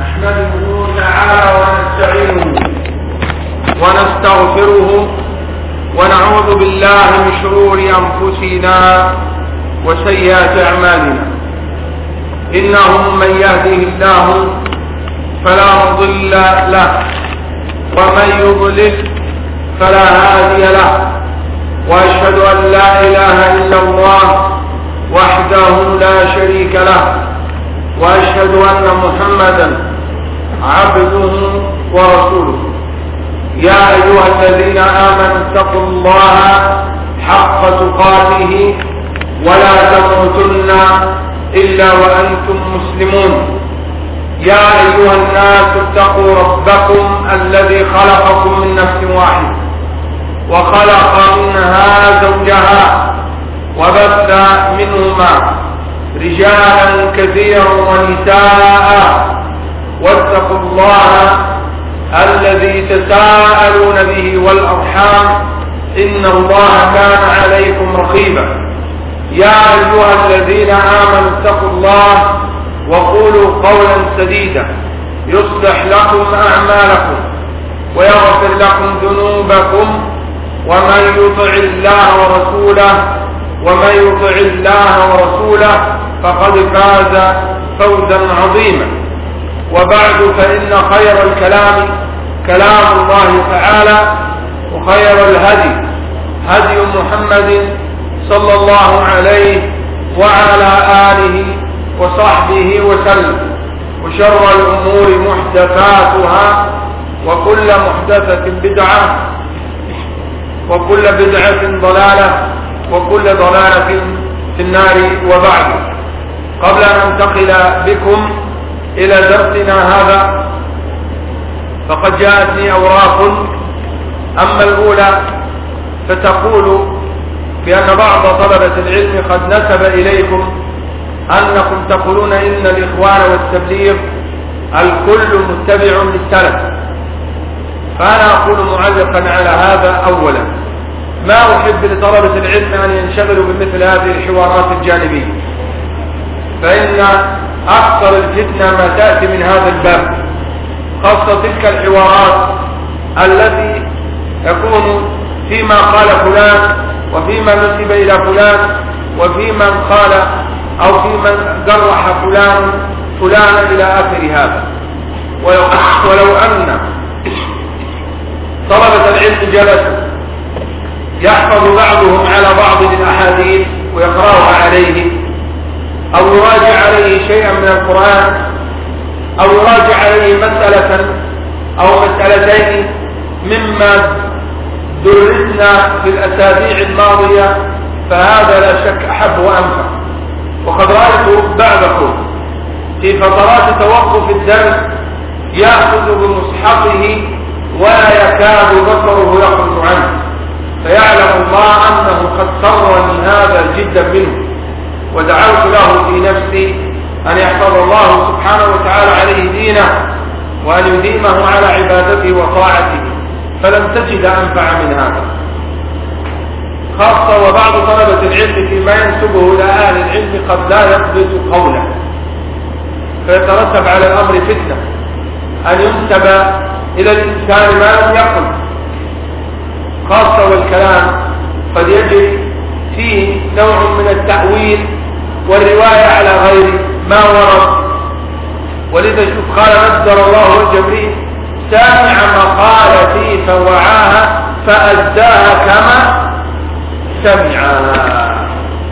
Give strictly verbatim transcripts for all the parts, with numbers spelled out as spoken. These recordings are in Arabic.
نحمده تعالى ونستعينه ونستغفره ونعوذ بالله من شرور أنفسنا وسيئات أعمالنا. إنه من يهده الله فلا مضل له ومن يضلل فلا هادي له، وأشهد أن لا إله إلا الله وحده لا شريك له، وأشهد أن محمدا عبده ورسوله. يا أيها الذين آمنوا اتقوا الله حق تقاته ولا تموتن إلا وأنتم مسلمون. يا أيها الناس اتقوا ربكم الذي خلقكم من نفس واحدة وخلق منها زوجها وبث منهما رجالا كثيرا ونساء، واتقوا الله الذي تساءلون به والأرحام إن الله كان عليكم رقيبا. يا أيها الذين آمنوا اتقوا الله وقولوا قولا سديدا يصلح لكم أعمالكم ويغفر لكم ذنوبكم، ومن يطع الله ورسوله ومن يطع الله ورسوله فقد فاز فوزا عظيما. وبعد، فإن خير الكلام كلام الله تعالى، وخير الهدي هدي محمد صلى الله عليه وعلى آله وصحبه وسلم، وشر الأمور محدثاتها، وكل محدثة بدعة، وكل بدعة ضلالة، وكل ضلالة في النار. وبعد، قبل أن ننتقل بكم إلى درسنا هذا فقد جاءتني أوراق. أما الأولى فتقول بأن بعض طلبة العلم قد نسب إليكم أنكم تقولون إن الإخوان والتبليغ الكل متبع للسلف. فأنا أقول معلقا على هذا: أولا، ما أحب لطلبة العلم أن ينشغلوا بمثل هذه الحوارات الجانبية، فإن أكثر الفتنة ما تأتي من هذا الباب، خاصة تلك الحوارات التي يكون فيما قال فلان وفيما نسب إلى فلان وفي من قال أو في من جرح فلان فلان إلى آخر هذا. ولو, ولو أن طلبة العلم جلسوا يحفظ بعضهم على بعض الأحاديث ويقرأها عليه، أو يراجع عليه شيئا من القرآن، أو يراجع عليه مسألة أو مسألتين مما درسنا في الأسابيع الماضية، فهذا لا شك أحب وأنفع. وقد رأيت بعضكم في فترات توقف الدرس يأخذ بمصحفه ولا يكاد بصره يخرج عنه، فيعلم الله أنه قد سرني هذا جدا منه، ودعوت له في نفسي أن يحفظ الله سبحانه وتعالى عليه دينه وأن يديمه على عبادته وطاعته، فلم تجد أنفع من هذا. خاصة وبعض طلبة العلم فيما ينسبه إلى أهل العلم قد لا يضبط قوله، فيترتب على الأمر فتنة أن ينسب إلى الإنسان ما لم يقل، خاصة والكلام قد يجري فيه نوع من التأويل والرواية على غير ما ورد. ولذا شوف قال: نزل الله الجبريل سامع مقالتي فوعاها فأداها كما سمعها.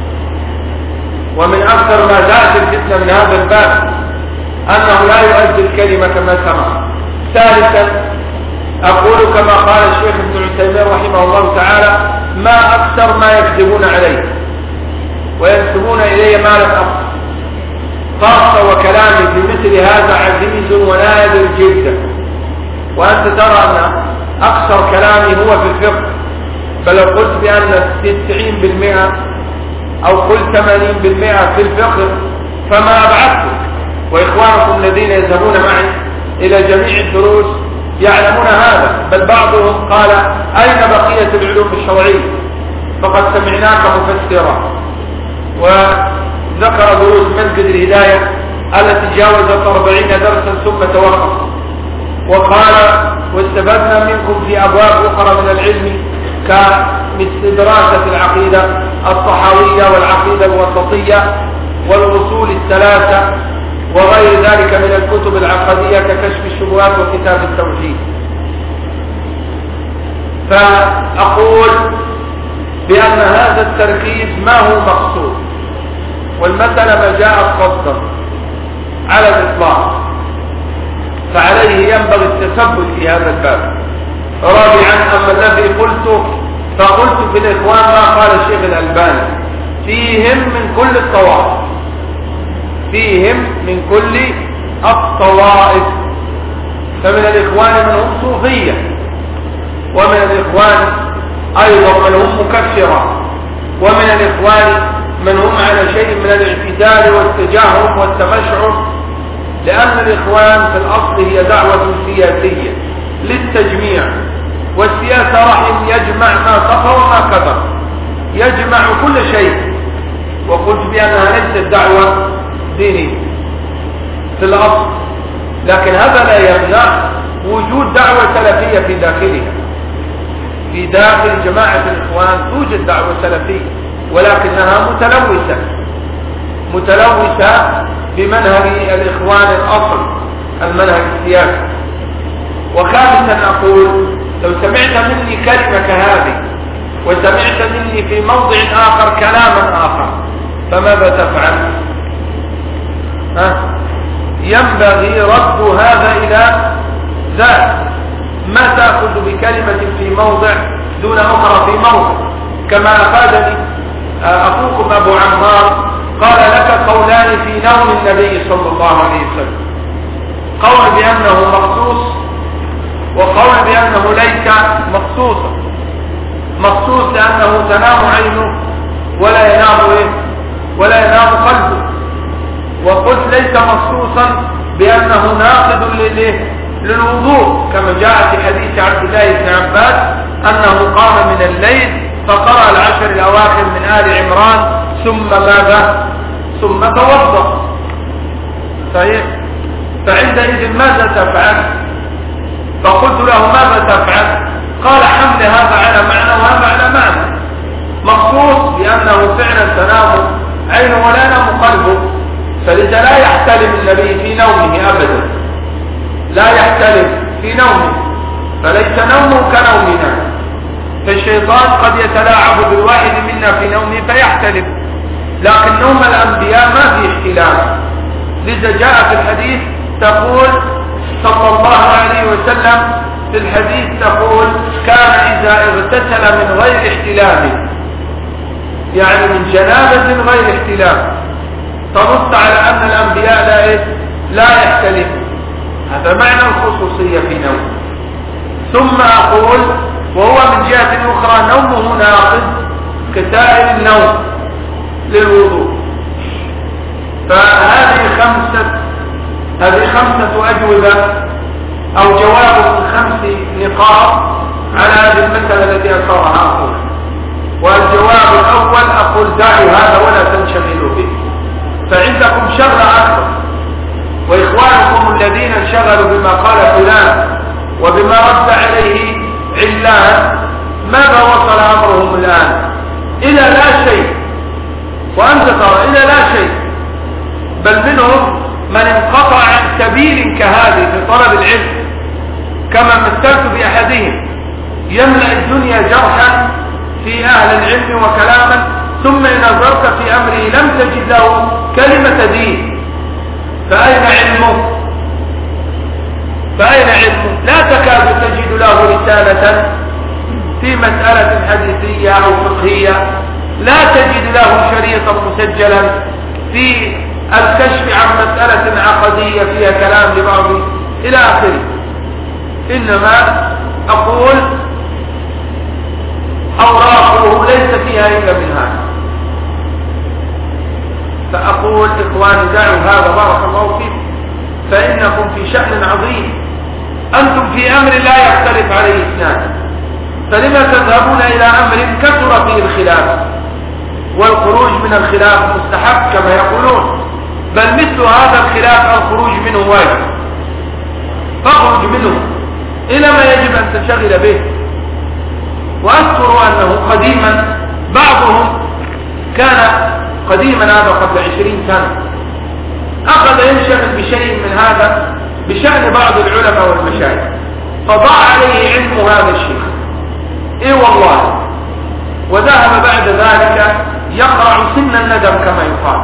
ومن أكثر ما زادت الفتنة من هذا الباب أنه لا يؤدي الكلمة كما سمع. ثالثا، أقول كما قال الشيخ ابن عثيمين رحمه الله تعالى: ما أكثر ما يكذبون عليه وينسبون إليه ما لم أقل. خاصة وكلامي في مثل هذا عزيز ونادر جدا، وأنت ترى أن أكثر كلامي هو في الفقه، بل لو قلت بأن تسعين بالمئة أو قلت ثمانين بالمئة في الفقه فما أبعدتك. وإخوانكم الذين يذهبون معي إلى جميع الدروس يعلمون هذا، بل بعضهم قال: أين بقية العلوم الشرعية؟ فقد سمعناك مفسرا. وذكر دروس مسجد الهداية التي جاوزت أربعين درسا ثم توقف، وقال واستفدنا منكم في أبواب أخرى من العلم كمثل دراسة العقيدة الطحاوية والعقيدة الوسطية والأصول الثلاثة وغير ذلك من الكتب العقدية ككشف الشبهات وكتاب التوحيد. فأقول بأن هذا التركيز ما هو مقصود، والمسألة ما جاءت صدقا على الإطلاق، فعليه ينبغي التثبت في هذا الباب. رابعا، أما الذي قلته فقلت في الإخوان ما قال الشيخ الألباني: فيهم من كل الطوائف، فيهم من كل الطوائف. فمن الإخوان من هم صوفية، ومن الإخوان أيضا من هم مكفرة، ومن الإخوان من هم على شيء من الاعتدال والتجاهل والتمشعر، لأن الإخوان في الأصل هي دعوة سياسية للتجميع، والسياسة رحم يجمع ما صفى وما كثر، يجمع كل شيء. وقلت بأنها ليست دعوة دينية في الأصل، لكن هذا لا يمنع وجود دعوة سلفية في داخلها. في داخل جماعة الإخوان توجد دعوة سلفية، ولكنها متلوثة متلوثة بمنهج الإخوان الأصل، المنهج السياسي. وخامسا أقول: لو سمعت مني كلمة كهذه وسمعت مني في موضع آخر كلاما آخر فماذا تفعل؟ ها؟ ينبغي رد هذا إلى ذاك. ما تأخذ بكلمة في موضع دون أخرى في موضع، كما أفادني أخوكم أبو عمار قال: لك قولان في نوم النبي صلى الله عليه وسلم، قول بأنه مخصوص وقول بأنه ليس مخصوصا. مخصوص لأنه تنام عينه ولا ينام إيه؟ ولا ينام قلبه. وقلت ليس مخصوصا بأنه ناقض للوضوء، كما جاء في حديث عبد الله بن عباس أنه قام من الليل فقرأ العشر الأواخر من آل عمران ثم ماذا؟ ثم توضأ. صحيح؟ فعندئذ ماذا تفعل؟ فقلت له: ماذا تفعل؟ قال: حمل هذا على معنى وهذا على معنى. مخصوص بأنه فعلا تنام عينه ولا ينام قلبه، فلذا لا يحتلم النبي في نومه أبدا، لا يحتلم في نومه، فليس نومه كنومنا. فالشيطان قد يتلاعب بالواحد منا في نومه فيحتلم، لكن نوم الأنبياء ما في احتلام. لذا جاء في الحديث تقول صلى الله عليه وسلم في الحديث تقول: كان إذا اغتسل من غير احتلام، يعني من جنابة غير احتلام، تنص على أن الأنبياء لا إيه؟ لا يحتلم. هذا معنى الخصوصية في نوم. ثم أقول: وهو من جهة أخرى نومه ناقض كسائر النوم للوضوء. فهذه خمسة هذه خمسة أجوبة أو جواب من خمس نقاط على هذه المسألة التي أثارها أقول. والجواب الأول أقول: دعوا هذا ولا تنشغلوا به، فعندكم شغل أكبر، وإخوانكم الذين انشغلوا بما قال فلان وبما رد عليه علان ماذا وصل أمرهم الآن؟ إلى لا شيء، وأنت ترى إلى لا شيء. بل منهم من انقطع عن سبيل كهذه في طلب العلم، كما مثلت بأحدهم يملأ الدنيا جرحا في أهل العلم وكلاما، ثم إن نظرت في أمره لم تجد له كلمة دين. فأين علمه؟ فأين علمه؟ لا تكاد تجد له رسالة في مسألة حديثية أو فقهية، لا تجد له شريطا مسجلا في الكشف عن مسألة عقدية فيها كلام لبعض إلى آخره. إنما أقول أوراقه ليس فيها إلا من هذا. فأقول: إخواني دعوا هذا بارك الله فيكم، فإنكم في شأن عظيم، أنتم في أمر لا يختلف عليه اثنان، فلما تذهبون إلى أمر كثر فيه الخلاف، والخروج من الخلاف مستحب كما يقولون، بل مثل هذا الخلاف الخروج منه واجب، فاخرج منه إلى ما يجب أن تنشغل به. وأذكر أنه قديما بعضهم كان قديما هذا قبل عشرين سنة أخذ ينشغل بشيء من هذا بشأن بعض العلماء والمشايخ، فضاع عليه علم هذا الشيخ، إيه والله، وذهب بعد ذلك يقرع سن الندم كما يقال،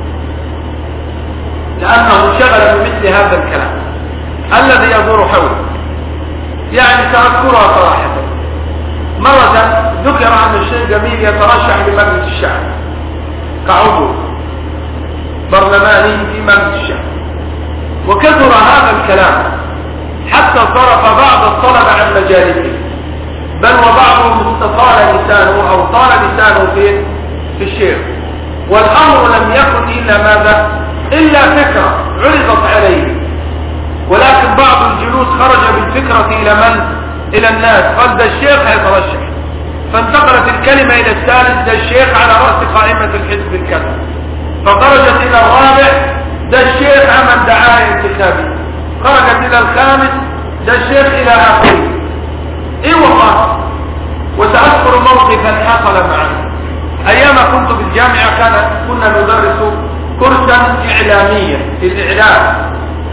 لأنه شغل بمثل هذا الكلام الذي يدور حوله. يعني سأذكرها صراحة. مرة ذكر عن الشيخ جميل يترشح لمجلس الشعب كعضو برلماني في مجلس الشعب، وكثر هذا الكلام حتى صرف بعض الطلبة عن مجالسه، بل وبعضهم استطال لسانه أو طال لسانه في في الشيخ، والأمر لم يكن إلا ماذا؟ إلا فكرة عرضت عليه، ولكن بعض الجلوس خرج بالفكرة إلى من؟ إلى الناس، قال ده الشيخ هيترشح، فانتقلت الكلمة إلى الثالث، ده الشيخ على رأس قائمة الحزب الكذا، فخرجت إلى الرابع، ده الشيخ عمل دعاية انتخابي، خرجت إلى الخامس، ده الشيخ إلى آخره. إيه والله. وسأذكر موقفا حصل معنا أيام كنت بالجامعة، كان كنا ندرس كورسا إعلاميا في الإعلام،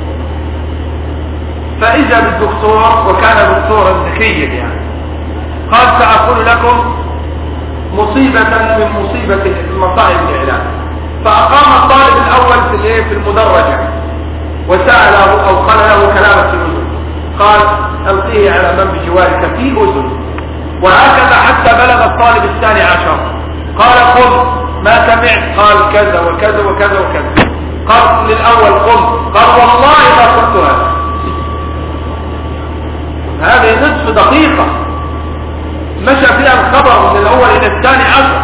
فإذا بالدكتور، وكان دكتورا ذكيا يعني، قال سأقول لكم مصيبة من مصيبة مصائب الإعلام. فأقام الطالب الأول في الايه في المدرجة وسأله أو قال له كلامة في الأذن، قال ألقيه على من بجوارك في أذن، وهكذا حتى بلغ الطالب الثاني عشر، قال قل ما سمعت، قال كذا وكذا وكذا وكذا، قال للأول قل، قال والله ما قلت هذا. هذه نصف دقيقة مشى فيها الخبر من الأول إلى الثاني عشر،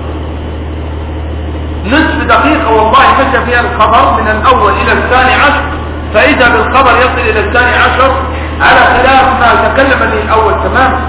نصف دقيقة والله مشى فيها الخبر من الأول إلى الثاني عشر، فإذا بالخبر يصل إلى الثاني عشر على خلاف ما تكلم به الأول تماما.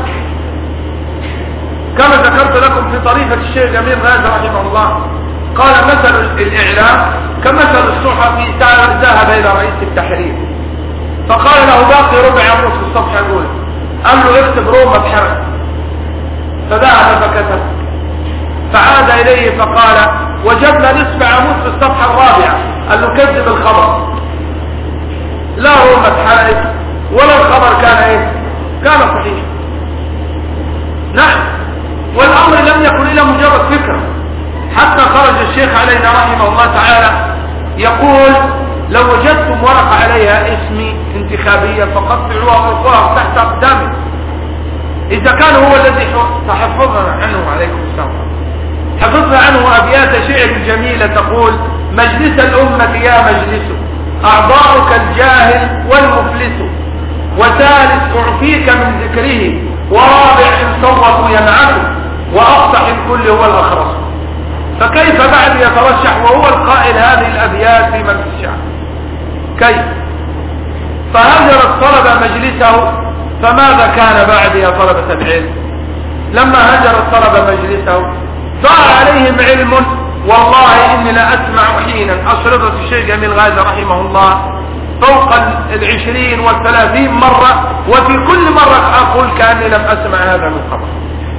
كما ذكرت لكم في طريقة الشيخ جميل غازي رحمه الله، قال مثل الإعلام كمثل الصحفي ذهب إلى رئيس التحرير فقال له باقي ربع عمود في الصفحة الأولى، قال له اكتب روما بحرق، فذهب فكتب، فعاد إليه فقال وجدنا نصف عمود في الصفحة الرابعة، قال له كذب الخبر، لا روما اتحرقت ولا الخبر كان ايه؟ كان صحيح. نعم، والأمر لم يكن إلا مجرد فكرة، حتى خرج الشيخ علينا رحمه الله تعالى يقول لو وجدتم ورقة عليها اسمي انتخابية فقطعوها والقوها تحت أقدامي، إذا كان هو الذي تحفظنا عنه عليكم السلام، حفظنا عنه أبيات شعر جميلة تقول مجلس الأمة يا مجلس أعضاؤك الجاهل والمفلس، وثالث أعفيك من ذكره، ورابع إن صوتوا ينعم، وأقصح الكل هو الأخرس. فكيف بعد يترشح وهو القائل هذه الأبيات في مجلس الشعب؟ كيف؟ فهجر الطلبة مجلسه، فماذا كان بعد يا طلبة العلم؟ لما هجر الطلبة مجلسه ضاع عليهم علم، والله إني لا أسمع حينا أشرطة الشيخ جميل غازي رحمه الله فوق العشرين والثلاثين مرة، وفي كل مرة أقول كأني لم أسمع هذا من قبل،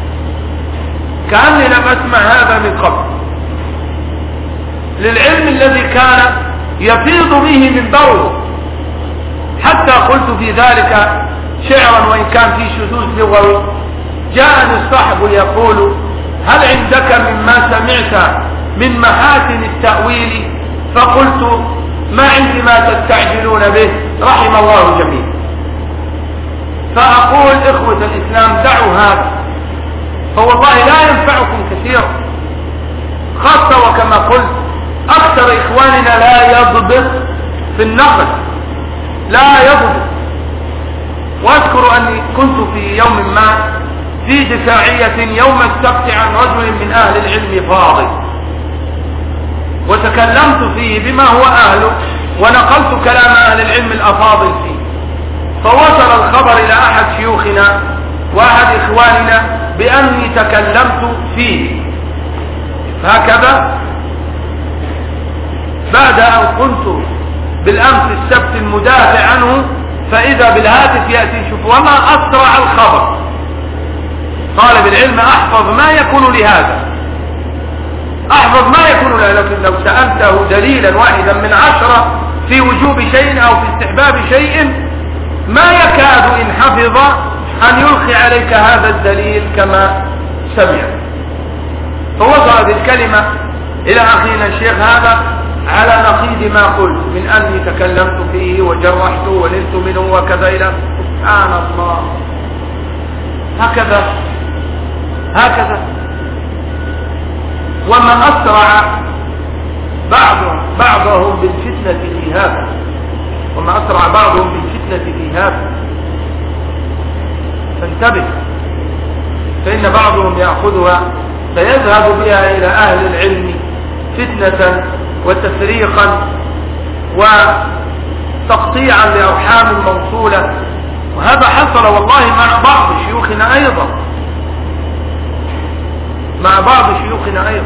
كأني لم أسمع هذا من قبل، للعلم الذي كان يفيض به من دوره. حتى قلت في ذلك شعرا وإن كان في شذوذ لغوي، جاءني الصاحب يقول هل عندك مما سمعت من محاسن التأويل؟ فقلت ما عندي ما تستعجلون به رحم الله جميع. فأقول إخوة الإسلام دعوا هذا، فوالله لا ينفعكم كثيرا، خاصة وكما قلت أكثر إخواننا لا يضبط في النقل، لا يضبط. وأذكر أني كنت في يوم ما في دفاعية يوم السبت عن رجل من أهل العلم فاضل، وتكلمت فيه بما هو أهله، ونقلت كلام أهل العلم الأفاضل فيه، فوصل الخبر إلى أحد شيوخنا وأحد إخواننا بأني تكلمت فيه هكذا، بعد أن كنت بالأمس السبت المدافع عنه، فإذا بالهاتف يأتي شوف وما أسرع الخبر. طالب العلم أحفظ ما يكون لهذا، أحفظ ما يكون له، لكن لو سألته دليلا واحدا من عشرة في وجوب شيء أو في استحباب شيء ما يكاد إن حفظ أن يلقي عليك هذا الدليل كما سمع. فوصلت الكلمة إلى أخينا الشيخ هذا على نقيض ما قلت من أني تكلمت فيه وجرحت ونلت منه وكذا إلى سبحان الله. هكذا هكذا وما أسرع بعضهم بعضهم بالفتنة في هذا، وما أسرع بعضهم بالفتنة في هذا. فانتبه، فإن بعضهم يأخذها فيذهب بها إلى أهل العلم فتنة وتفريقا وتقطيعا لأرحام موصولة، وهذا حصل والله مع بعض شيوخنا أيضا مع بعض شيوخنا أيضا.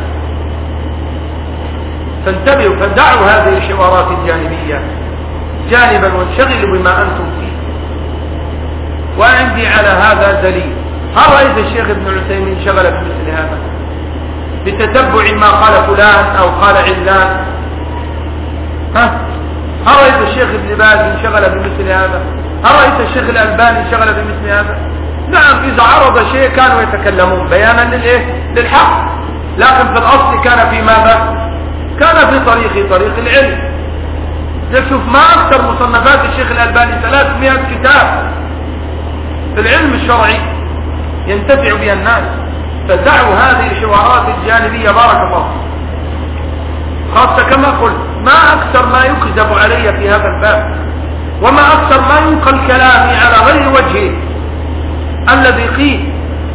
فانتبهوا، فدعوا هذه الحوارات الجانبية جانبا وانشغلوا بما أنتم فيه. وعندي على هذا دليل. هل رأيت الشيخ ابن عثيمين شغل بمثل هذا بتتبع ما قال فلان أو قال علان؟ ها؟ هل رأيت الشيخ ابن باز انشغل بمثل هذا؟ هل رأيت الشيخ الألباني انشغل بمثل هذا؟ نعم، إذا عرض شيء كانوا يتكلمون بيانا للإيه؟ للحق، لكن في الأصل كان في ماذا؟ كان في طريق طريق العلم. شوف ما أكثر مصنفات الشيخ الألباني ثلاثمائة كتاب في العلم الشرعي ينتفع بها الناس. فدعوا هذه الحوارات الجانبية بارك الله، خاصة كما قلت ما أكثر ما يكذب علي في هذا الباب، وما أكثر ما ينقل كلامي على غير وجهه الذي قيل.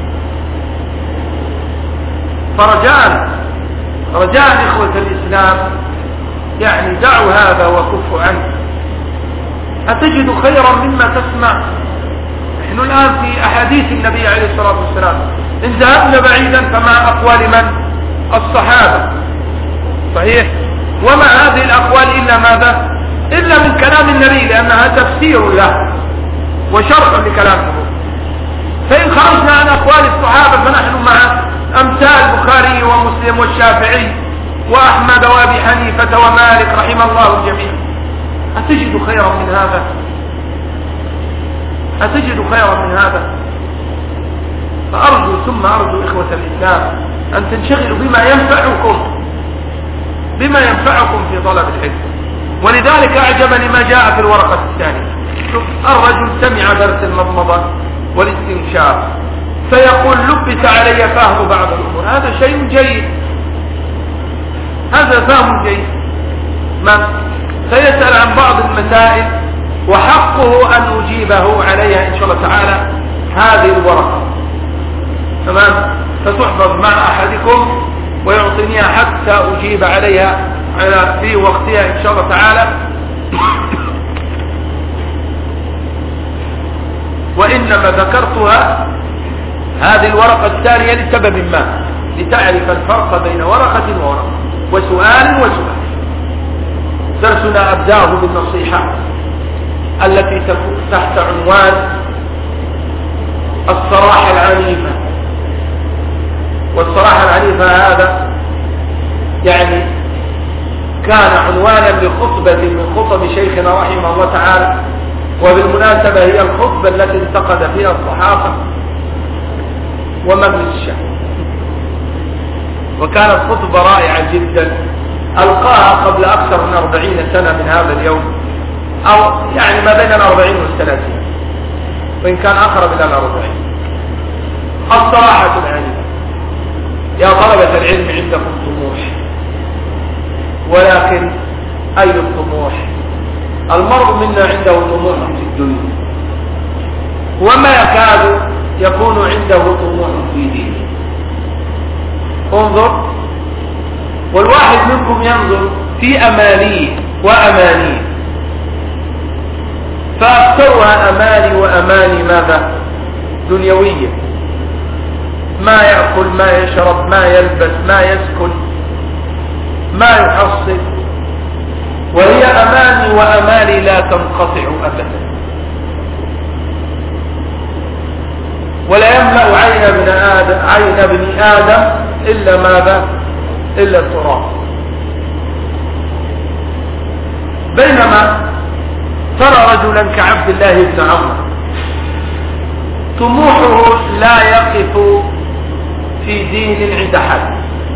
فرجاء رجاء إخوة الإسلام يعني دعوا هذا وكفوا عنه. أتجد خيرا مما تسمع؟ نحن الآن في أحاديث النبي عليه الصلاة والسلام، إن ذهبنا بعيدا فمع أقوال من؟ الصحابة، صحيح؟ وما هذه الأقوال إلا ماذا؟ إلا من كلام النبي، لأنها تفسير له وشرح لكلامه. فإن خرجنا عن أقوال الصحابة فنحن مع أمثال البخاري ومسلم والشافعي وأحمد وأبي حنيفة ومالك رحمه الله الجميع. أتجد خيرا من هذا؟ أتجد خيرا من هذا؟ فأرجو ثم أرجو إخوة الإسلام أن تنشغلوا بما ينفعكم بما ينفعكم في طلب العلم. ولذلك أعجبني ما جاء في الورقة الثانية. الرجل سمع درس المضمضة والاستنشاق فيقول لبس علي فهم بعض الأمور. هذا شيء جيد، هذا فهم جيد. من سيسأل عن بعض المسائل وحقه أن أجيبه عليها إن شاء الله تعالى هذه الورقة، تمام؟ فتحفظ مع أحدكم ويعطينيها حتى أجيب عليها في وقتها إن شاء الله تعالى. وإنما ذكرتها هذه الورقة الثانية لسبب ما، لتعرف الفرق بين ورقة وورقة وسؤال وسؤال. درسنا أبداه بالنصيحة التي تكون تحت عنوان الصراحة العنيفة. والصراحة العنيفة هذا يعني كان عنوانا لخطبة من خطب شيخنا رحمه الله تعالى، وبالمناسبة هي الخطبة التي انتقد فيها الصحافة ومجلس الشعب، وكانت خطبة رائعة جدا ألقاها قبل أكثر من أربعين سنة من هذا اليوم، أو يعني ما بين الأربعين والثلاثين، وإن كان أقرب إلى الأربعين. الصراحة العنيفة. يا طلبة العلم عندكم طموح، ولكن أي الطموح؟ المرء منا عنده طموح في الدنيا، وما يكاد يكون عنده طموح في دينه. انظر، والواحد منكم ينظر في أمانيه وأمانيه، فأكثرها أماني وأماني ماذا؟ دنيوية. ما يأكل، ما يشرب، ما يلبس، ما يسكن، ما يحصل، وهي أماني وأمالي لا تنقطع أبدا، ولا يملأ عين ابن آدم عين ابن آدم إلا ماذا؟ إلا التراب. بينما ترى رجلا كعبد الله بن عمرو طموحه لا يقف في دين عند حد،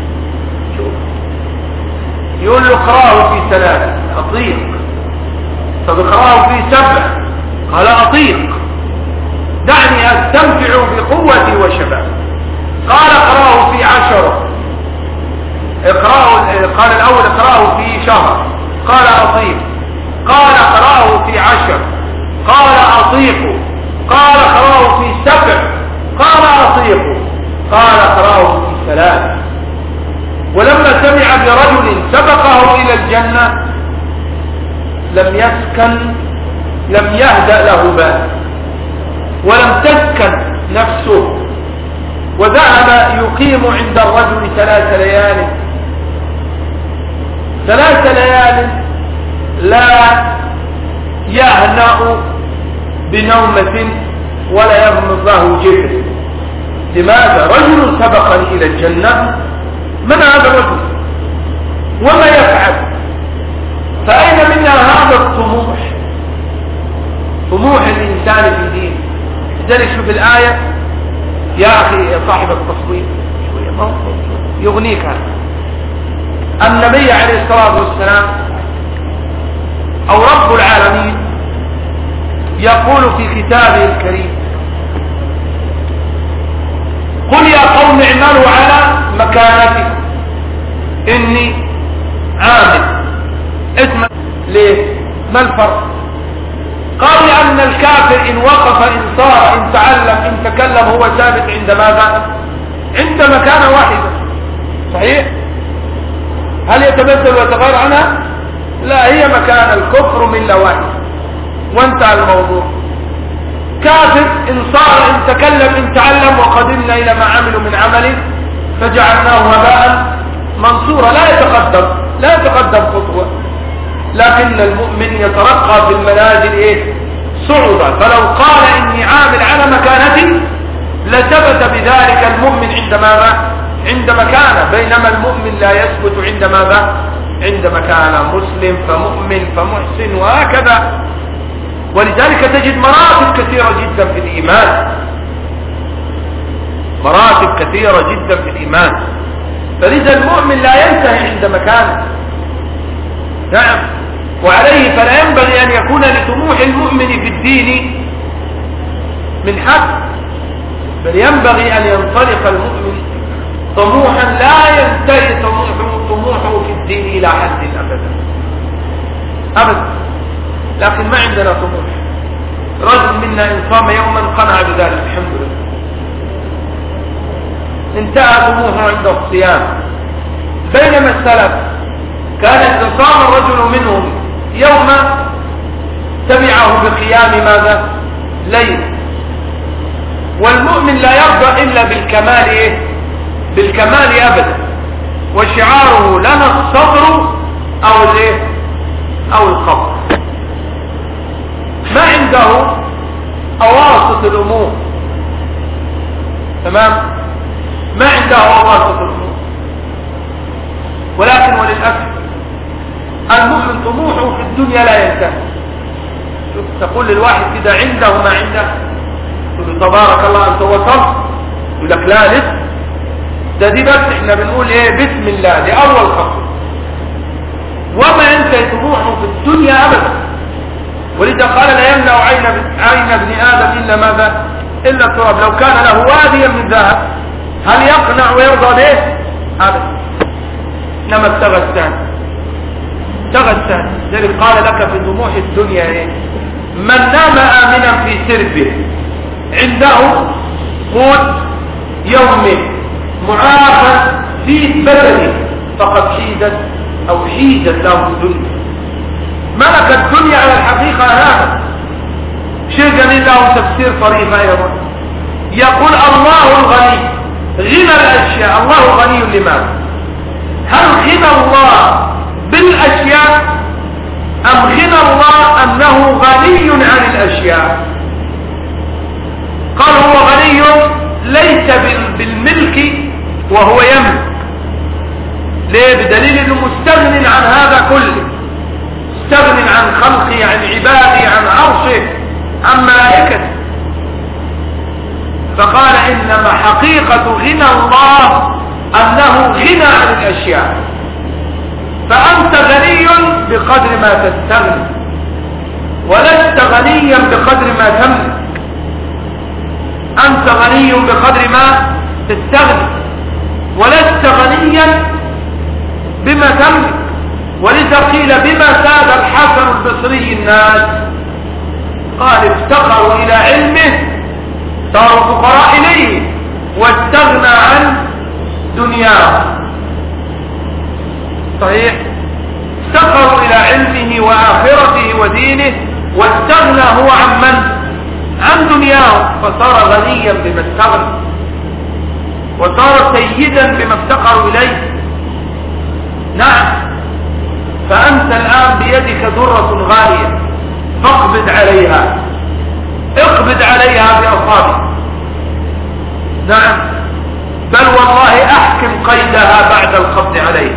يقول له اقراه في ثلاث أطيق، طب اقراه في سبع، قال أطيق، دعني أستمتع بقوتي وشبابي، قال اقراه في عشرة، اقراه قال الأول اقراه في شهر، قال أطيق، قال اقراه في عشر، قال أطيق، قال اقراه في سبع، قال أطيق، قال اقراه في ثلاث. ولما سمع برجل سبقه إلى الجنة لم يسكن لم يهدأ له بال ولم تسكن نفسه، وذهب يقيم عند الرجل ثلاث ليال ثلاث ليال لا يهنأ بنومة ولا يغمض له جبل. لماذا؟ رجل سبقني إلى الجنة، من هذا الرجل وما يفعل؟ فأين منا هذا الطموح، طموح الإنسان في دينه؟ لذلك شوف الآية يا أخي يا صاحب التصوير يغنيك هذا. النبي عليه الصلاة والسلام أو رب العالمين يقول في كتابه الكريم قل يا قوم اعملوا على مكانتكم إني عامل. اسمع ليه؟ ما الفرق؟ قال لأن الكافر إن وقف إن صار إن تعلم إن تكلم هو ثابت عند ماذا؟ عند مكانة واحدة، صحيح؟ هل يتبدل ويتغير عنها؟ لا، هي مكان الكفر ملة واحدة وانتهى الموضوع. كافر إن صار إن تكلم إن تعلم وقدمنا إلى ما عملوا من عمل فجعلناه هباء منصورا، لا يتقدم لا يتقدم خطوة. لكن المؤمن يترقى في المنازل إيه؟ صعودا. فلو قال إني عامل على مكانتي لثبت بذلك المؤمن عند ماذا؟ عند مكانه، بينما المؤمن لا يثبت عند ماذا؟ عند مكانه. مسلم فمؤمن فمحسن وهكذا. ولذلك تجد مراتب كثيرة جدا في الإيمان، مراتب كثيرة جدا في الإيمان. فلذا المؤمن لا ينتهي عند مكانه، نعم. وعليه فلا ينبغي أن يكون لطموح المؤمن في الدين من حد، بل ينبغي أن ينطلق المؤمن طموحا لا ينتهي طموحه, طموحه في الدين إلى حد أبدا أبدا. لكن ما عندنا طموح. رجل منا إن صام يوما قنع بذلك الحمد لله، انتهى طموحه عند الصيام. بينما السلف كان إذا صام الرجل منهم يوما تبعه بقيام ماذا؟ ليل. والمؤمن لا يرضى إلا بالكمال إيه؟ بالكمال أبدا. وشعاره لنا الصبر أو الإيه؟ أو القبر. ما عنده أواسط الأمور، تمام؟ ما عنده أواسط الأمور. ولكن وللأسف المؤمن طموحه في الدنيا لا ينتهي. شوف تقول للواحد كده عنده ما عنده، تقول تبارك الله أنت وصلت، يقول لك لا لسه، ده دي بس احنا بنقول ايه؟ بسم الله، دي أول خطوة. وما ينتهي طموحه في الدنيا أبدا. ولذا قال لا يملأ عين عين ابن آدم إلا ماذا؟ إلا التراب. لو كان له واديا من ذهب هل يقنع ويرضى به؟ أبدا. إنما ابتغى الثاني، ابتغى الثاني. ذلك قال لك في طموح الدنيا ايه؟ من نام آمنا في سربه عنده قوت يومه معافى في بدنه فقد حيزت أو حيزت له الدنيا. ملك الدنيا على الحقيقة هذا شيء جميل له تفسير طريف أيضا. يقول الله الغني غنى الأشياء، الله غني لماذا؟ هل غنى الله بالأشياء أم غنى الله أنه غني عن الأشياء؟ قال هو غني ليس بالملك وهو يملك. ليه؟ بدليل أنه مستغن عن هذا كله، مستغن عن خلقه، عن عباده، عن عرشه، عن ملائكته. فقال إنما حقيقة غنى الله أنه غنى عن الأشياء. فأنت غني بقدر ما تستغني، ولست غنيا بقدر ما تملك. أنت غني بقدر ما تستغني، ولست غنيا بما تملك. ولذا قيل بما ساد الحسن البصري الناس، قال افتقروا إلى علمه صاروا فقراء إليه، واستغنى عن دنياه. صحيح، افتقروا إلى علمه وآخرته ودينه، واستغنى هو عن من؟ عن دنياه، فصار غنيا بما استغنى، وصار سيدا بما افتقروا إليه. نعم، فأنت الآن بيدك ذرة غالية، فاقبض عليها، اقبض عليها بأصابعك. نعم، بل والله أحكم قيدها بعد القبض عليها.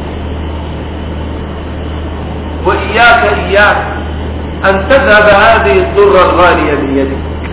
وإياك إياك أن تذهب هذه الذرة الغالية من يدك،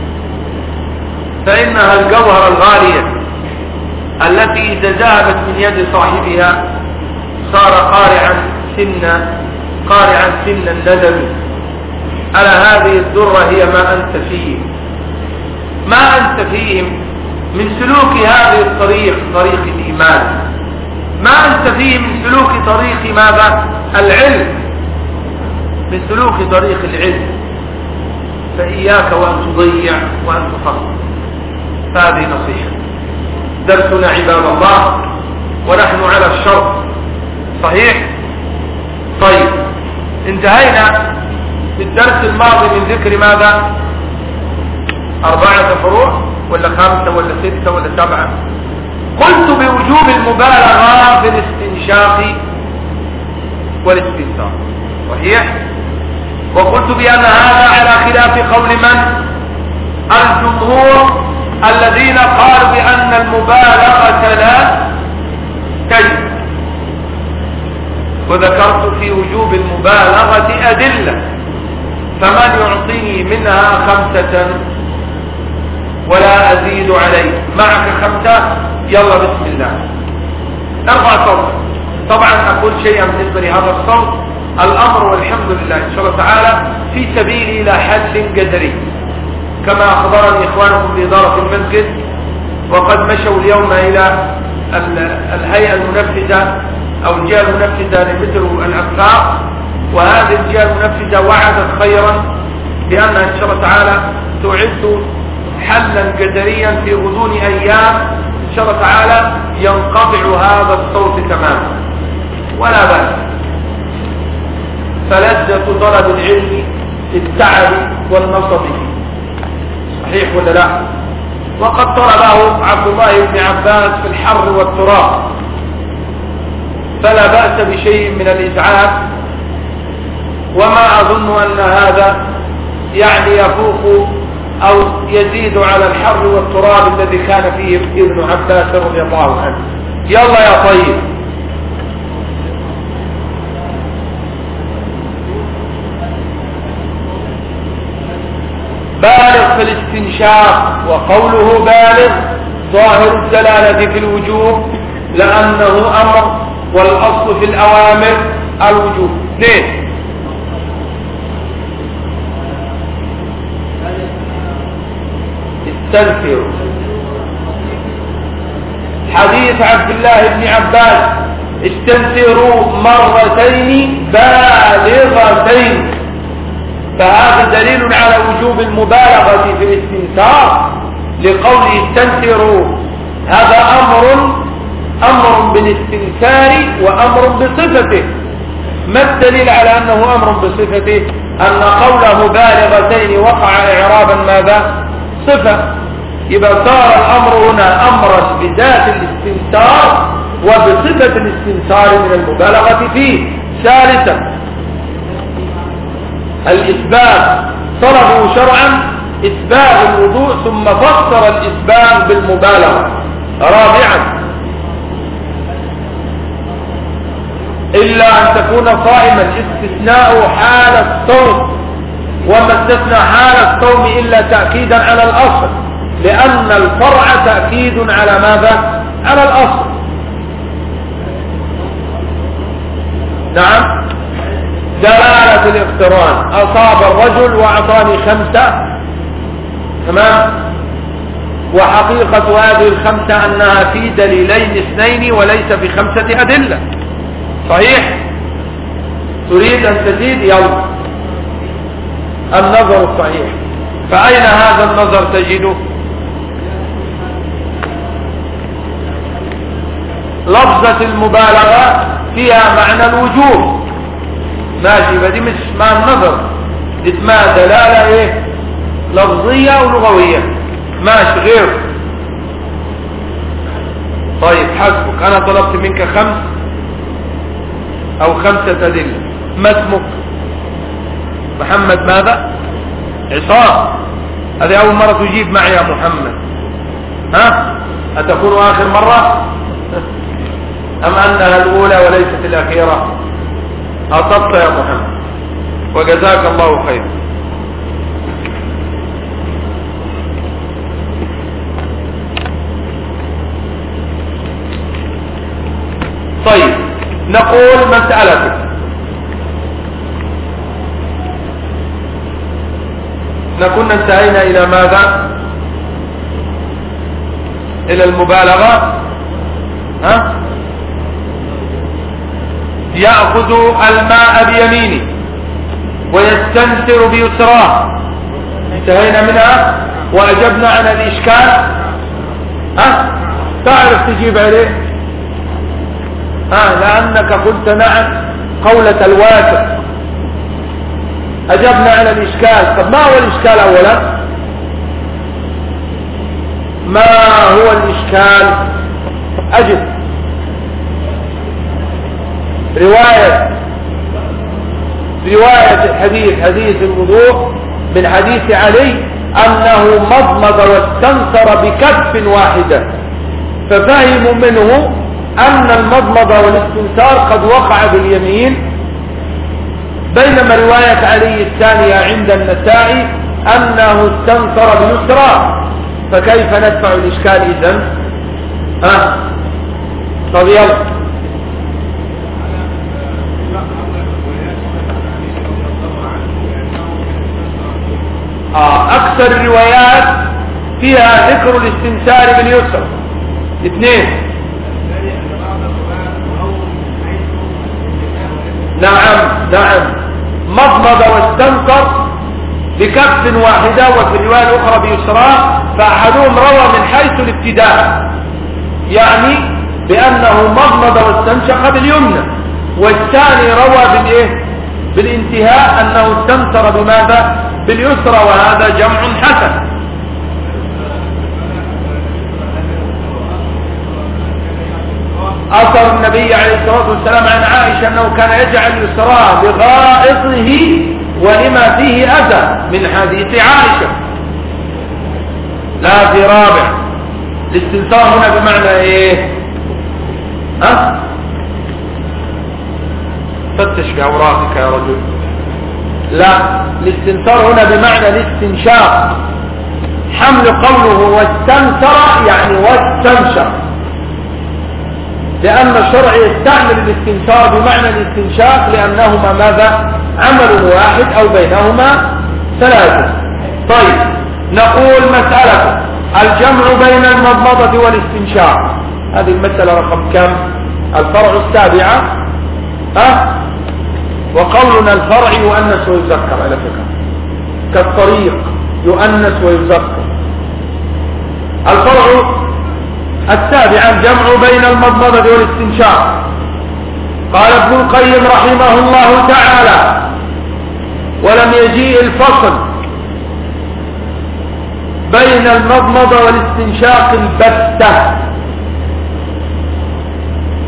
فإنها الجوهرة الغالية التي إذا ذهبت من يد صاحبها صار قارعا سنا قارعا سن الندم. على هذه الذرة هي ما أنت فيه، ما أنت فيه من سلوك هذه الطريق، طريق الإيمان، ما أنت فيه من سلوك طريق ماذا؟ العلم، من سلوك طريق العلم. فإياك وأن تضيع وأن تفرط. هذه نصيحة. درسنا عباد الله ونحن على الشرط. صحيح؟ طيب، انتهينا في الدرس الماضي من ذكر ماذا؟ أربعة فروع ولا خمسة ولا ستة ولا سبعة؟ قلت بوجوب المبالغة في الاستنشاق والاستنثار. صحيح؟ وقلت بأن هذا على خلاف قول من؟ الجمهور الذين قالوا بأن المبالغة لا تجب. وذكرت في وجوب المبالغة أدلة، فمن يعطيني منها خمسة ولا أزيد عليه؟ معك خمسة؟ يلا بسم الله، ارفع صوت. طبعا أقول شيئا بالنسبة لهذا الصوت، الأمر والحمد لله إن شاء الله تعالى في سبيل إلى حل جذري، كما أخبرني إخوانكم بإدارة المسجد، وقد مشوا اليوم إلى الهيئة المنفذة أو الجهة المنفذة لمثل الأنفاق، وهذه الجهة المنفذة وعدت خيرا بأنها إن شاء الله تعالى تعد حلا جذريا في غضون أيام إن شاء الله تعالى ينقطع هذا الصوت تماما، ولا بأس. فلذة طلب العلم في التعب والنصب فيه. صحيح ولا لا؟ وقد طلبه عبد الله بن عباس في الحر والتراب، فلا بأس بشيء من الإسعاف، وما أظن أن هذا يعني يفوق أو يزيد على الحر والتراب الذي كان فيه ابن عباس رضي الله عنه. يلا يا طيب. بالغ في الاستنشاق، وقوله بالغ ظاهر الدلالة في الوجوب لأنه أمر، والأصل في الأوامر الوجوب. ليه؟ استنفروا. حديث عبد الله بن عباس استنفروا مرتين بالغتين، فهذا دليل على وجوب المبالغة في الاستنثار لقوله استنثروا. هذا أمر أمر بالاستنثار وأمر بصفته. ما الدليل على أنه أمر بصفته؟ أن قوله بالغتين وقع إعرابا ماذا؟ صفة. يبقى صار الأمر هنا أمرا بذات الاستنثار وبصفة الاستنثار من المبالغة فيه. ثالثا الإسباغ طلبوا شرعا إسباغ الوضوء، ثم فسر الإسباغ بالمبالغة. رابعا إلا أن تكون صائما، استثناء حال الصوم، وما استثنى حال الصوم إلا تأكيدا على الأصل، لأن الفرع تأكيد على ماذا؟ على الأصل. نعم. دلالة الاقتران، أصاب الرجل وأعطاني خمسة، تمام، وحقيقة هذه الخمسة أنها في دليلين اثنين وليس في خمسة أدلة. صحيح؟ تريد أن تزيد؟ يلا. النظر الصحيح، فأين هذا النظر تجده؟ لفظة المبالغة فيها معنى الوجوب، ماشي، فدي مش مع النظر، اسمها دلالة ايه؟ لفظية او لغوية، ماشي. غير طيب حسبك، انا طلبت منك خمس او خمسة أدلة. ما اسمك؟ محمد ماذا؟ عصام. هذه اول مرة تجيب معي يا محمد، ها؟ أتكون آخر مرة أم أنها الأولى وليست الأخيرة؟ أطبت يا محمد، وجزاك الله خير. طيب نقول مسألة، نكون انتهينا إلى ماذا؟ إلى المبالغة. ها؟ يأخذ الماء بيمينه ويستنثر بيسراه، انتهينا منها وأجبنا عن الإشكال. ها؟ تعرف تجيب عليه؟ ها؟ لأنك قلت نعم قولة الواثق، أجبنا على الإشكال. طب ما هو الإشكال أولا؟ ما هو الإشكال؟ أجب. رواية رواية الحديث، حديث الوضوء من حديث علي أنه مضمض واستنثر بكف واحدة، ففهموا منه أن المضمض والاستنثار قد وقع باليمين، بينما رواية علي الثانية عند النسائي أنه استنثر بيسرى. فكيف ندفع الإشكال إذن؟ ها؟ طب يلا. آه أكثر الروايات فيها ذكر الاستنثار باليسر. اثنين. نعم نعم، مضمض واستنثر بكف واحدة، وفي الرواية الأخرى بيسرى، فأحدهم روى من حيث الابتداء، يعني بأنه مضمض واستنشق باليمنى، والثاني روى بالإيه؟ بالانتهاء أنه استنثر بماذا؟ باليسرى، وهذا جمع حسن. أثر النبي عليه الصلاة والسلام عن عائشة أنه كان يجعل يسراه بغائطه ولما فيه أذى، من حديث عائشة. لا في رابع. الاستنثار هنا بمعنى ايه؟ ها؟ فتش في أوراقك يا رجل. لا، الاستنثار هنا بمعنى الاستنشاق. حمل قوله واستنثر يعني واستنشق، لأن الشرع يستعمل الاستنثار بمعنى الاستنشاق لأنهما ماذا؟ عمل واحد أو بينهما ثلاثة. طيب نقول مسألة الجمع بين المضمضة والاستنشاق، هذه المسألة رقم كم؟ الفرع السابعة. ها؟ وقولنا الفرع يؤنس ويذكر على فكرة، كالطريق يؤنس ويذكر. الفرع السابعة الجمع بين المضمضة والاستنشاق. قال ابن القيم رحمه الله تعالى: ولم يجيء الفصل بين المضمضة والاستنشاق البتة،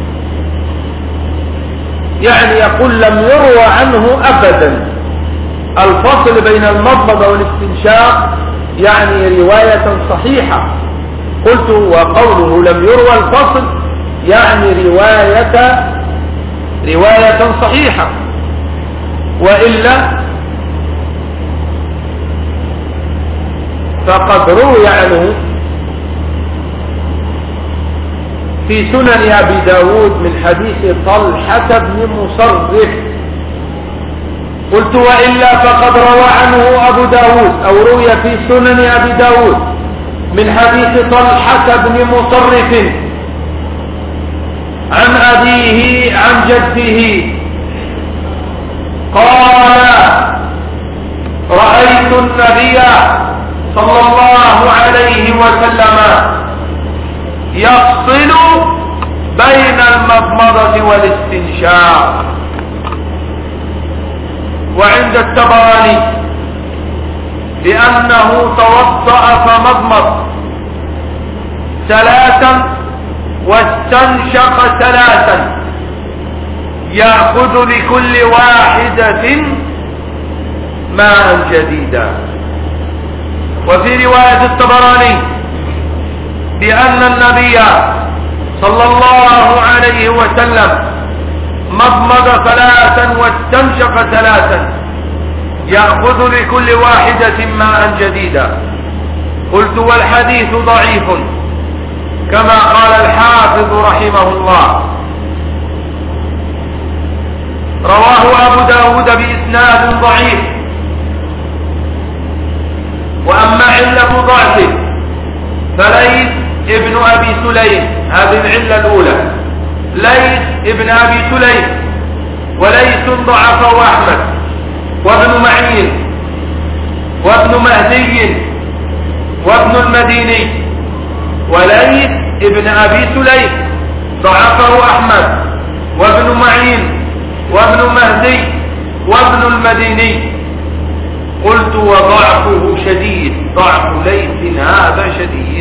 يعني يقول لم يروى عنه أبدا الفصل بين المضمضة والاستنشاق يعني رواية صحيحة. قلت وقوله لم يروى الفصل يعني رواية رواية صحيحة، وإلا فقد روي عنه في سنن أبي داود من حديث طلحة بن مصرف. قلت وإلا فقد روى عنه أبو داود أو روي في سنن أبي داود من حديث طلحة بن مصرف عن أبيه عن جده قال رأيت النبي صلى الله عليه وسلم يفصل بين المضمضة والاستنشاق. وعند الطبراني بأنه توضأ فمضمض ثلاثا واستنشق ثلاثا يأخذ لكل واحدة ماء جديدا. وفي رواية الطبراني بأن النبي صلى الله عليه وسلم مضمض ثلاثا واستنشق ثلاثا يأخذ لكل واحدة ماء جديدا. قلت والحديث ضعيف كما قال الحافظ رحمه الله. رواه أبو داود بإسناد ضعيف. وأما علة ضعفه فليس ابن أبي سليم، هذه العلة الأولى، ليس ابن أبي سليم وليس ضعفه أحمد وابن معين وابن مهدي وابن المديني. وليس ابن أبي سليم ضعفه أحمد وابن معين وابن مهدي وابن المديني. قلت وضعفه شديد، ضعف ليث هذا شديد،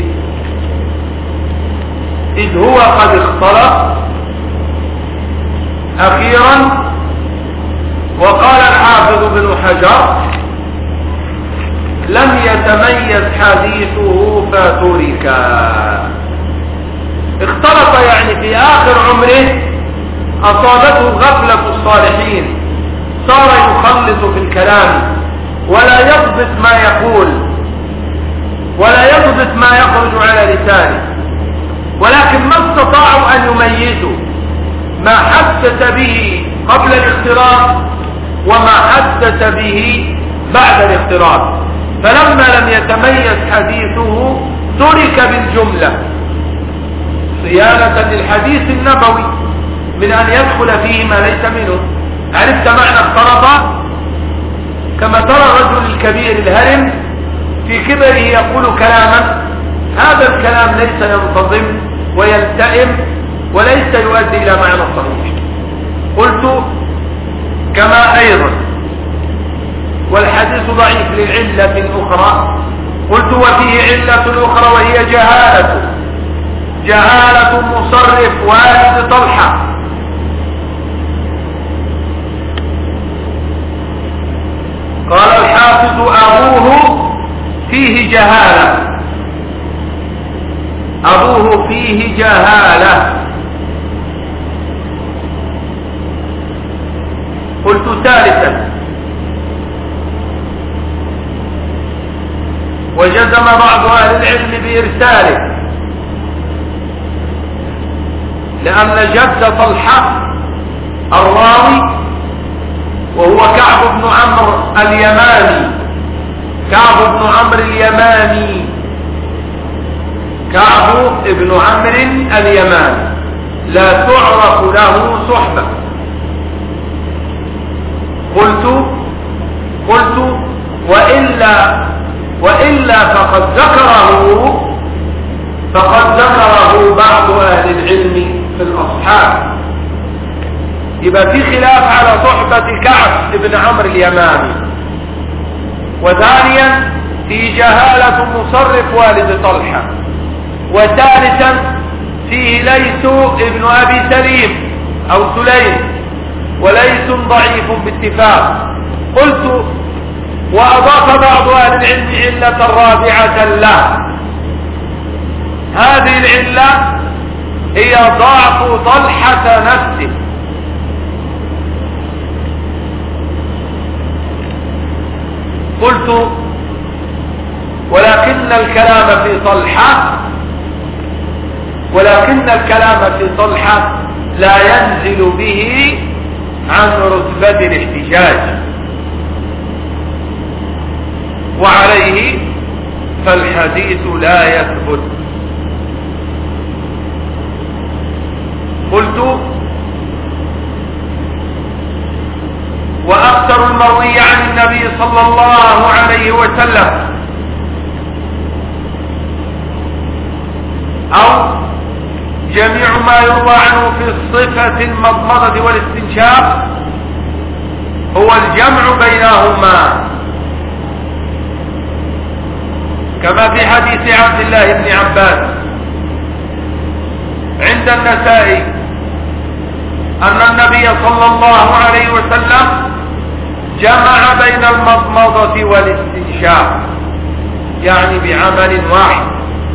إذ هو قد اختلط أخيرا. وقال الحافظ بن حجر لم يتميز حديثه فترك. اختلط يعني في آخر عمره أصابته غفلة الصالحين، صار يخلط في الكلام ولا يضبط ما يقول ولا يضبط ما يخرج على لسانه، ولكن ما استطاعوا أن يميزوا ما حدث به قبل الاختلاط وما حدث به بعد الاختلاط. فلما لم يتميز حديثه ترك بالجملة صيانة للحديث النبوي من أن يدخل فيه ما ليس منه. عرفت معنى اختلط؟ كما ترى الرجل الكبير الهرم في كبره يقول كلاما هذا الكلام ليس ينتظم ويلتئم وليس يؤدي إلى معنى صحيح. قلت كما أيضا والحديث ضعيف لعلة أخرى. قلت وفيه علة أخرى وهي جهالة جهالة مصرف والد طلحة. قال الحافظ أبوه فيه جهالة، أبوه فيه جهالة. قلت ثالثا وجزم بعض أهل العلم بإرساله، لأن جد طلحة الراوي وهو كعب بن عمرو اليماني، كعب بن عمرو اليماني كعب بن عمرو اليماني لا تعرف له صحبة. قلت قلت وإلا وإلا فقد ذكره فقد ذكره بعض أهل العلم في الأصحاب. يبقى في خلاف على صحبة كعب بن عمرو اليماني. وثانيا في جهالة مصرف والد طلحة. وثالثا فيه ليث ابن أبي سليم أو سليم وليث ضعيف باتفاق. قلت وأضاف بعض أهل العلم علة رابعة له. هذه العلة هي ضعف طلحة نفسه. قلت ولكن الكلام في طلحة ولكن الكلام في طلحة لا ينزل به عن رتبة الاحتجاج، وعليه فالحديث لا يثبت. قلت وأكثر المروي عن النبي صلى الله عليه وسلم أو جميع ما يروى عنه في صفة المضمضة والاستنشاق هو الجمع بينهما، كما في حديث عبد الله بن عباس عند النسائي أن النبي صلى الله عليه وسلم جمع بين المضمضة والاستنشاق، يعني بعمل واحد،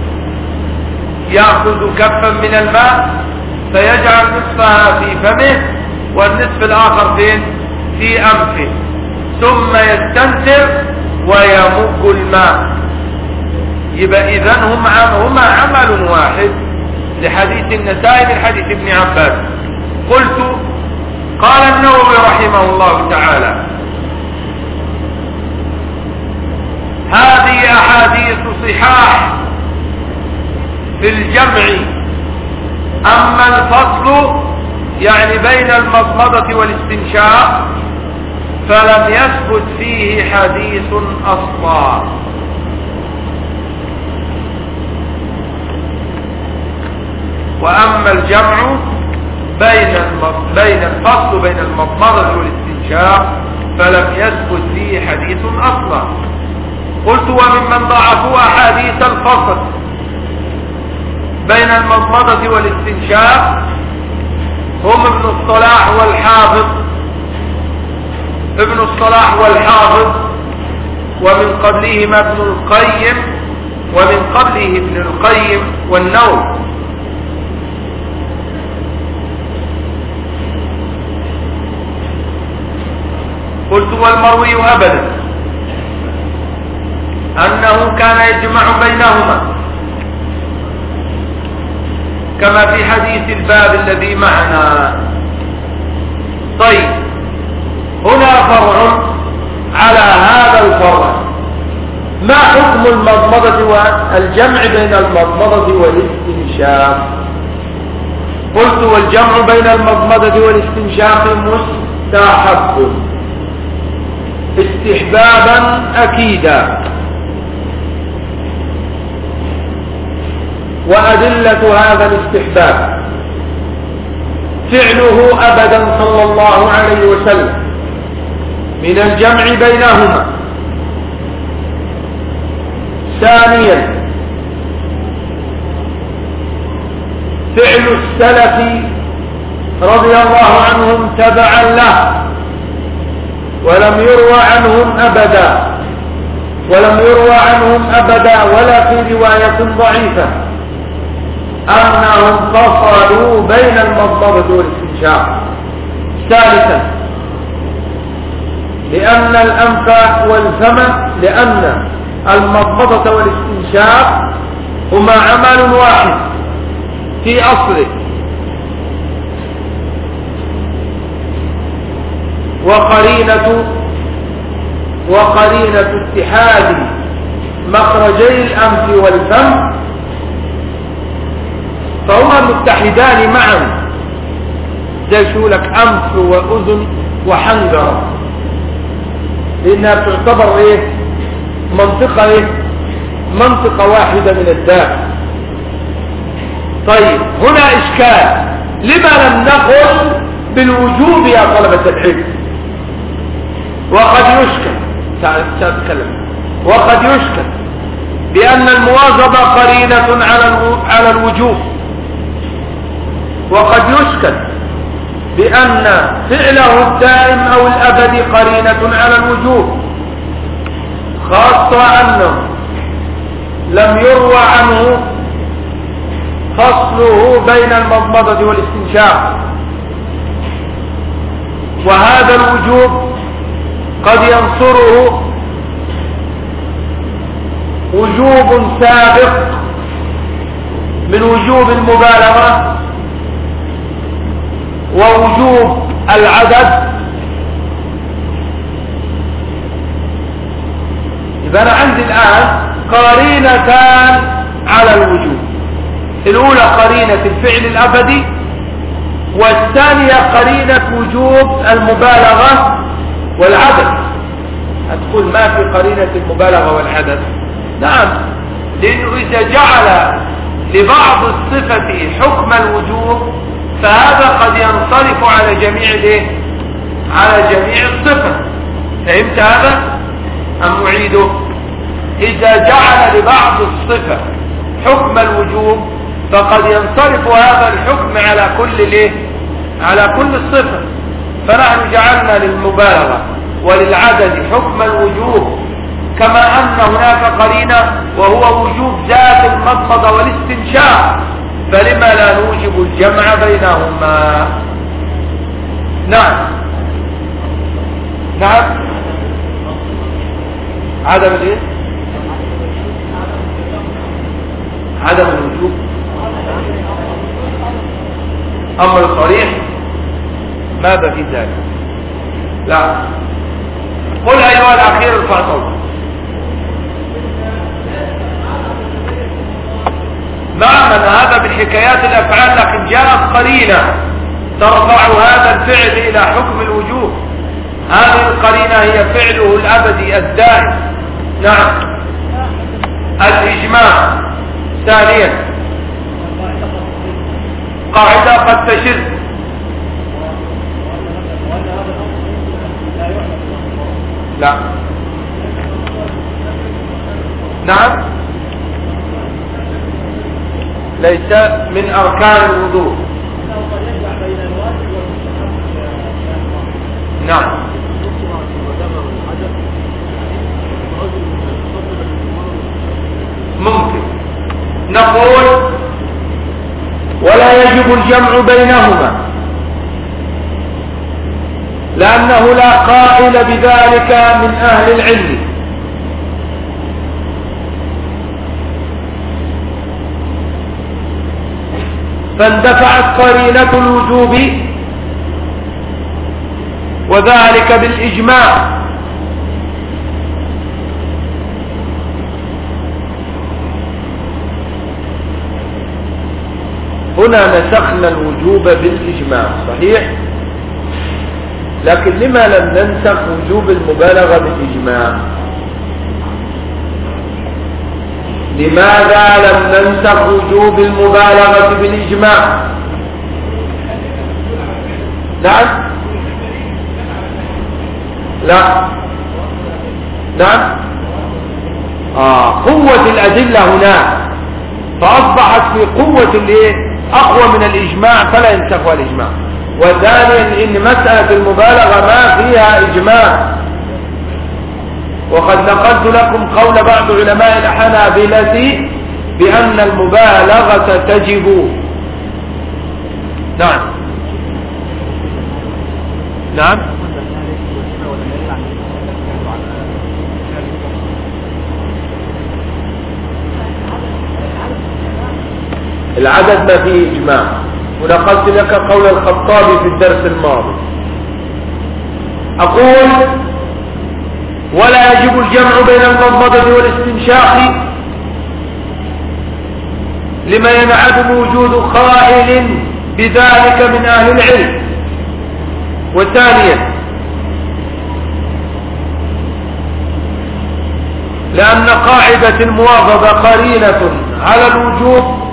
يأخذ كفا من الماء فيجعل نصفها في فمه والنصف الآخر فين؟ في أنفه، ثم يستنثر ويمج الماء. يبقى إذن هم هما عمل واحد لحديث النسائي من حديث ابن عباس. قلت قال النووي رحمه الله تعالى هذه أحاديث صحاح في الجمع، أما الفصل يعني بين المضمضة والاستنشاق فلم يثبت فيه حديث أصلا. وأما الجمع بين بين الفصل بين المضمضة والاستنشاق فلم يثبت فيه حديث أصلا. قلت وممن ضعفوا أحاديث الفصل بين المضمضة والاستنشاق هم ابن الصلاح والحافظ ابن الصلاح والحافظ ومن قبلهما ابن القيم ومن قبله ابن القيم والنووي. قلت والمروي أبدا أنه كان يجمع بينهما كما في حديث الباب الذي معنا. طيب هنا فرع على هذا الفرع، ما حكم المضمضة والجمع بين المضمضة والاستنشاق؟ قلت والجمع بين المضمضة والاستنشاق مستحب استحبابا أكيدا. وأدلة هذا الاستحباب فعله أبدا صلى الله عليه وسلم من الجمع بينهما. ثانيا فعل السلف رضي الله عنهم تبعا له، ولم يروى عنهم أبدا ولم يروى عنهم أبدا ولا في رواية ضعيفة أنهم فصلوا بين المضمضة والاستنشاق. ثالثا لأن الأنف والفم لأن المضمضة والاستنشاق هما عمل واحد في أصله، وقرينة وقرينة اتحاد مخرجي الأنف والفم فهما متحدان معا، زي شو لك أنف وأذن وحنجرة، لأنها تعتبر إيه منطقة إيه منطقة واحدة من الداخل. طيب هنا إشكال، لما لم نقل بالوجوب يا طلبة العلم؟ وقد يشكل سأتكلم وقد يشكل بأن المواظبة قرينة على على الوجوب، وقد يشكل بأن فعله الدائم أو الأبدي قرينة على الوجوب، خاصة أنه لم يروى عنه فصله بين المضمضة والاستنشاق، وهذا الوجوب قد ينصره وجوب سابق من وجوب المبالغة ووجوب العدد. يبقى أنا عندي الآن قرينتان على الوجوب، الأولى قرينة الفعل الأبدي، والثانية قرينة وجوب المبالغة والعدد. هتقول ما في قرينة المبالغة والعدد؟ نعم، لأنه إذا جعل لبعض الصفة حكم الوجوب فهذا قد ينصرف على جميع الايه؟ على جميع الصفة. فهمت هذا أم أعيده؟ إذا جعل لبعض الصفة حكم الوجوب فقد ينصرف هذا الحكم على كل الايه؟ على كل الصفة. فنحن جعلنا للمبالغة وللعدد حكم الوجوب، كما أن هناك قرينة وهو وجوب ذات المضمضة والاستنشاق، فلما لا نوجب الجمع بينهما؟ نعم نعم. عدم الايه؟ عدم الوجوب امر صريح، ماذا في ذلك؟ لا. قل ايها الاخير ارفع صوتك. نعم، هذا بحكايات الافعال، لكن جاءت قرينه ترفع هذا الفعل الى حكم الوجوب. هذه القرينه هي فعله الابدي الدائم. نعم. الاجماع. ثانيا قاعده قد تشذ. لا. نعم، ليس من أركان الوضوء. نعم. ممكن نقول ولا يجب الجمع بينهما، لأنه لا قائل بذلك من أهل العلم، فاندفعت قرينة الوجوب وذلك بالإجماع. هنا نسخنا الوجوب بالإجماع صحيح، لكن لما لم ننسخ وجوب المبالغة بالإجماع؟ لماذا لم ننسخ وجوب المبالغة بالإجماع؟ نعم. لا. نعم. آه قوة الأدلة هنا، فأصبحت في قوة الايه أقوى من الإجماع، فلا ينسخها الإجماع. وثانيا إن مسألة المبالغة ما فيها إجماع، وقد نقلت لكم قول بعض علماء الحنابلة بأن المبالغة تجب. نعم. نعم. العدد ما فيه إجماع، ونقلت لك قول الخطابي في الدرس الماضي. أقول ولا يجب الجمع بين المضمضة والاستنشاق لما ينعدم وجود قائل بذلك من أهل العلم. وثانيا لأن قاعدة المواظبة قرينة على الوجوب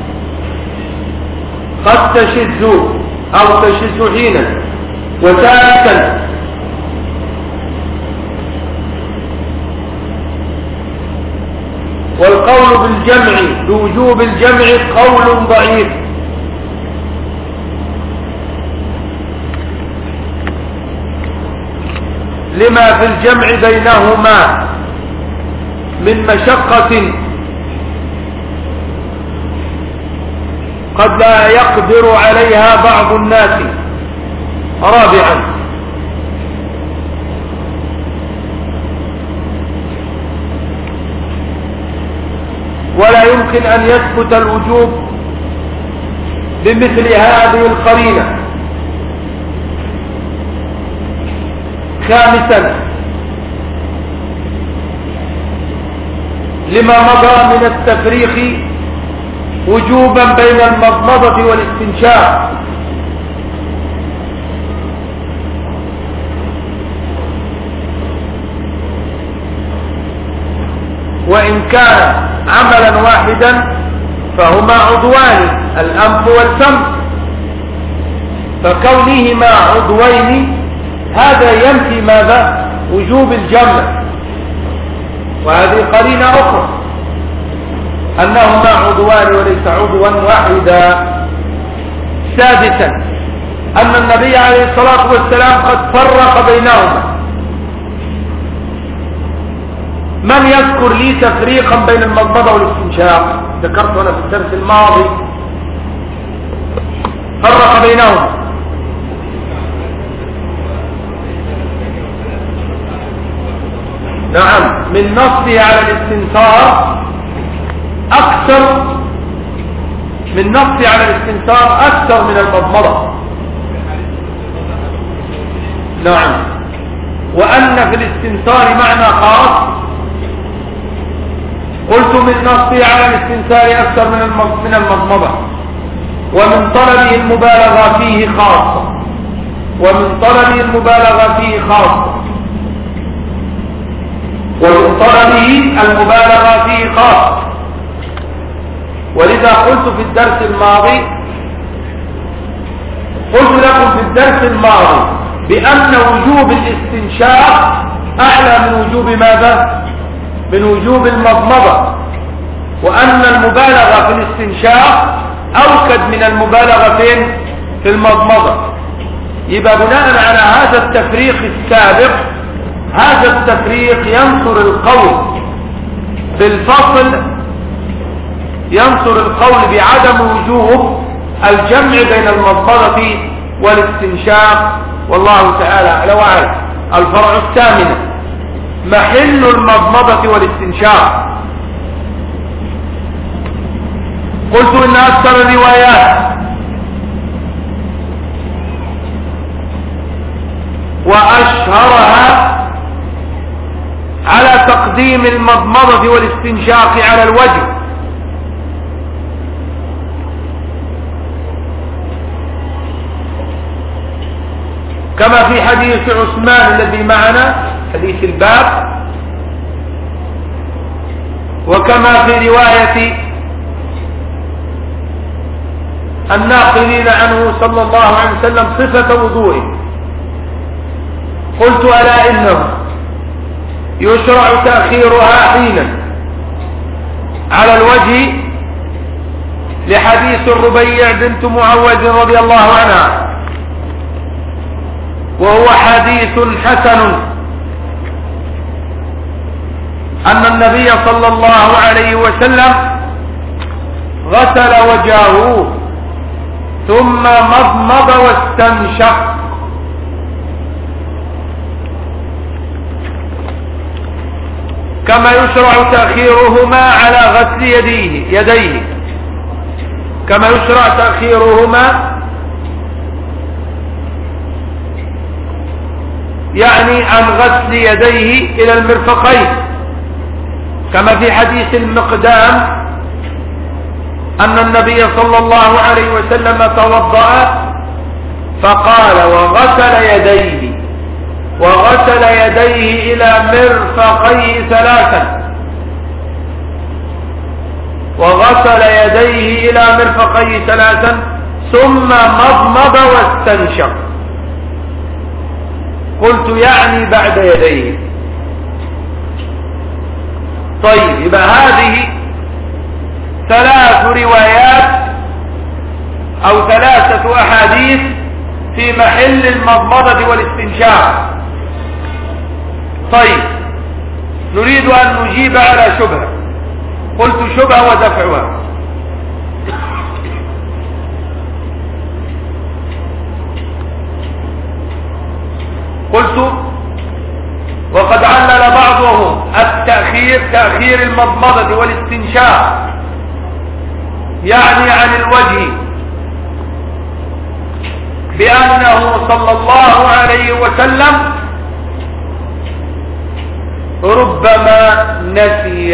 قد تشذ أو تشذ حينا. وثالثا والقول بالجمع بوجوب الجمع قول ضعيف، لما في الجمع بينهما من مشقة قد لا يقدر عليها بعض الناس. رابعا ولا يمكن أن يثبت الوجوب بمثل هذه القرينة. خامسا لما مضى من التفريق وجوبا بين المضمضة والاستنشاق، وإن كان عملا واحدا فهما عضوان الأنف والفم، فكونهما عضوين هذا ينفي ماذا؟ وجوب الجمع. وهذه قرينة أخرى أنهما عضوان وليس عضوا واحدا. سادسا أن النبي عليه الصلاة والسلام قد فرق بينهما. من يذكر لي تفريقا بين المضمضة والاستنشاق؟ ذكرت أنا في الدرس الماضي فرق بينهما. نعم، من نصه على الاستنثار أكثر من نصه على الاستنثار أكثر من المضمضة. نعم، وأن في الاستنثار معنى خاص. قلت من نصه على الاستنثار أكثر من من المضمضة، ومن طلبه المبالغة فيه خاصة، ومن طلبه المبالغة فيه خاصة، ومن طلبه المبالغة فيه خاصة. ولذا قلت في الدرس الماضي قلت لكم في الدرس الماضي بأن وجوب الاستنشاق أعلى من وجوب ماذا؟ من وجوب المضمضة، وأن المبالغة في الاستنشاق أوكد من المبالغة فين؟ في المضمضة. يبقى بناء على هذا التفريق السابق، هذا التفريق ينصر القول بالفصل، ينصر القول بعدم وجوب الجمع بين المضمضة والاستنشاق. والله تعالى أعلى وأعلم. الفرع الثامن محل المضمضة والاستنشاق. قلت إن أكثر الروايات وأشهرها على تقديم المضمضة والاستنشاق على الوجه، كما في حديث عثمان الذي معنا حديث الباب، وكما في رواية الناقلين عنه صلى الله عليه وسلم صفة وضوئه. قلت ألا إنه يشرع تأخيرها حينا على الوجه لحديث الربيع بنت معوذ رضي الله عنها، وهو حديث حسن أن النبي صلى الله عليه وسلم غسل وجهه ثم مضمض واستنشق. كما يشرع تأخيرهما على غسل يديه يديه كما يشرع تأخيرهما يعني عن غسل يديه إلى المرفقين، كما في حديث المقدام أن النبي صلى الله عليه وسلم توضأ فقال وغسل يديه وغسل يديه إلى مرفقيه ثلاثا وغسل يديه إلى مرفقيه ثلاثا ثم مضمض واستنشق. قلت يعني بعد يديه. طيب، يبقى هذه ثلاث روايات أو ثلاثة أحاديث في محل المضمضة والاستنشاق. طيب، نريد أن نجيب على شبهة. قلت شبهة ودفعها. قلت وقد علل بعضهم التأخير تأخير المضمضة والاستنشاق يعني عن الوجه بأنه صلى الله عليه وسلم ربما نسي،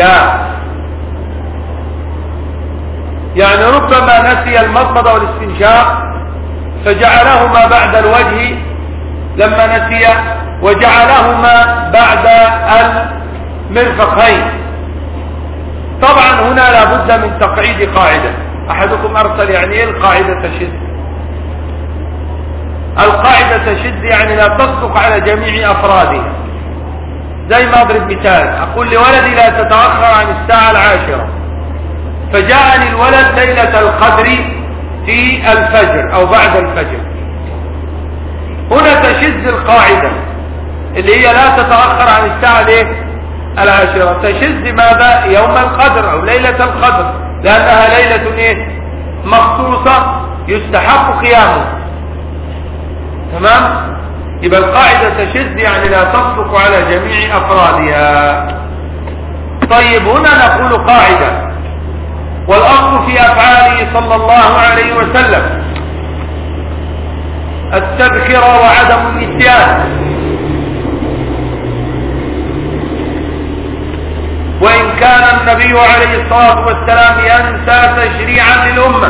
يعني ربما نسي المضمضة والاستنشاق فجعلهما بعد الوجه لما نسي، وجعلهما بعد المرفقين. طبعا هنا لابد من تقعيد قاعدة. أحدكم أرسل يعني إيه القاعدة تشد؟ القاعدة تشد يعني لا تصدق على جميع أفرادها. زي ما أضرب مثال، أقول لولدي لا تتأخر عن الساعة العاشرة، فجاءني الولد ليلة القدر في الفجر أو بعد الفجر. هنا تشد القاعدة اللي هي لا تتأخر عن الساعة ليه؟ العاشرة. تشد ماذا؟ يوم القدر أو ليلة القدر، لأنها ليلة إيه؟ مخصوصة يستحق قيامه. تمام؟ يبقى القاعدة تشد يعني لا تصدق على جميع أفرادها. طيب هنا نقول قاعدة، والأصل في أفعاله صلى الله عليه وسلم التذكرة وعدم النسيان، وإن كان النبي عليه الصلاة والسلام ينسى تشريعا للأمة.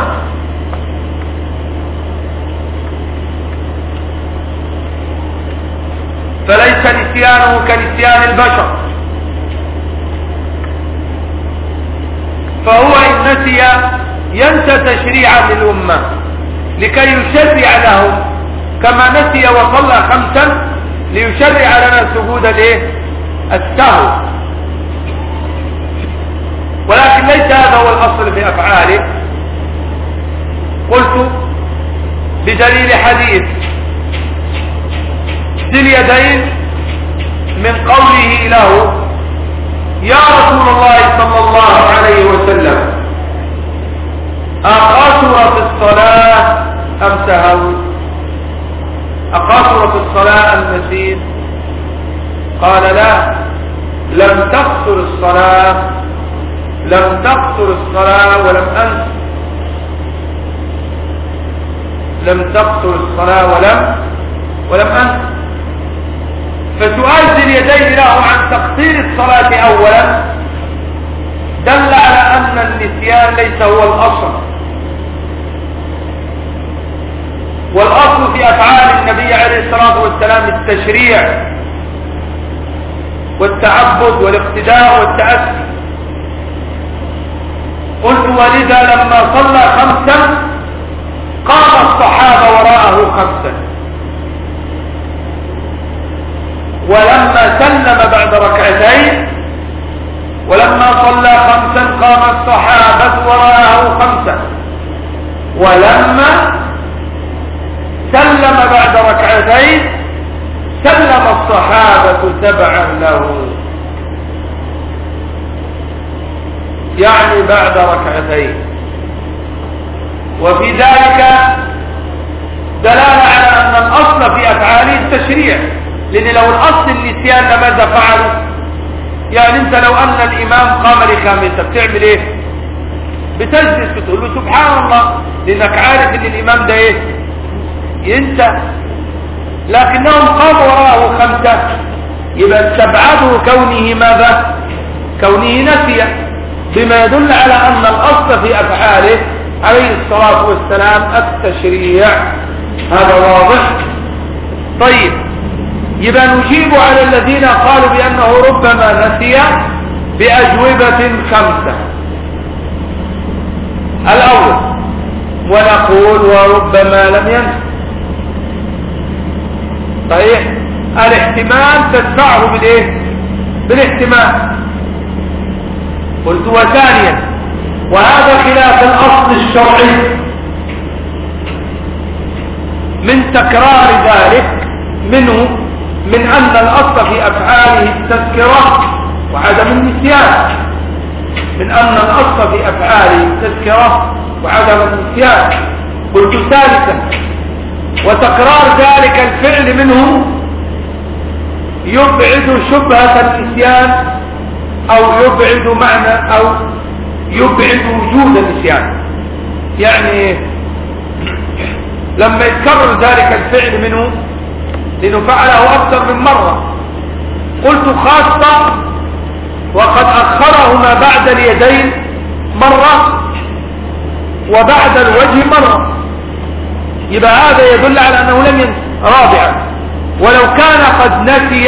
فليس نسيانه كنسيان البشر، فهو إن نسي ينسى تشريعا للأمة لكي يشرع لهم، كما نسي وصلى خمسا ليشرع لنا سجود الايه؟ السهو. ولكن ليس هذا هو الأصل في أفعاله. قلت بدليل حديث ذي اليدين من قوله له يا رسول الله صلى الله عليه وسلم أقصر في الصلاة أم سهوت؟ أقصر في الصلاة أم نسيت؟ قال لا، لم تقصر الصلاة، لم تقصر الصلاة ولم أنس، لم تقصر الصلاة ولم ولم أنس. فسؤال ذي اليدين له عن تقصير الصلاة أولا دل على أن النسيان ليس هو الأصل، والأصل في أفعال النبي عليه الصلاة والسلام التشريع والتعبد والاقتداء والتأسي. قلت ولذا لما صلى خمسا قام الصحابة وراءه خمسا، ولما سلم بعد ركعتين ولما صلى خمسا قام الصحابة وراءه خمسا، ولما سلم بعد ركعتين سلم الصحابة تبعا له، يعني بعد ركعتين. وفي ذلك دلالة على أن الأصل في أفعاله التشريع، لأن لو الأصل النسيان لماذا فعلوا؟ يعني أنت لو أن الإمام قام لخامسة بتعمل إيه؟ بتجلس بتقول له سبحان الله، لأنك عارف أن الإمام ده إيه؟ ينسى. لكنهم قاموا وراءه خمسة، يبقى استبعده كونه ماذا؟ كونه نسي، بما يدل على أن الأصل في أفعاله عليه الصلاة والسلام التشريع. هذا واضح؟ طيب، يبقى نجيب على الذين قالوا بأنه ربما نسي بأجوبة خمسة. الأول، ونقول وربما لم ينسى. صحيح، الاحتمال تدفعه بالايه؟ بالاحتمال. قلت وثانيا، وهذا خلاف الأصل الشرعي من تكرار ذلك منه، من أن الأصل في أفعاله التذكرة وعدم النسيان، من أن الأصل في أفعاله التذكرة وعدم النسيان. قلت ثالثا وتكرار ذلك الفعل منه يبعد شبهة النسيان أو يبعد معنى أو يبعد وجود النسيان. يعني لما يتكرر ذلك الفعل منه لأنه فعله أكثر من مرة، قلت خاصة وقد أخره ما بعد اليدين مرة وبعد الوجه مرة، يبقى هذا يدل على أنه لم ينسى. رابعا ولو كان قد نسي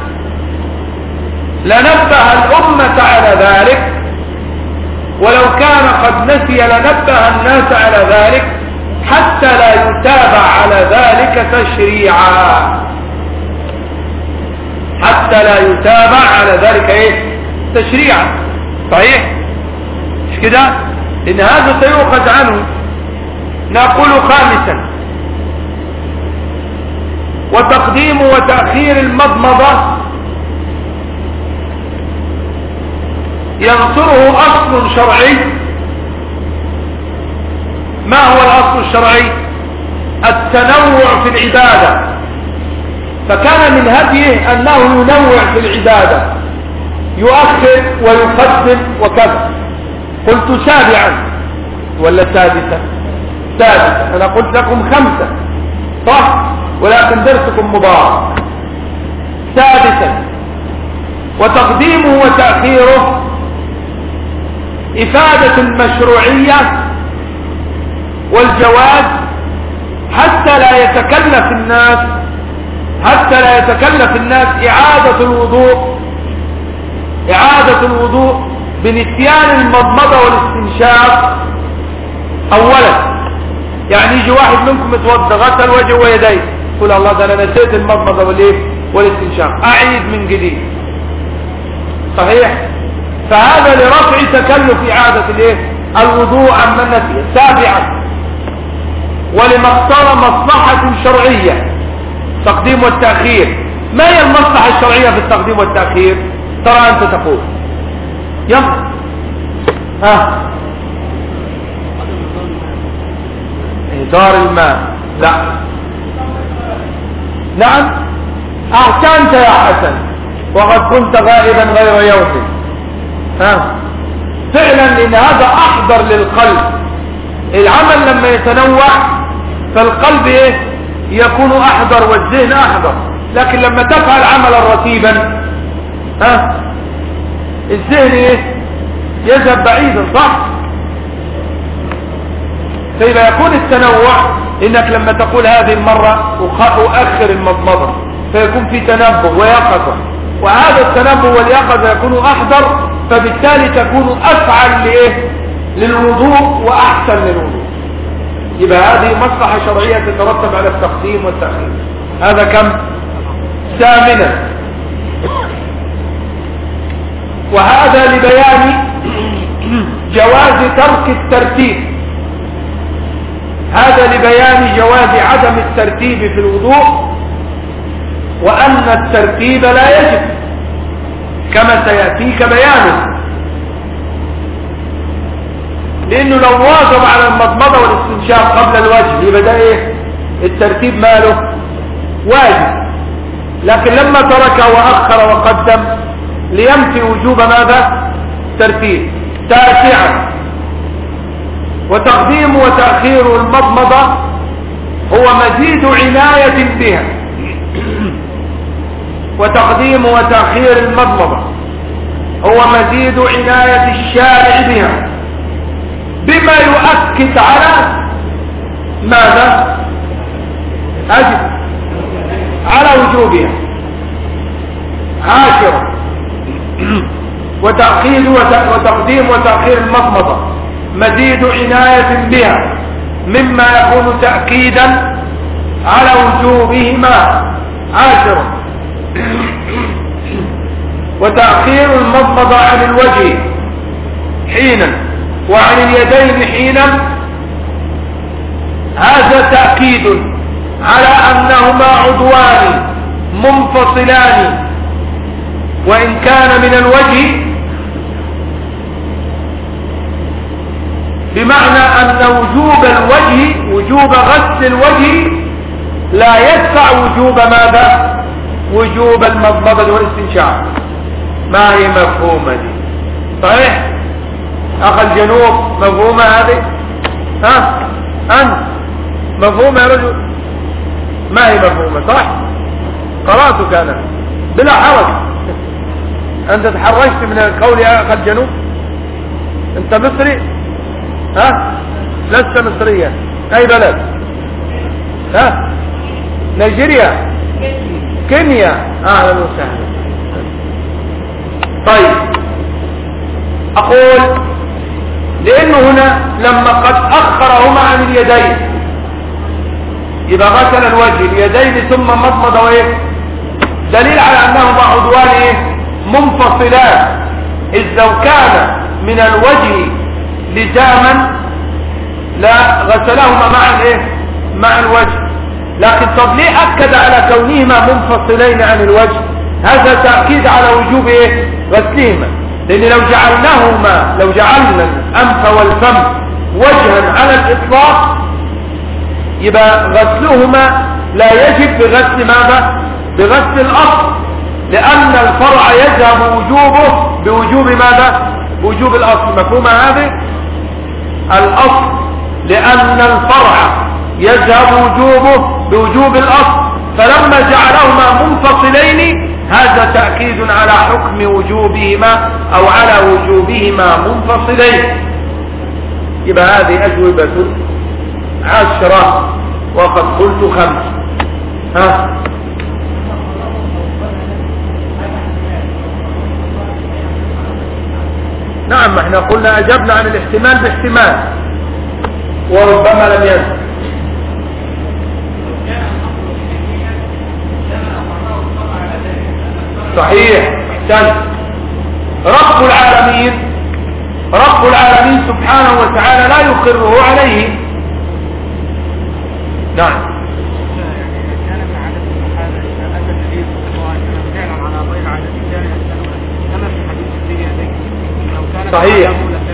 لنبه الأمة على ذلك، ولو كان قد نسي لنبه الناس على ذلك حتى لا يتابع على ذلك تشريعا، حتى لا يتابع على ذلك ايه تشريعا. صحيح مش كده؟ ان هذا سيؤخذ عنه. نقول خامسا وتقديم وتأخير المضمضة ينصره أصل شرعي. ما هو الأصل الشرعي؟ التنوع في العبادة، فكان من هديه أنه ينوع في العبادة، يؤخر ويقدم وكذا. قلت سابعا ولا سادسا؟ سادسا. أنا قلت لكم خمسة صح، ولكن درسكم مبارك. سادسا وتقديمه وتأخيره إفادة المشروعية والجواز حتى لا يتكلف الناس حتى لا يتكلف الناس إعادة الوضوء إعادة الوضوء بنسيان المضمضة والاستنشاق. أولا يعني يجي واحد منكم يتوضا غسل وجهه ويديه، يقول الله ده أنا نسيت المضمضة والايه والاستنشاق، أعيد من جديد. صحيح؟ فهذا لرفع تكلف إعادة الايه الوضوء عمن نسي. سابعا ولما اقتضى مصلحة شرعية تقديم والتأخير. ما هي المصلحة الشرعية في التقديم والتأخير؟ ترى أنت تقول يلا ها إهدار الماء. لا نعم أحسنت يا حسن، وقد كنت غائبا غير يوم. ها فعلا لأن هذا أحضر للقلب. العمل لما يتنوع فالقلب إيه يكون أحضر والذهن أحضر، لكن لما تفعل عملا رتيبا ها الذهن إيه يذهب بعيدا. صح؟ فإذا يكون التنوع إنك لما تقول هذه المرة أؤخر المضمضة فيكون في تنبه ويقظة، وهذا التنبه واليقظة يكون أحضر، فبالتالي تكون أفعل لإيه للوضوء وأحسن للوضوء. يبقى هذه مصلحة شرعية تترتب على التقديم والتأخير. هذا كم؟ ثامنا وهذا لبيان جواز ترك الترتيب. هذا لبيان جواز عدم الترتيب في الوضوء، وأن الترتيب لا يجب كما سيأتيك بيانه. لأنه لو واظب على المضمضة والاستنشاق قبل الوجه يبقى ده إيه الترتيب ماله واجب، لكن لما ترك وأخر وقدم لينفي وجوب ماذا ترتيب. تاسعا وتقديم وتأخير المضمضة هو مزيد عناية بها. وتقديم وتأخير المضمضة هو مزيد عناية الشارع بها بما يؤكد على ماذا أجل على وجوبها. عاشرا وتأخير وتقديم وتأخير المضمضة مزيد عناية بها مما يكون تأكيدا على وجوبهما. عاشرا وتأخير المضمضة عن الوجه حينا وعن اليدين حينا، هذا تأكيد على أنهما عضوان منفصلان وإن كان من الوجه، بمعنى أن وجوب الوجه وجوب غسل الوجه لا يدفع وجوب ماذا؟ وجوب المضمضة والاستنشاق. ما هي مفهومة دي؟ صحيح؟ أخ الجنوب مفهومة هذه؟ ها؟ أنت مفهومة يا رجل؟ ما هي مفهومة صح؟ قرأتك أنا بلا حرج. أنت تحرجت من القول يا أخ الجنوب؟ أنت مصري؟ ها؟ لست مصريا. أي بلد؟ ها؟ نيجيريا؟ كينيا؟ أهلا وسهلا. طيب أقول لأنه هنا لما قد أخرهما عن اليدين يبقى غسل الوجه اليدين ثم مضمض وإيه؟ دليل على أنهما عضوان إيه؟ منفصلان. إذ لو كان من الوجه لزاما لا غسلهما مع الايه؟ مع الوجه. لكن طب ليه أكد على كونهما منفصلين عن الوجه؟ هذا تأكيد على وجوب ايه؟ غسلهما. لأن لو جعلناهما لو جعلنا الأنف والفم وجها على الإطلاق يبقى غسلهما لا يجب بغسل ماذا؟ بغسل الأصل، لأن الفرع يذهب وجوبه بوجوب ماذا؟ بوجوب الأصل. مفهوم هذا؟ الأصل لأن الفرع يذهب وجوبه بوجوب الأصل، فلما جعلهما منفصلين هذا تأكيد على حكم وجوبهما أو على وجوبهما منفصلين. يبقى هذه أجوبة عشرة وقد قلت خمس. ها؟ نعم احنا قلنا أجبنا عن الاحتمال باحتمال وربما لم ينزل. صحيح. احسنت. رب العالمين رب العالمين سبحانه وتعالى لا يقره عليه. نعم. صحيح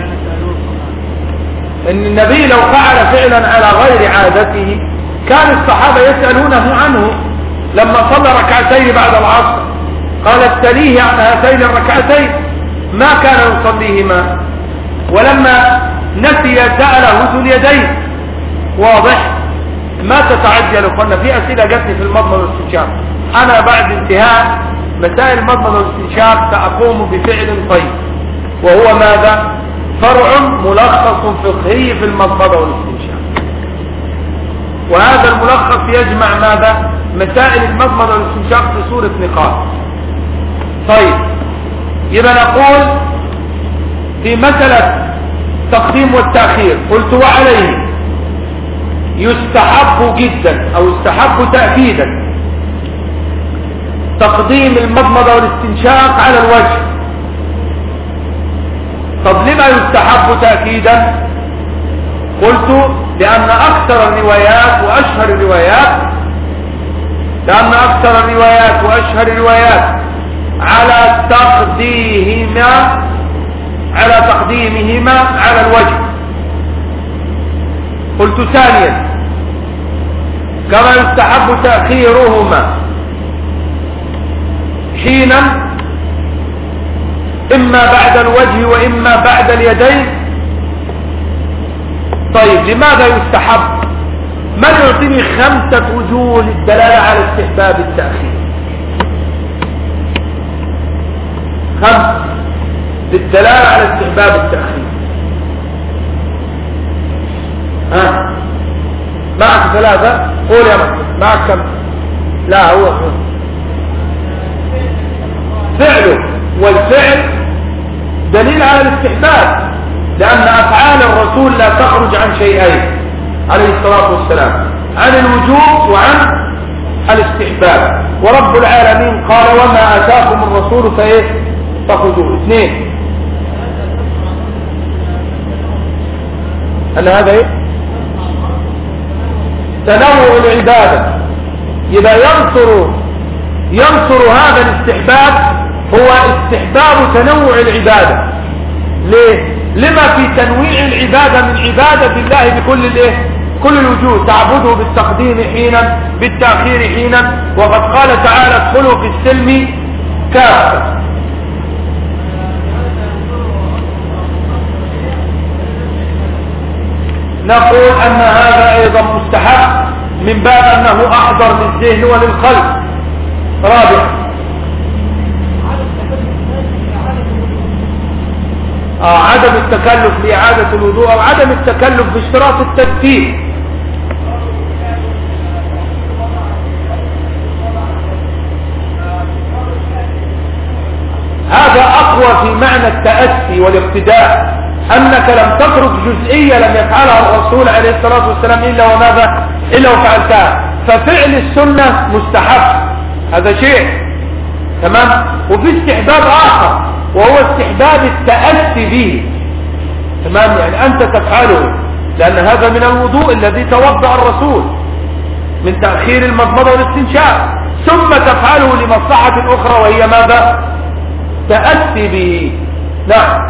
ان النبي لو فعل فعلا على غير عادته كان الصحابة يسألونه عنه. لما صلى ركعتين بعد العصر قال ابتليه عن هاتين الركعتين ما كان يصليهما، ولما نسي سأله ذو اليدين. واضح؟ ما تتعجل. قلنا في أسئلة جتني في المضمض والاستنشاق، أنا بعد انتهاء مسائل المضمض والاستنشاق سأقوم بفعل طيب، وهو ماذا؟ فرع ملخص فقهي في المضمضة والاستنشاق. وهذا الملخص يجمع ماذا؟ مسائل المضمضة والاستنشاق في صورة نقاط. طيب يبقى نقول في مسألة تقديم والتأخير قلت وعليه يستحب جدا أو يستحب تأكيدا تقديم المضمضة والاستنشاق على الوجه. طب لما يستحب تأكيدا؟ قلت لأن أكثر الروايات وأشهر الروايات لأن أكثر الروايات وأشهر الروايات على تقديمهما على تقديمهما على الوجه. قلت ثانيا كما يستحب تأخيرهما حينا إما بعد الوجه وإما بعد اليدين. طيب لماذا يستحب؟ من يعطيني خمسة وجوه للدلالة على استحباب التأخير؟ خمس للدلالة على استحباب التأخير. ها معك ثلاثة؟ قول يا محمد معك كم؟ لا هو فعله، والفعل دليل على الاستحباب، لأن أفعال الرسول لا تخرج عن شيئين عليه الصلاة والسلام، عن الوجوب وعن الاستحباب. ورب العالمين قال وما آتاكم الرسول فإيه فخذوه. اثنين أن هذا إيه؟ تنوع العبادة. يبقى ينصر ينصر هذا الاستحباب هو استحباب تنوع العبادة. ليه؟ لما في تنويع العبادة من عبادة الله بكل الايه كل الوجوه، تعبده بالتقديم حينا بالتأخير حينا، وقد قال تعالى ادخلوا في السلم كافة. نقول أن هذا أيضا مستحب من باب أنه أحضر للذهن وللقلب. رابعا آه عدم التكلف لإعادة الوضوء أو عدم التكلف باشتراط الترتيب. هذا أقوى في معنى التأسي والاقتداء، أنك لم تترك جزئية لم يفعلها الرسول عليه الصلاة والسلام إلا وماذا إلا وفعلتها، ففعل السنة مستحب، هذا شيء تمام. وفي استحباب آخر وهو استحباب التأسي به، تمام، يعني أنت تفعله لأن هذا من الوضوء الذي توضأ الرسول من تأخير المضمضة والاستنشاق، ثم تفعله لمصلحة أخرى وهي ماذا؟ تأسي به. نعم،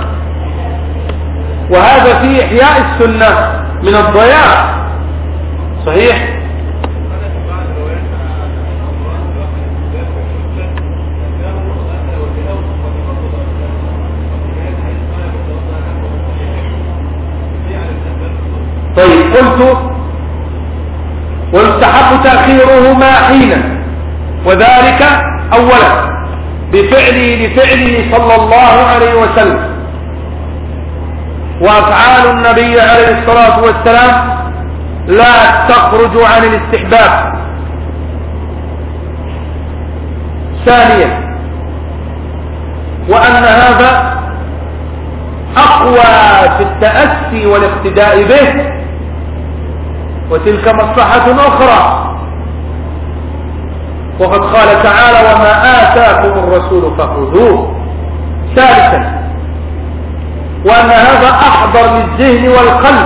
وهذا في إحياء السنة من الضياع. صحيح. طيب، قلت ويستحب تأخيرهما حينا، وذلك أولا بفعله لفعله صلى الله عليه وسلم، وأفعال النبي عليه الصلاة والسلام لا تخرج عن الاستحباب. ثانيا، وأن هذا أقوى في التأسي والاقتداء به، وتلك مصلحة أخرى، وقد قال تعالى وما آتاكم الرسول فخذوه. ثالثا، وأن هذا أحضر للذهن والقلب،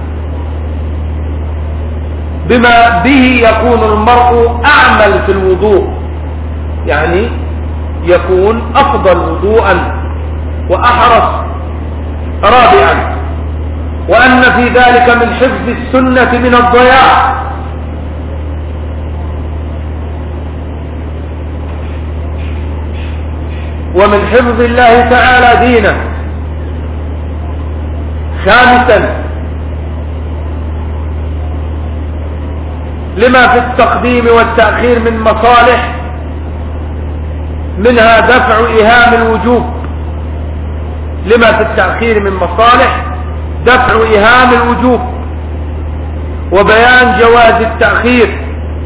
بما به يكون المرء أعمل في الوضوء، يعني يكون أفضل وضوءا وأحرص. رابعا، وأن في ذلك من حفظ السنة من الضياع، ومن حفظ الله تعالى دينه. خامسا، لما في التقديم والتأخير من مصالح، منها دفع إيهام الوجوب، لما في التأخير من مصالح دفع إيهام الوجوب، وبيان جواز التأخير،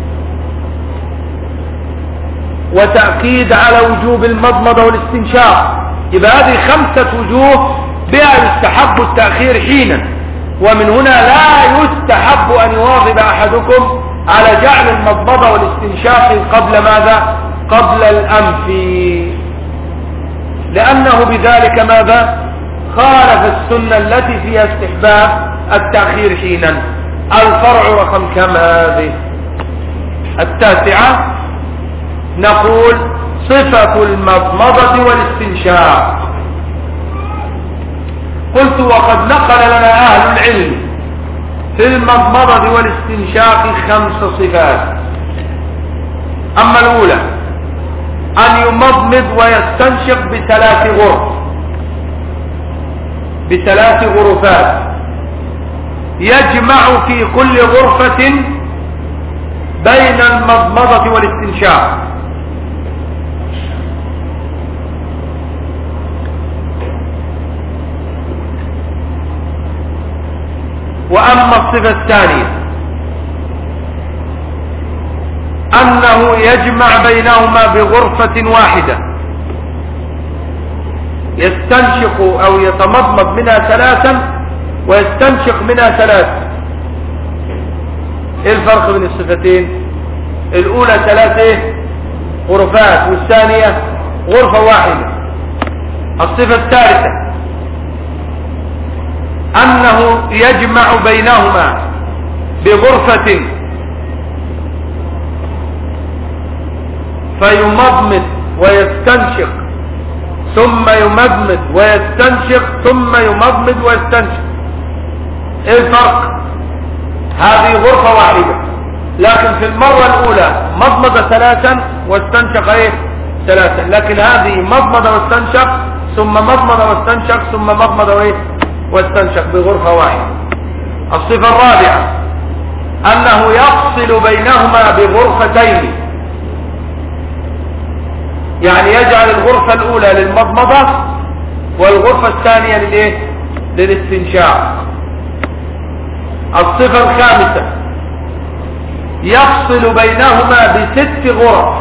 وتأكيد على وجوب المضمضة والاستنشاق. يبقى هذه خمسة وجوه بها يستحب التأخير حينا، ومن هنا لا يستحب أن يواظب أحدكم على جعل المضمضة والاستنشاق قبل ماذا؟ قبل الأنف، لأنه بذلك ماذا؟ خالف السنة التي فيها استحباب التأخير حينا. الفرع رقم كم هذه؟ التاسعة، نقول صفة المضمضة والاستنشاق. قلت وقد نقل لنا أهل العلم في المضمضة والاستنشاق خمس صفات. أما الأولى أن يمضمض ويستنشق بثلاث غرف، بثلاث غرفات، يجمع في كل غرفة بين المضمضة والاستنشاق. وأما الصفة الثانية أنه يجمع بينهما بغرفة واحدة، يستنشق أو يتمضمض منها ثلاثا ويستنشق منها ثلاثا. ايه الفرق بين الصفتين؟ الأولى ثلاثة غرفات والثانية غرفة واحدة. الصفة الثالثة أنه يجمع بينهما بغرفة فيمضمض ويستنشق ثم يمضمض ويستنشق ثم يمضمض ويستنشق. ايه الفرق؟ هذه غرفة واحدة، لكن في المرة الاولى مضمض ثلاثا واستنشق ايه ثلاثا، لكن هذه مضمض واستنشق ثم مضمض واستنشق ثم مضمض وايه واستنشق بغرفة واحدة. الصفة الرابعة انه يفصل بينهما بغرفتين، يعني يجعل الغرفة الاولى للمضمضة والغرفة الثانية للايه للاستنشاق. الصفة الخامسة يفصل بينهما بست غرف،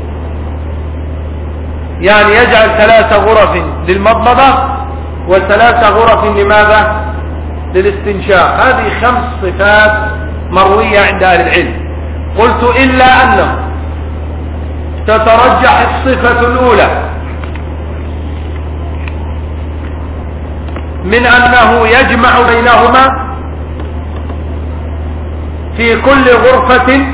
يعني يجعل ثلاث غرف للمضمضة وثلاث غرف لماذا للاستنشاق. هذه خمس صفات مروية عند أهل العلم. قلت إلا أنه تترجح الصفة الأولى من أنه يجمع بينهما في كل غرفة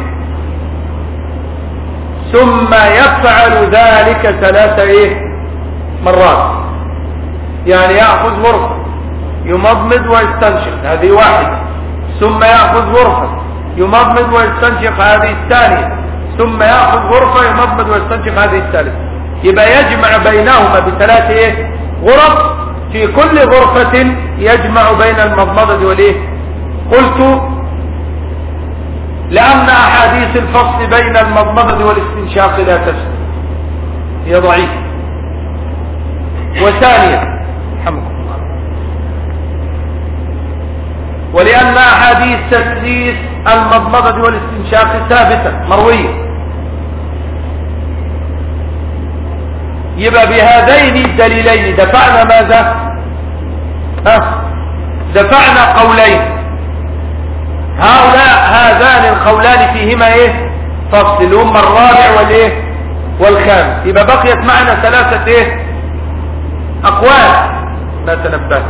ثم يفعل ذلك ثلاثة ايه مرات، يعني يأخذ غرفة يمضمض ويستنشق هذه واحدة، ثم يأخذ غرفة يمضمض ويستنشق هذه الثانية، ثم يأخذ غرفة يمضمض ويستنشق هذه الثالثة. يبقى يجمع بينهما بثلاث ايه غرف، في كل غرفة يجمع بين المضمضة والايه. قلت لأن أحاديث الفصل بين المضمضة والاستنشاق لا تفسد، هي ضعيفة. وثانيا ولأن أحاديث تسليس المضمضة والاستنشاق ثابتة مروية. يبقى بهذين الدليلين دفعنا ماذا؟ ها؟ دفعنا قولين، هؤلاء هذان القولان فيهما ايه فصل، هم الرابع والايه والخامس. يبقى بقيت معنا ثلاثة ايه اقوال ما تنبهت.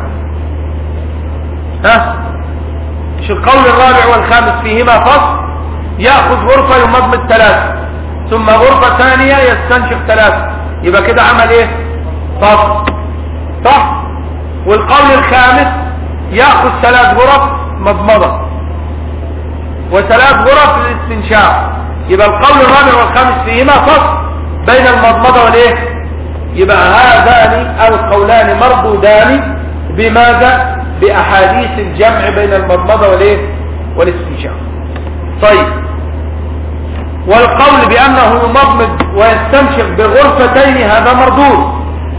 ها مش القول الرابع والخامس فيهما فصل، يأخذ غرفة يمضمض ثلاثة ثم غرفة ثانية يستنشق ثلاثة، يبقى كده عمل ايه فصل صح. والقول الخامس يأخذ ثلاث غرف مضمضة وثلاث غرف للاستنشاق، يبقى القول الرابع والخامس فيهما فصل بين المضمضة والايه. يبقى هذان القولان مردودان بماذا؟ بأحاديث الجمع بين المضمضة والايه والاستنشاق. طيب والقول بأنه يمضمض ويستنشق بغرفتين هذا مردود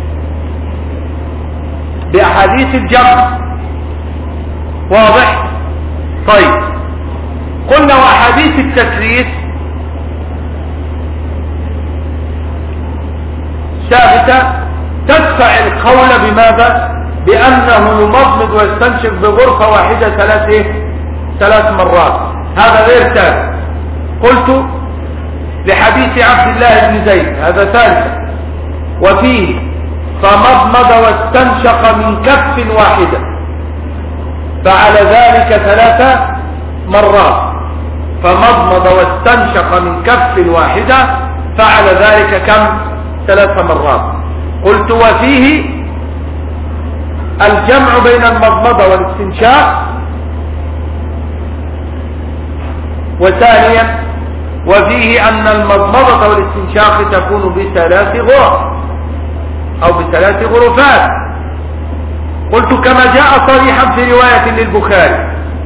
بأحاديث الجمع، واضح؟ طيب قلنا وأحاديث التكريس ثابتة تدفع القول بماذا؟ بأنه يمضمض ويستنشق بغرفة واحدة ثلاث ايه ثلاث مرات، هذا غير ثابت. قلت لحديث عبد الله بن زيد هذا ثالثا، وفيه فمضمض واستنشق من كف واحدة فعلى ذلك ثلاث مرات، فمضمض واستنشق من كف واحدة فعل ذلك كم؟ ثلاث مرات. قلت وفيه الجمع بين المضمضة والاستنشاق، وثانيا وفيه أن المضمضة والاستنشاق تكون بثلاث غرف أو بثلاث غرفات. قلت كما جاء صريحا في رواية للبخاري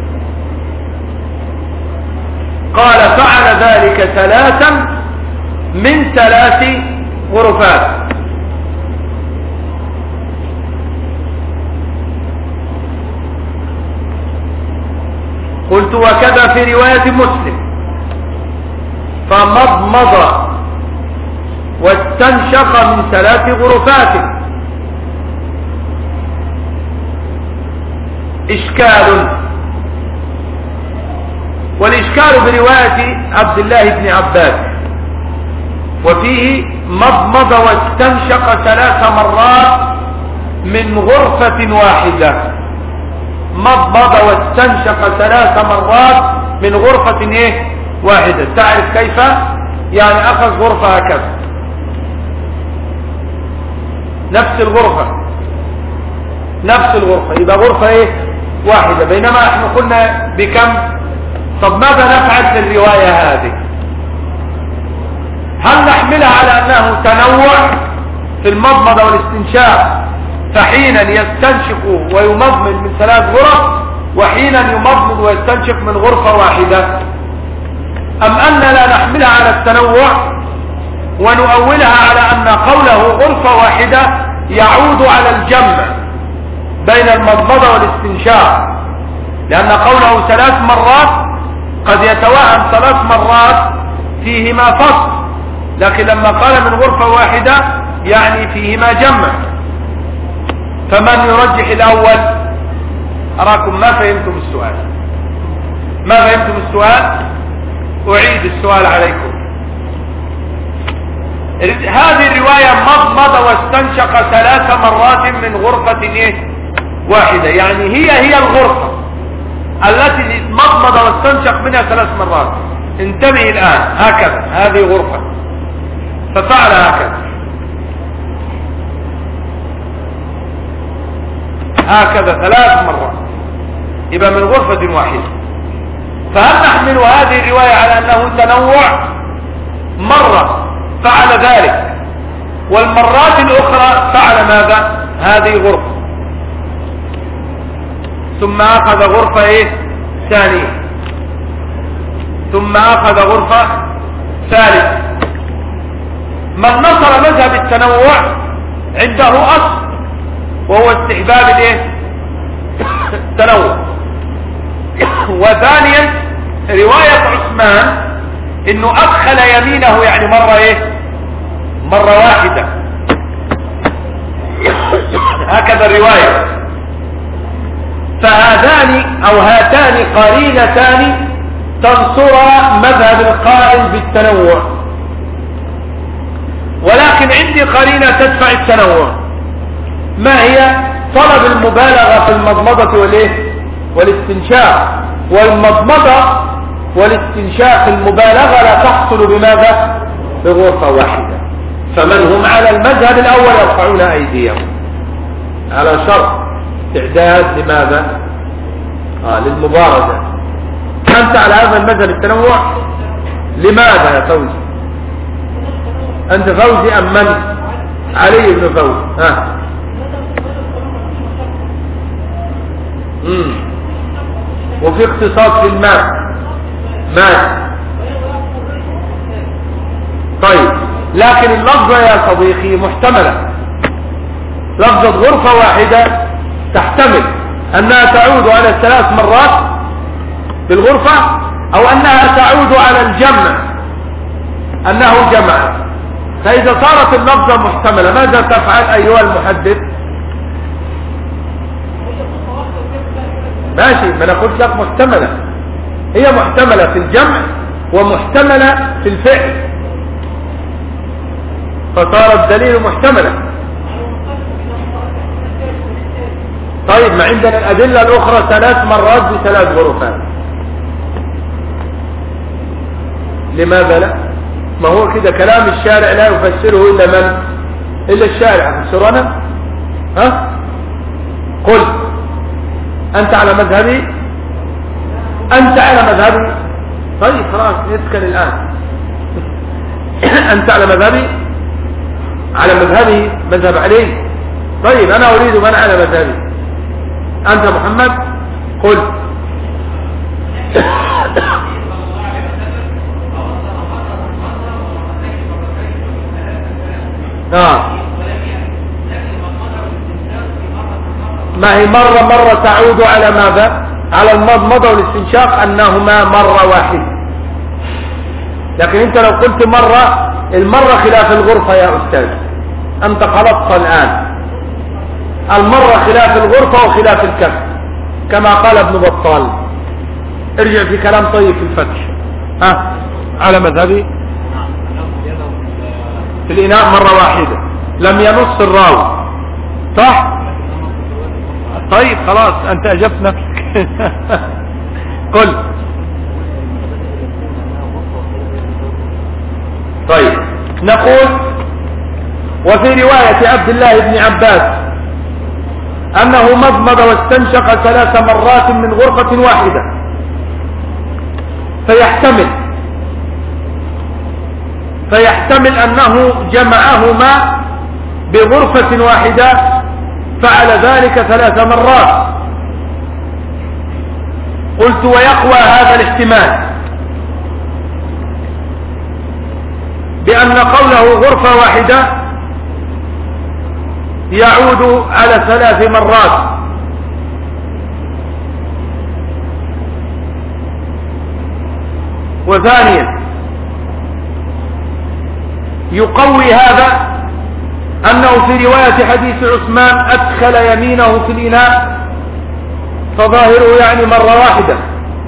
قال فعل ذلك ثلاثا من ثلاث غرفات. قلت وكذا في رواية مسلم فمضمض واستنشق من ثلاث غرفات. إشكال، والإشكال برواية عبد الله بن عباس وفيه مضمض واستنشق ثلاث مرات من غرفة واحدة، مضمض واستنشق ثلاث مرات من غرفة ايه واحدة. تعرف كيف؟ يعني اخذ غرفة هكذا، نفس الغرفة نفس الغرفة، يبقى غرفة ايه واحدة، بينما احنا قلنا بكم. طب ماذا نفعل في الرواية هذه؟ هل نحملها على انه تنوع في المضمضة والاستنشاق، فحينا يستنشق ويمضمض من ثلاث غرف وحينا يمضمض ويستنشق من غرفة واحدة، ام اننا لا نحملها على التنوع ونؤولها على ان قوله غرفة واحدة يعود على الجمع بين المضمضة والاستنشاق، لان قوله ثلاث مرات قد يتوهم ثلاث مرات فيهما فصل، لكن لما قال من غرفة واحدة يعني فيهما جمع. فمن يرجح الاول؟ اراكم ما فهمتم السؤال، ما فهمتم السؤال، اعيد السؤال عليكم. هذه الرواية مضمض واستنشق ثلاث مرات من غرفة ايه واحدة، يعني هي هي الغرفة التي مضمض واستنشق منها ثلاث مرات. انتبه الآن، هكذا هذه غرفة، ففعل هكذا هكذا ثلاث مرات، يبقى من غرفة واحدة. فهل نحمل هذه الرواية على أنه تنوع؟ مرة فعل ذلك، والمرات الأخرى فعل ماذا؟ هذه غرفة، ثم أخذ غرفة إيه ثانية، ثم أخذ غرفة ثالثة. من نصر مذهب التنوع عنده أصل وهو استحباب الايه التنوع. وثانيا رواية عثمان انه ادخل يمينه يعني مرة ايه مرة واحدة، هكذا الرواية. فهذان او هاتان قرينتان تنصر مذهب القائل بالتنوع، ولكن عندي قرينة تدفع التنوع. ما هي؟ طلب المبالغة في المضمضة والايه والاستنشاق، والمضمضة والاستنشاق المبالغة لا تحصل بماذا؟ بغرفة واحدة. فمن هم على المذهب الاول يرفعون ايديهم على شرط استعداد لماذا؟ آه للمبارزة. انت على هذا المذهب التنوع لماذا يا فوزي؟ انت فوزي ام من؟ علي بن فوزي. ها امم وفي اختصاص في الماء ماء. طيب لكن اللفظة يا صديقي محتملة، لفظة غرفة واحدة تحتمل انها تعود على ثلاث مرات بالغرفة، او انها تعود على الجمع انه جمع. فاذا صارت اللفظة محتملة ماذا تفعل ايها المحدث؟ ماشي، ما انا قلت لك محتملة، هي محتملة في الجمع ومحتملة في الفعل، فصار الدليل محتملة. طيب ما عندنا الأدلة الأخرى ثلاث مرات بثلاث غرفات، لماذا لا؟ ما هو كده كلام الشارع لا يفسره إلا من؟ إلا الشارع. أفسرنا؟ ها؟ قل أنت على مذهبي؟ أنت على مذهبي؟ طيب خلاص نسكن الآن. أنت على مذهبي؟ على مذهبي مذهب علي. طيب أنا أريد من على مذهبي؟ أنت محمد؟ قل. آه. ما هي مرة مرة تعود على ماذا؟ على المضمضة والاستنشاق أنهما مرة واحدة. لكن أنت لو قلت مرة، المرة خلاف الغرفة يا أستاذ، أنت خلطت الآن. المرة خلاف الغرفة وخلاف الكف كما قال ابن بطال. ارجع في كلام طيب في الفتح. ها على مذهبي في الإناء مرة واحدة، لم ينص الراوي صح؟ طيب خلاص أنت أجبت نفسك. قل. طيب نقول وفي رواية عبد الله بن عباس أنه مضمض واستنشق ثلاث مرات من غرفة واحدة، فيحتمل فيحتمل أنه جمعهما بغرفة واحدة فعل ذلك ثلاث مرات. قلت ويقوى هذا الاحتمال بأن قوله غرفة واحدة يعود على ثلاث مرات، وثانيا يقوي هذا أنه في رواية حديث عثمان أدخل يمينه في الإناء، فظاهره يعني مرة واحدة.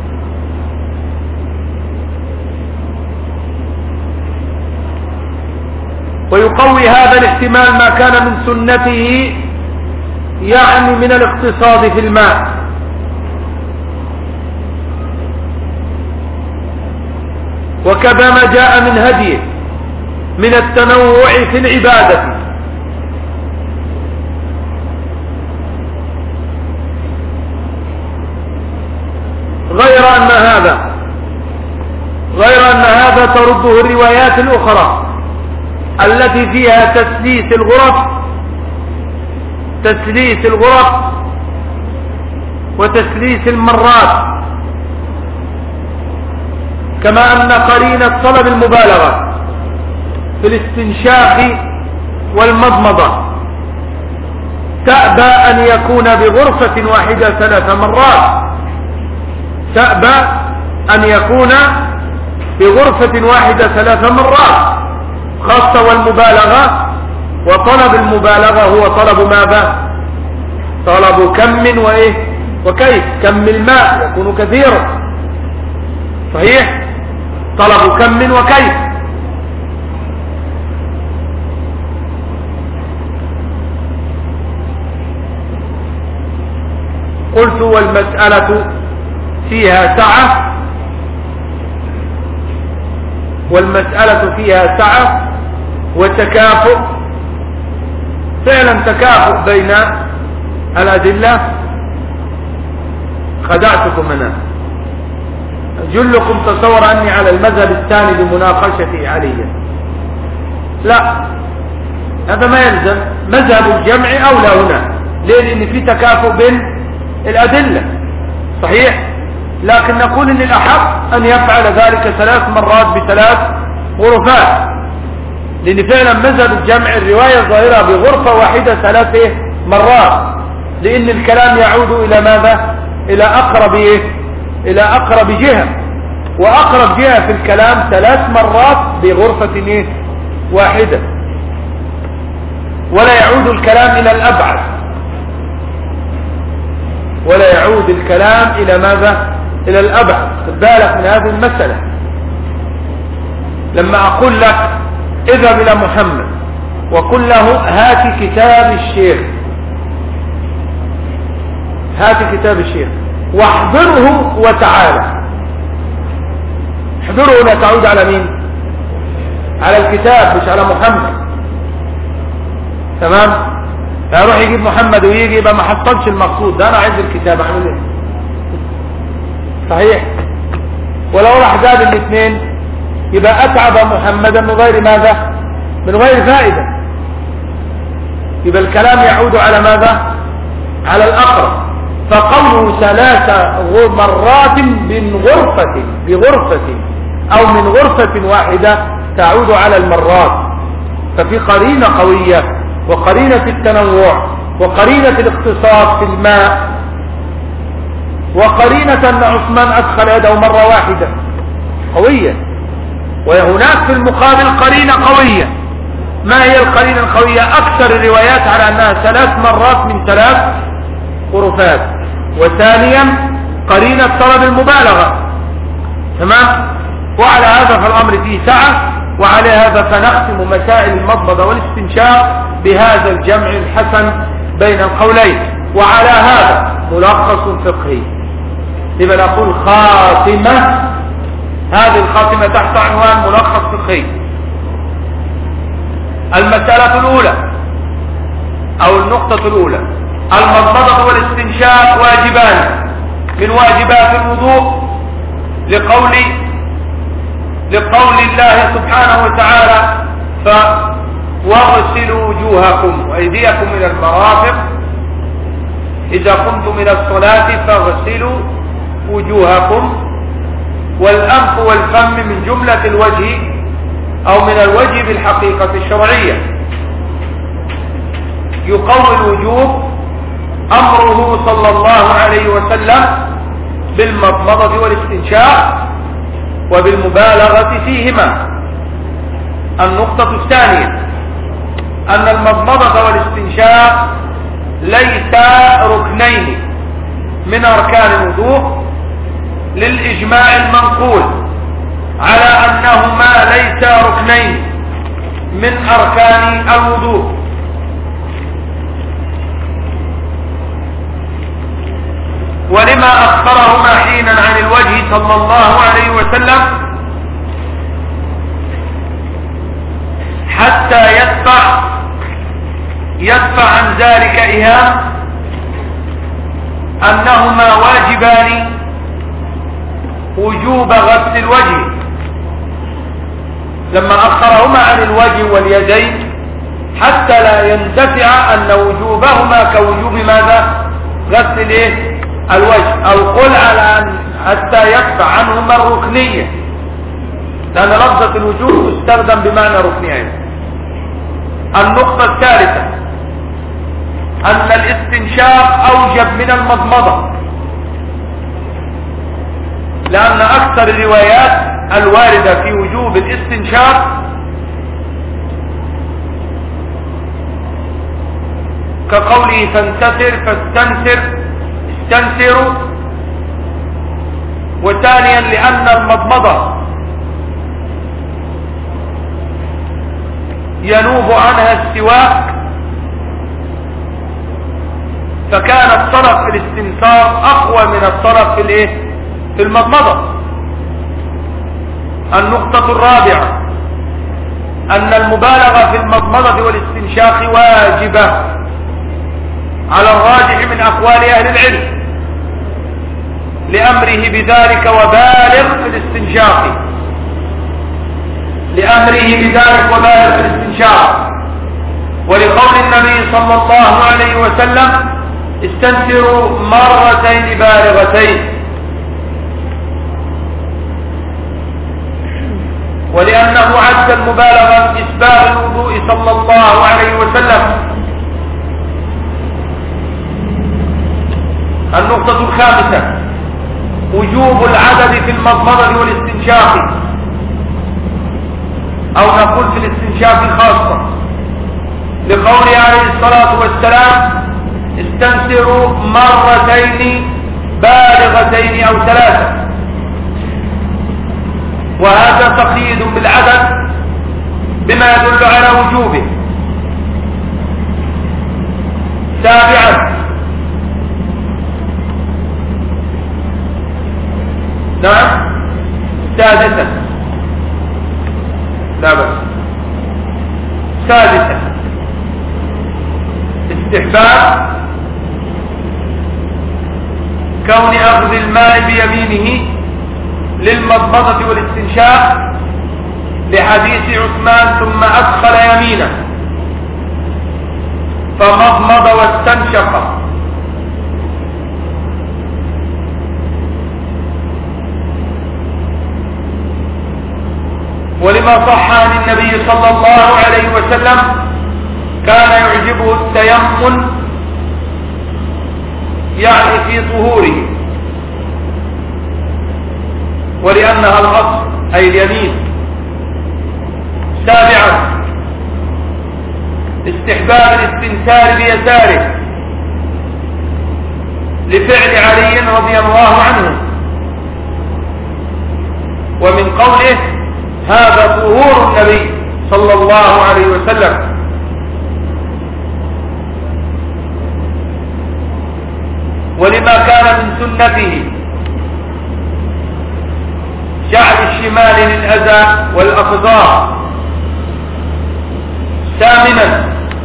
ويقوي هذا الاحتمال ما كان من سنته يعني من الاقتصاد في الماء، وكذا ما جاء من هديه من التنوع في العبادة، غير أن هذا غير أن هذا ترده الروايات الأخرى التي فيها تسليس الغرف تسليس الغرف وتسليس المرات، كما أن قرينة طلب المبالغة في الاستنشاق والمضمضة تأبى أن يكون بغرفة واحدة ثلاث مرات، تأبى أن يكون بغرفة واحدة ثلاث مرات، خاصة والمبالغة، وطلب المبالغة هو طلب ماذا؟ طلب كم وإيه وكيف. كم الماء يكون كثيرا، صحيح، طلب كم وكيف. قلت والمسألة فيها سعة والمسألة فيها سعة وتكافؤ، فعلا تكافؤ بين الأدلة. خدعتكم أنا، جلكم تصور أني على المذهب الثاني بمناقشتي عليا، لا، هذا ما يلزم. مذهب الجمع أولى هنا، ليه؟ لأن في تكافؤ بين الأدلة، صحيح، لكن نقول ان الأحق أن يفعل ذلك ثلاث مرات بثلاث غرفات، لأن فعلا مذهب الجمع الرواية الظاهرة بغرفة واحدة ثلاث مرات، لأن الكلام يعود إلى ماذا؟ إلى أقرب إيه؟ إلى أقرب جهة، وأقرب جهة في الكلام ثلاث مرات بغرفة إيه؟ واحدة، ولا يعود الكلام إلى الأبعد، ولا يعود الكلام إلى ماذا؟ إلى الأبعد. بالك من هذه المسألة. لما أقول لك اذهب إلى محمد وقل له هات كتاب الشيخ، هات كتاب الشيخ واحضره وتعالى، احضره هنا تعود على مين؟ على الكتاب مش على محمد، تمام؟ فيروح يجيب محمد ويجي يبقى ما حصلش المقصود ده، انا عايز الكتاب اعمل ايه؟ صحيح. ولو راح زاد الاثنين يبقى اتعب محمدا من غير ماذا؟ من غير فائده. يبقى الكلام يعود على ماذا؟ على الاقرب. فقوله ثلاث مرات من غرفه بغرفه او من غرفه واحده تعود على المرات، ففي قرينه قويه وقرينة التنوع وقرينة الاقتصاد في الماء وقرينة أن عثمان أدخل يده مرة واحدة قوية. وهناك في المقابل قرينة قوية. ما هي القرينة القوية؟ أكثر الروايات على أنها ثلاث مرات من ثلاث غرفات. وثانيا قرينة طلب المبالغة، تمام؟ وعلى هذا فالأمر فيه سعة، وعلى هذا فنختم مسائل المضمضة والاستنشاق بهذا الجمع الحسن بين القولين. وعلى هذا ملخص فقهي، لما نقول خاتمة، هذه الخاتمة تحت عنوان ملخص فقهي. المسألة الأولى أو النقطة الأولى: المضمضة والاستنشاق واجبان من واجبات الوضوء لقول لقول الله سبحانه وتعالى: فاغسلوا وجوهكم وأيديكم إلى المرافق إذا قمتم إلى الصلاة فاغسلوا وجوهكم، والأنف والفم من جملة الوجه أو من الوجه بالحقيقة الشرعية. يقوي الوجوب أمره صلى الله عليه وسلم بالمضمضة والاستنشاق وبالمبالغة فيهما. النقطة الثانية: أن المضمضة والاستنشاق ليس ركنين من أركان الوضوء للإجماع المنقول على أنهما ليس ركنين من أركان الوضوء. ولما أخرهما حينا عن الوجه صلى الله عليه وسلم حتى يدفع يدفع عن ذلك إيهام أنهما واجبان وجوب غسل الوجه، لما أخرهما عن الوجه واليدين حتى لا يندفع أن وجوبهما كوجوب ماذا؟ غسل إيه؟ الوجه، أو قل على أن حتى يدفع عنهما الركنية، لأن لفظة الوجوب تستخدم بمعنى ركنية. النقطة الثالثة: أن الاستنشاق أوجب من المضمضة، لأن أكثر الروايات الواردة في وجوب الاستنشاق كقوله: فانتثر فاستنثر استنثروا. وثانيا لأن المضمضة ينوب عنها السواك، فكان الطرف في الاستنثار أقوى من الطرف في الايه؟ في المضمضة. النقطة الرابعة: أن المبالغة في المضمضة والاستنشاق واجبة على الراجح من أقوال أهل العلم لأمره بذلك: وبالغ في الاستنشاق، لأمره بذلك وبالغ في الاستنشاق، ولقول النبي صلى الله عليه وسلم: استنثروا مرتين بالغتين. ولأنه عد المبالغة إسباغ الوضوء صلى الله عليه وسلم. النقطة الخامسة: وجوب العدد في المضمضة والاستنشاق، أو نقول في الاستنشاق خاصة، لقوله عليه الصلاة والسلام: استنثروا مرتين بالغتين أو ثلاثة. وهذا تقييد بالعدد بما يدل على وجوبه. سابعا: نعم سادسا لا بس سادسا استحباب كون أخذ الماء بيمينه للمضمضة والاستنشاق لحديث عثمان: ثم أدخل يمينه فمضمض واستنشق. ولما صح عن النبي صلى الله عليه وسلم كان يعجبه التيمم، يعني في طهوره، ولأنها الأصل أي اليمين. سابعا: استحباب الاستنثار بيساره لفعل علي رضي الله عنه، ومن قوله: هذا طهور النبي صلى الله عليه وسلم. ولما كان من سنته جعل الشمال للأذى والأقدار ثامنا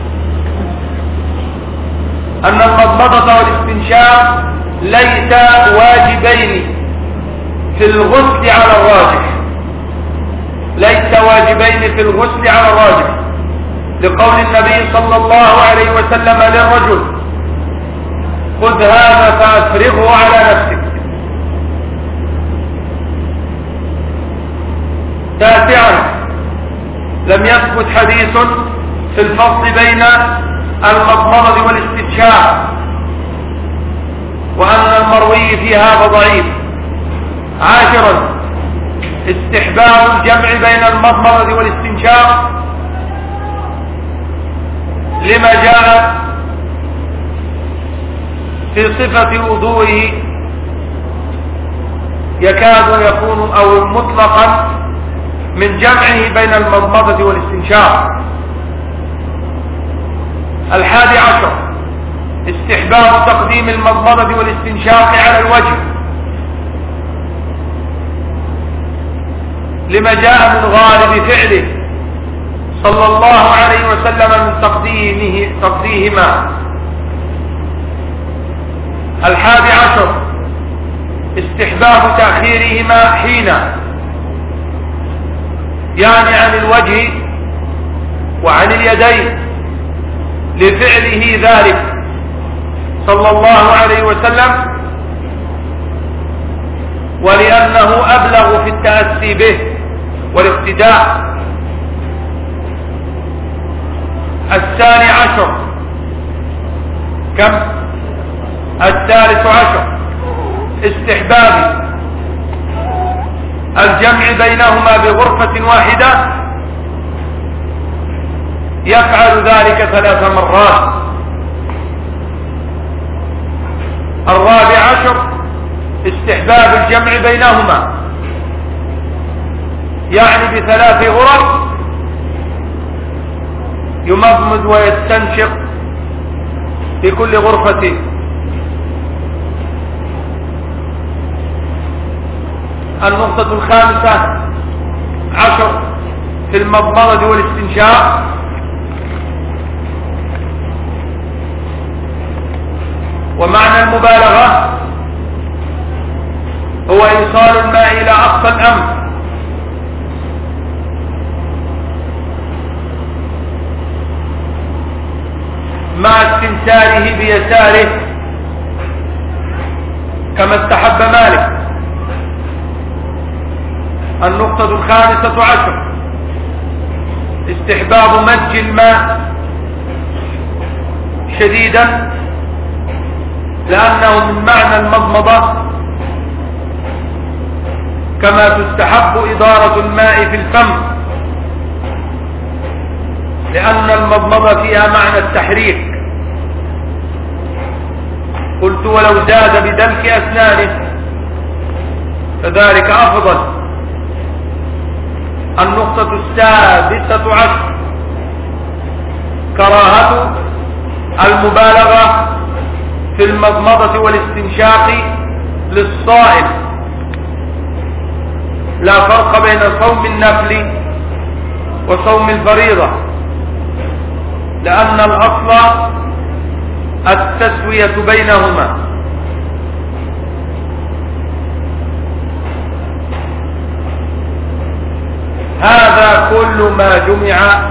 أن المضمضة والاستنشاق ليس واجبين في الغسل على الراجح، ليس واجبين في الغسل على الراجح، لقول النبي صلى الله عليه وسلم للرجل: خذ هذا فأفرغه على نفسك. تاسعا لم يثبت حديث في الفصل بين المضمضة والاستنشاق، وأن المروي في هذا ضعيف. عاشرا استحباب الجمع بين المضمضة والاستنشاق لما جاء في صفة وضوئه يكاد يكون أو مطلقا من جمعه بين المضمضة والاستنشاق. الحادي عشر استحباب تقديم المضمضة والاستنشاق على الوجه لما جاء من غالب فعله صلى الله عليه وسلم من تقديمه تقديمهما. الحادي عشر استحباب تأخيرهما حين يعني عن الوجه وعن اليدين لفعله ذلك صلى الله عليه وسلم، ولأنه أبلغ في التأسي به والاقتداء. الثاني عشر كم؟ الثالث عشر استحباب الجمع بينهما بغرفة واحدة، يفعل ذلك ثلاث مرات. الرابع عشر استحباب الجمع بينهما يعني بثلاث غرف، يمضمض ويستنشق في كل غرفة. النقطة الخامسة عشر في المضمضة والاستنشاق ومعنى المبالغة هو إيصال الماء إلى أقصى الأنف مع استنساله بيساره كما استحب مالك. النقطة الخامسة عشر استحباب مزج الماء شديدا، لأنه من معنى المضمضة، كما تستحب إدارة الماء في الفم، لأن المضمضة فيها معنى التحريك. قلت ولو زاد بدلك أسنانه فذلك أفضل. النقطة السادسة عشر كراهة المبالغة في المضمضة والاستنشاق للصائم. لا فرق بين صوم النفل وصوم الفريضة، لأن الأصل التسوية بينهما. هذا كل ما جمع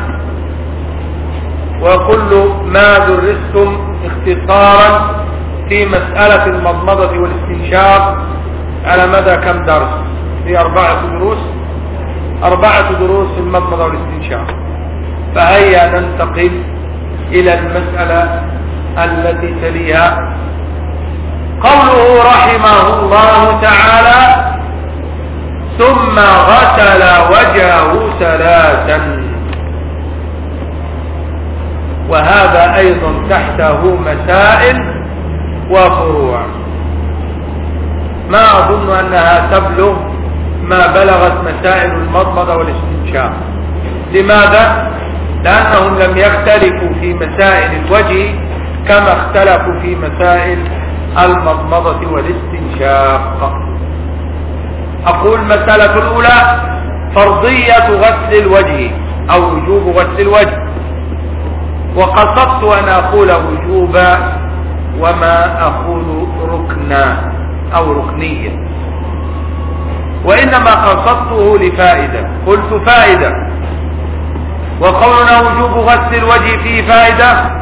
وكل ما درستم اختصارا في مسألة المضمضة والاستنشاق على مدى كم درس؟ في أربعة دروس أربعة دروس المضمضة والاستنشاق. فهيا ننتقل إلى المسألة التي تليها. قوله رحمه الله تعالى: ثم غسل وجهه ثلاثا. وهذا أيضا تحته مسائل وفروع، ما أظن أنها تبلغ ما بلغت مسائل المضمضة والاستنشاق. لماذا؟ لأنهم لم يختلفوا في مسائل الوجه كما اختلفوا في مسائل المضمضة والاستنشاق. أقول المسألة الأولى فرضية غسل الوجه أو وجوب غسل الوجه. وقصدت أن أقول وجوبا وما أقول ركنا أو ركنيا، وإنما قصدته لفائدة. قلت فائدة، وقولنا وجوب غسل الوجه فيه فائدة،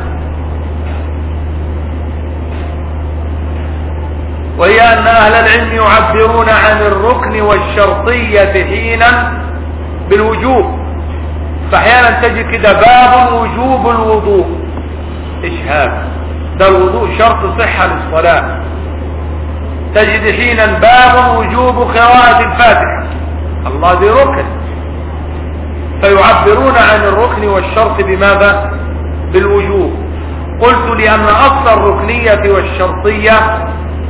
وهي أن أهل العلم يعبرون عن الركن والشرطية حينا بالوجوب. فأحيانا تجد كده باب وجوب الوضوء. إيش هذا؟ ده الوضوء شرط صحة للصلاة. تجد حينا باب وجوب قراءة الفاتحة، الله دي ركن. فيعبرون عن الركن والشرط بماذا؟ بالوجوب. قلت لأن أصل الركنية والشرطية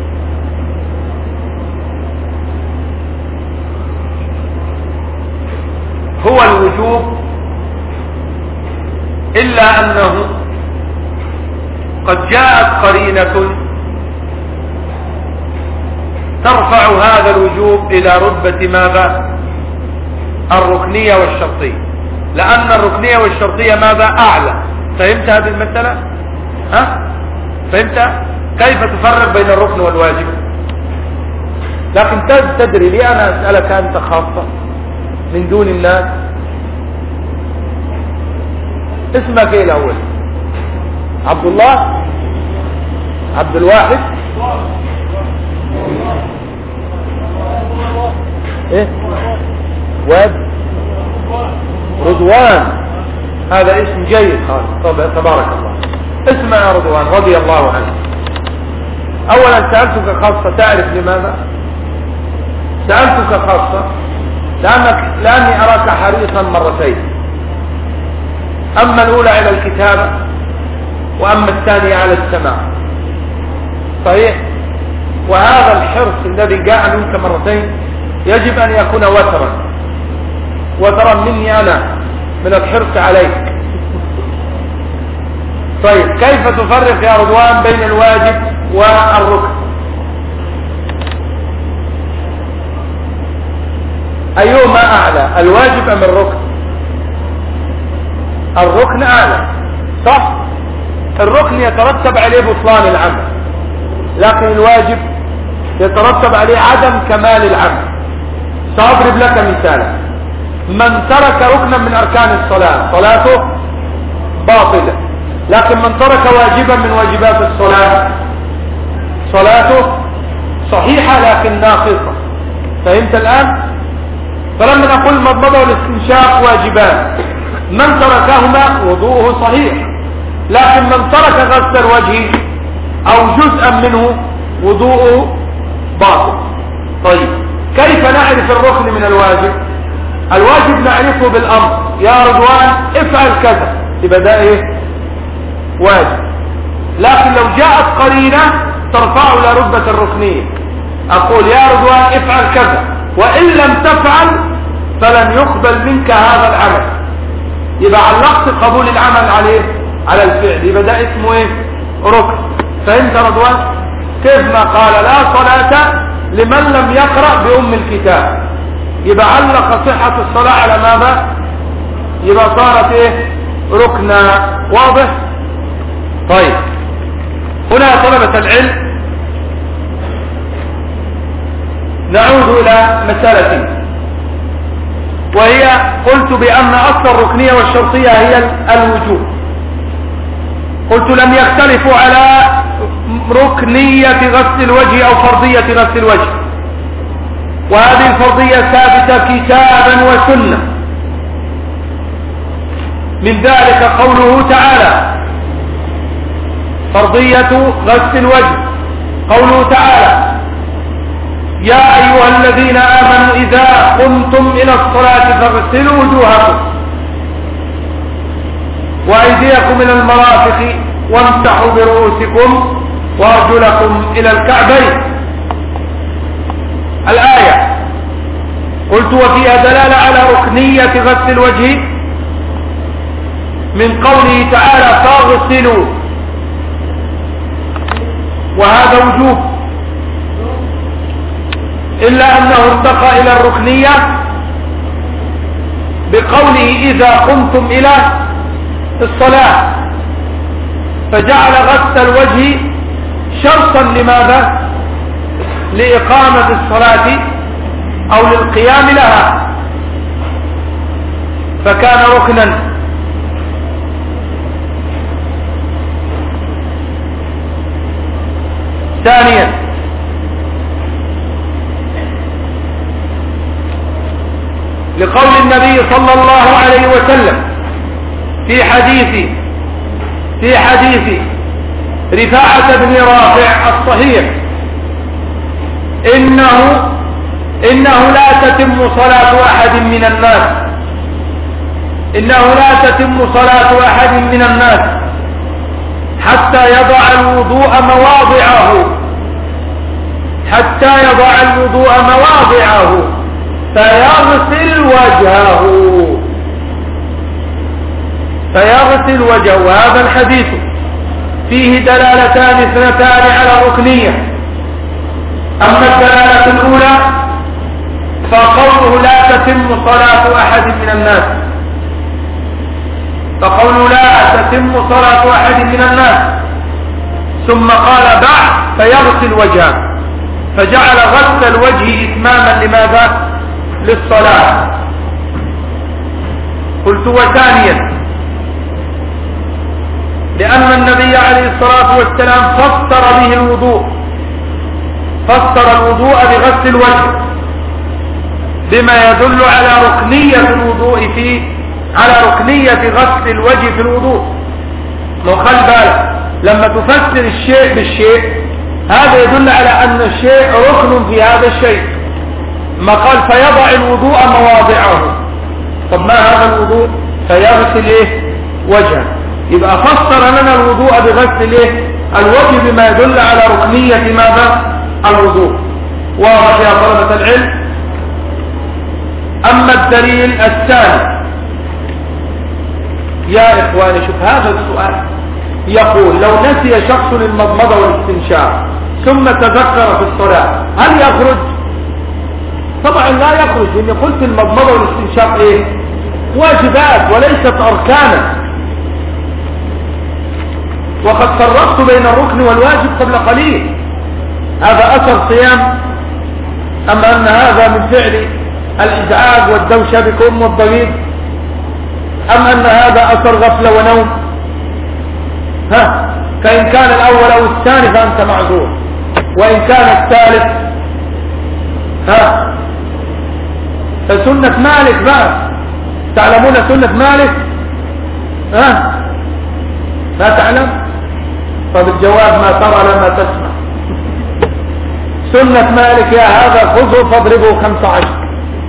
هو الوجوب، إلا أنه قد جاءت قرينة ترفع هذا الوجوب إلى رتبة ماذا؟ الركنية والشرطية، لأن الركنية والشرطية ماذا؟ أعلى. فهمت هذه المسألة؟ ها؟ فهمت كيف تفرق بين الركن والواجب؟ لكن تدري لي أنا أسألك أنت خاصة من دون الناس، اسمك ايه الأول؟ عبد الله؟ عبد الواحد؟ ايه؟ واد؟ رضوان، هذا اسم جيد خالص، تبارك الله. اسمع يا رضوان رضي الله عنه. اولا سألتك خاصة، تعرف لماذا؟ سألتك خاصة لأنك لأني أراك حريصا مرتين، أما الأولى على الكتابة وأما الثانية على السماع، صحيح؟ وهذا الحرص الذي جاء منك مرتين يجب أن يكون وترا، وترا مني أنا من الحرص عليك. طيب كيف تفرق يا رضوان بين الواجب والركن؟ أيهما أعلى، الواجب أم الركن؟ الركن أعلى، صح؟ الركن يترتب عليه بطلان العمل، لكن الواجب يترتب عليه عدم كمال العمل. سأضرب لك مثالا. من ترك ركنا من أركان الصلاة صلاته باطلة، لكن من ترك واجبا من واجبات الصلاة صلاته صحيحة لكن ناقصة. فهمت الآن؟ فلما نقول المضمضة والاستنشاق واجبان، من تركهما وضوءه صحيح، لكن من ترك غسل الوجه أو جزءا منه وضوءه باطل. طيب كيف نعرف الركن من الواجب؟ الواجب نعرفه بالأمر، يا رضوان افعل كذا، يبقى ده ايه؟ واجب. لكن لو جاءت قرينة ترفعه إلى رتبة الركنية، أقول يا رضوان افعل كذا، وإن لم تفعل فلن يقبل منك هذا العمل، يبقى علقت قبول العمل عليه على الفعل، يبقى ده اسمه ايه؟ ركن. فهمت رضوان؟ كيف ما قال لا صلاة لمن لم يقرأ بأم الكتاب، يبقى علق صحة الصلاة على ماذا؟ يبقى صارت ايه؟ ركنا. واضح؟ طيب هنا طلبة العلم نعود إلى مسألة، وهي قلت بأن أصل الركنية والشرطية هي الوجوب. قلت لم يختلفوا على ركنية غسل الوجه أو فرضية غسل الوجه، وهذه الفرضية ثابتة كتابا وسنة. من ذلك قوله تعالى فرضية غسل الوجه، قوله تعالى يا أيها الذين آمنوا إذا قمتم إلى الصلاة فاغسلوا وجوهكم وأيديكم إلى المرافق وامسحوا برؤوسكم وأرجلكم إلى الكعبين. الآية قلت وفيها دلالة على ركنية غسل الوجه من قوله تعالى فاغسلوا، وهذا وجوب، إلا أنه ارتقى إلى الركنية بقوله إذا قمتم إلى الصلاة، فجعل غسل الوجه شرطا لماذا؟ لإقامة الصلاة أو للقيام لها، فكان ركنا. ثانيا لقول النبي صلى الله عليه وسلم في حديث في حديث رفاعة بن رافع الصحيح: إنه إنه لا تتم صلاة أحد من الناس إنه لا تتم صلاة أحد من الناس حتى يضع الوضوء مواضعه حتى يضع الوضوء مواضعه فيغسل وجهه فيغسل وجهه وهذا الحديث فيه دلالتان اثنتان على ركنية. أما الدلالة الأولى فقوله لا تتم صلاة أحد من الناس فقوله لا تتم صلاة أحد من الناس ثم قال بعد فيغسل وجهه، فجعل غسل الوجه إتماما لماذا؟ للصلاة. قلت وثانيا لأن النبي عليه الصلاة والسلام فسر به الوضوء فسر الوضوء بغسل الوجه بما يدل على ركنية الوضوء في على ركنية غسل الوجه في الوضوء. وخل بالك لما تفسر الشيء بالشيء هذا يدل على أن الشيء ركن في هذا الشيء. ما قال فيضع الوضوء مواضعه، طب ما هذا الوضوء؟ فيغسل ايه؟ وجهه. يبقى فسر لنا الوضوء بغسل ايه؟ الوجه بما يدل على ركنية ماذا؟ الوضوء. واضح يا طلبة العلم؟ أما الدليل الثاني يا إخواني، شوف هذا السؤال يقول: لو نسي شخص المضمضة والاستنشاق ثم تذكر في الصلاة هل يخرج؟ طبعا لا يخرج، لأني قلت المضمضة والاستنشاق ايه؟ واجبات وليست أركانا، وقد فرقت بين الركن والواجب قبل قليل. هذا أثر صيام أم أن هذا من فعل الإزعاج والدوشة بكم والضغيط، أم أن هذا أثر غفلة ونوم؟ ها، فإن كان الأول أو الثاني فأنت معذور، وإن كان الثالث ها فسنة مالك بقى. تعلمون سنة مالك؟ ها لا تعلم؟ طب الجواب ما ترى لما تسمع. سنة مالك يا هذا خذوا فاضربوا خمسة عشر.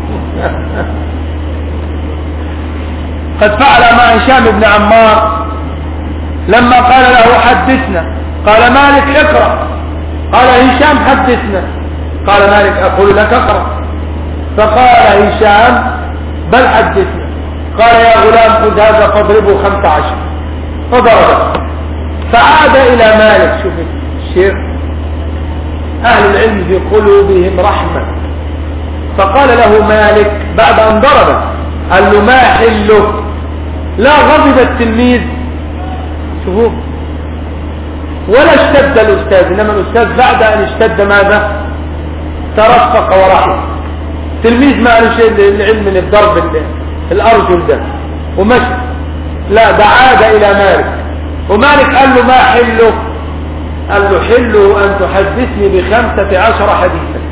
قد فعل مع هشام بن عمار لما قال له حدثنا، قال مالك اقرأ، قال هشام حدثنا، قال مالك أقول لك اقرأ، فقال هشام بل حدثنا، قال يا غلام خذ هذا فاضربه خمسة عشر، فضربه. فعاد إلى مالك. شوف الشيخ أهل العلم في قلوبهم رحمة، فقال له مالك بعد أن ضربه قال له ما حله؟ لا غضب التلميذ، شوفوا، ولا اشتد الأستاذ، إنما الأستاذ بعد أن اشتد ماذا؟ ترفق ورحم. تلميذ ما له شيء العلم اللي بضرب الأرجل ده ومشي، لا ده عاد إلى مالك، ومالك قال له ما حله؟ قال له حله أن تحدثني بخمسة عشر حديثا،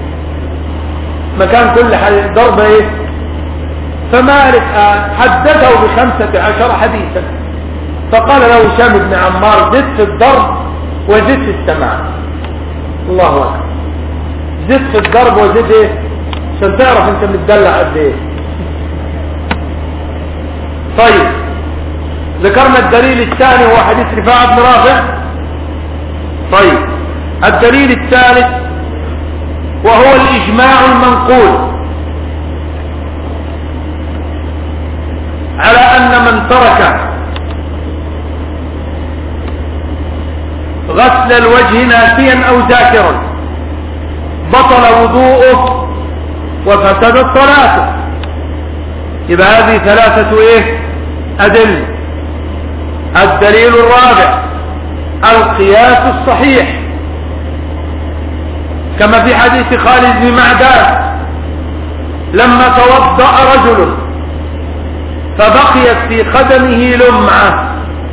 مكان كل ضربة ايه؟ فمالك حدثه بخمسة عشر حديثا. فقال له هشام بن عمار زد في الضرب وزد في السماع. الله أكبر، زد في الضرب وزد ايه؟ عشان تعرف انت متدلع قد ايه. طيب ذكرنا الدليل الثاني هو حديث رفاعة بن رافع. طيب الدليل الثالث وهو الإجماع المنقول على أن من ترك غسل الوجه ناسيا أو ذاكرا بطل وضوءه وفسدت صلاته. يبقى هذه ثلاثة ايه؟ أدلة. الدليل الرابع القياس الصحيح، كما في حديث خالد بن معدان لما توضأ رجل فبقيت في قدمه لمعة،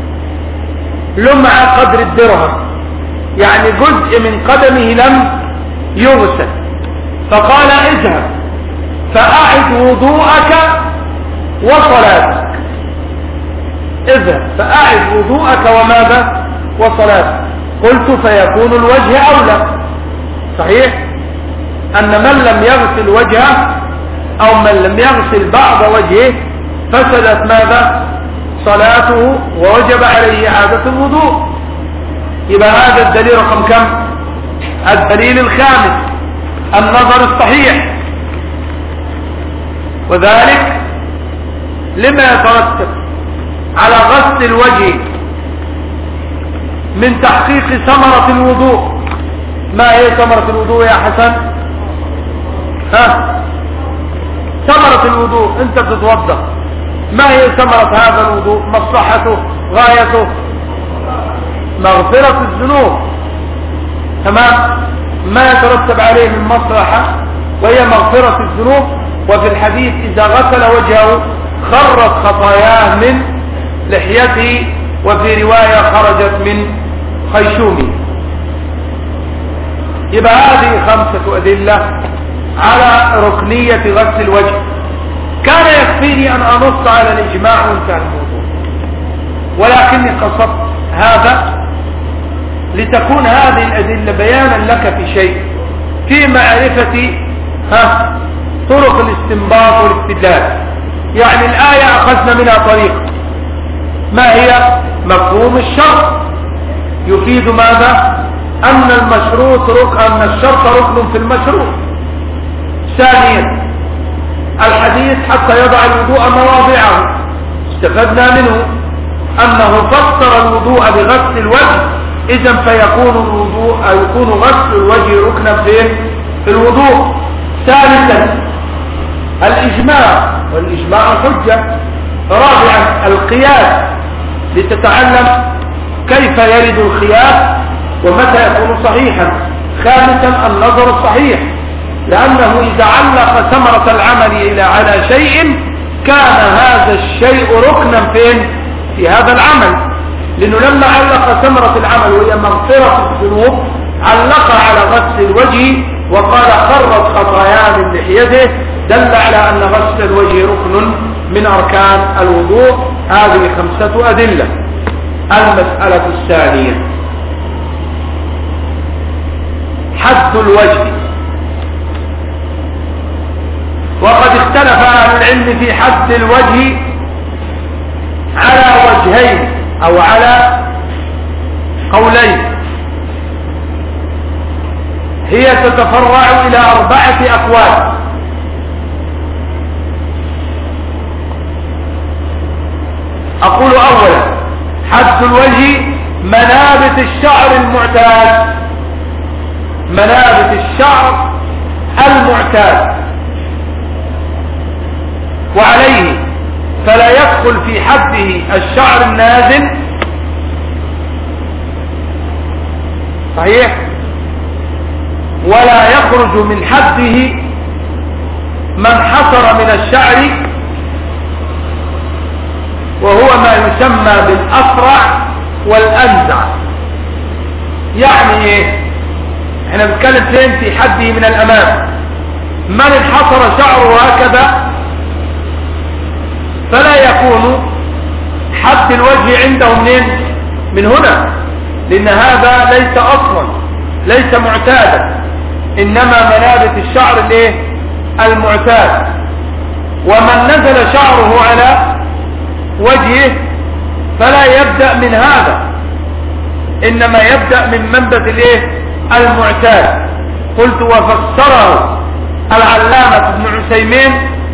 لمعة قدر الدرهم، يعني جزء من قدمه لم يغسل، فقال اذهب فأعد وضوءك وصلاتك، اذهب فأعد وضوءك وماذا وصلاتك. قلت فيكون الوجه أولى. صحيح أن من لم يغسل وجهه أو من لم يغسل بعض وجهه فسدت ماذا صلاته ووجب عليه إعادة الوضوء. يبقى هذا الدليل رقم كم؟ الدليل الخامس النظر الصحيح، وذلك لما يترتب على غسل الوجه من تحقيق ثمرة الوضوء. ما هي ثمرة الوضوء يا حسن؟ ها ثمرة الوضوء انت بتتوضا، ما هي ثمرة هذا الوضوء؟ مصلحته غايته مغفرة الذنوب، تمام؟ ما يترتب عليه من مصلحة وهي مغفرة الذنوب. وفي الحديث إذا غسل وجهه خرت خطاياه من لحيته، وفي رواية خرجت من خيشومه. يبقى هذه خمسة أدلة على ركنية غسل الوجه. كان يكفيني أن أنص على الإجماع وانتهى الموضوع، ولكني قصدت هذا لتكون هذه الأدلة بيانا لك في شيء في معرفة ها طرق الاستنباط والاستدلال. يعني الآية أخذنا منها طريق، ما هي؟ مفهوم الشرط يفيد ماذا؟ أن المشروط ركن، أن الشرط ركن في المشروط. ثانيا الحديث حتى يضع الوضوء مواضعه، استفدنا منه أنه فسر الوضوء بغسل الوجه، إذن فيكون الوضوء أو يكون غسل الوجه ركنا في الوضوء. ثالثا الإجماع، والإجماع حجة. رابعا القياس، لتتعلم كيف يرد القياس ومتى يكون صحيحا. خامسا النظر الصحيح، لأنه إذا علق ثمرة العمل إلى على شيء كان هذا الشيء ركنا فين؟ في هذا العمل. لأنه لما علق ثمرة العمل وهي مغفرة الذنوب علق على غسل الوجه وقال خرت خطاياه من لحيته، دل على أن غسل الوجه ركن من أركان الوضوء. هذه خمسة أدلة. المسألة الثانية حد الوجه. وقد اختلف أهل العلم في حد الوجه على وجهين أو على قولين، هي تتفرع إلى أربعة أقوال. أقول أولا حد الوجه منابت الشعر المعتاد، منابت الشعر المعتاد، وعليه فلا يدخل في حده الشعر النازل. صحيح؟ ولا يخرج من حده من حصر من الشعر، وهو ما يسمى بالأسرع والأنزع. يعني ايه؟ احنا بنتكلم فين؟ في حده من الأمام. من انحصر شعره هكذا فلا يكون حد الوجه عنده منين؟ من هنا، لأن هذا ليس أصلا، ليس معتادا، إنما منابت الشعر الايه؟ المعتاد. ومن نزل شعره على وجهه فلا يبدأ من هذا، إنما يبدأ من منبت الايه؟ المعتاد. قلت وفسره العلامة ابن عثيمين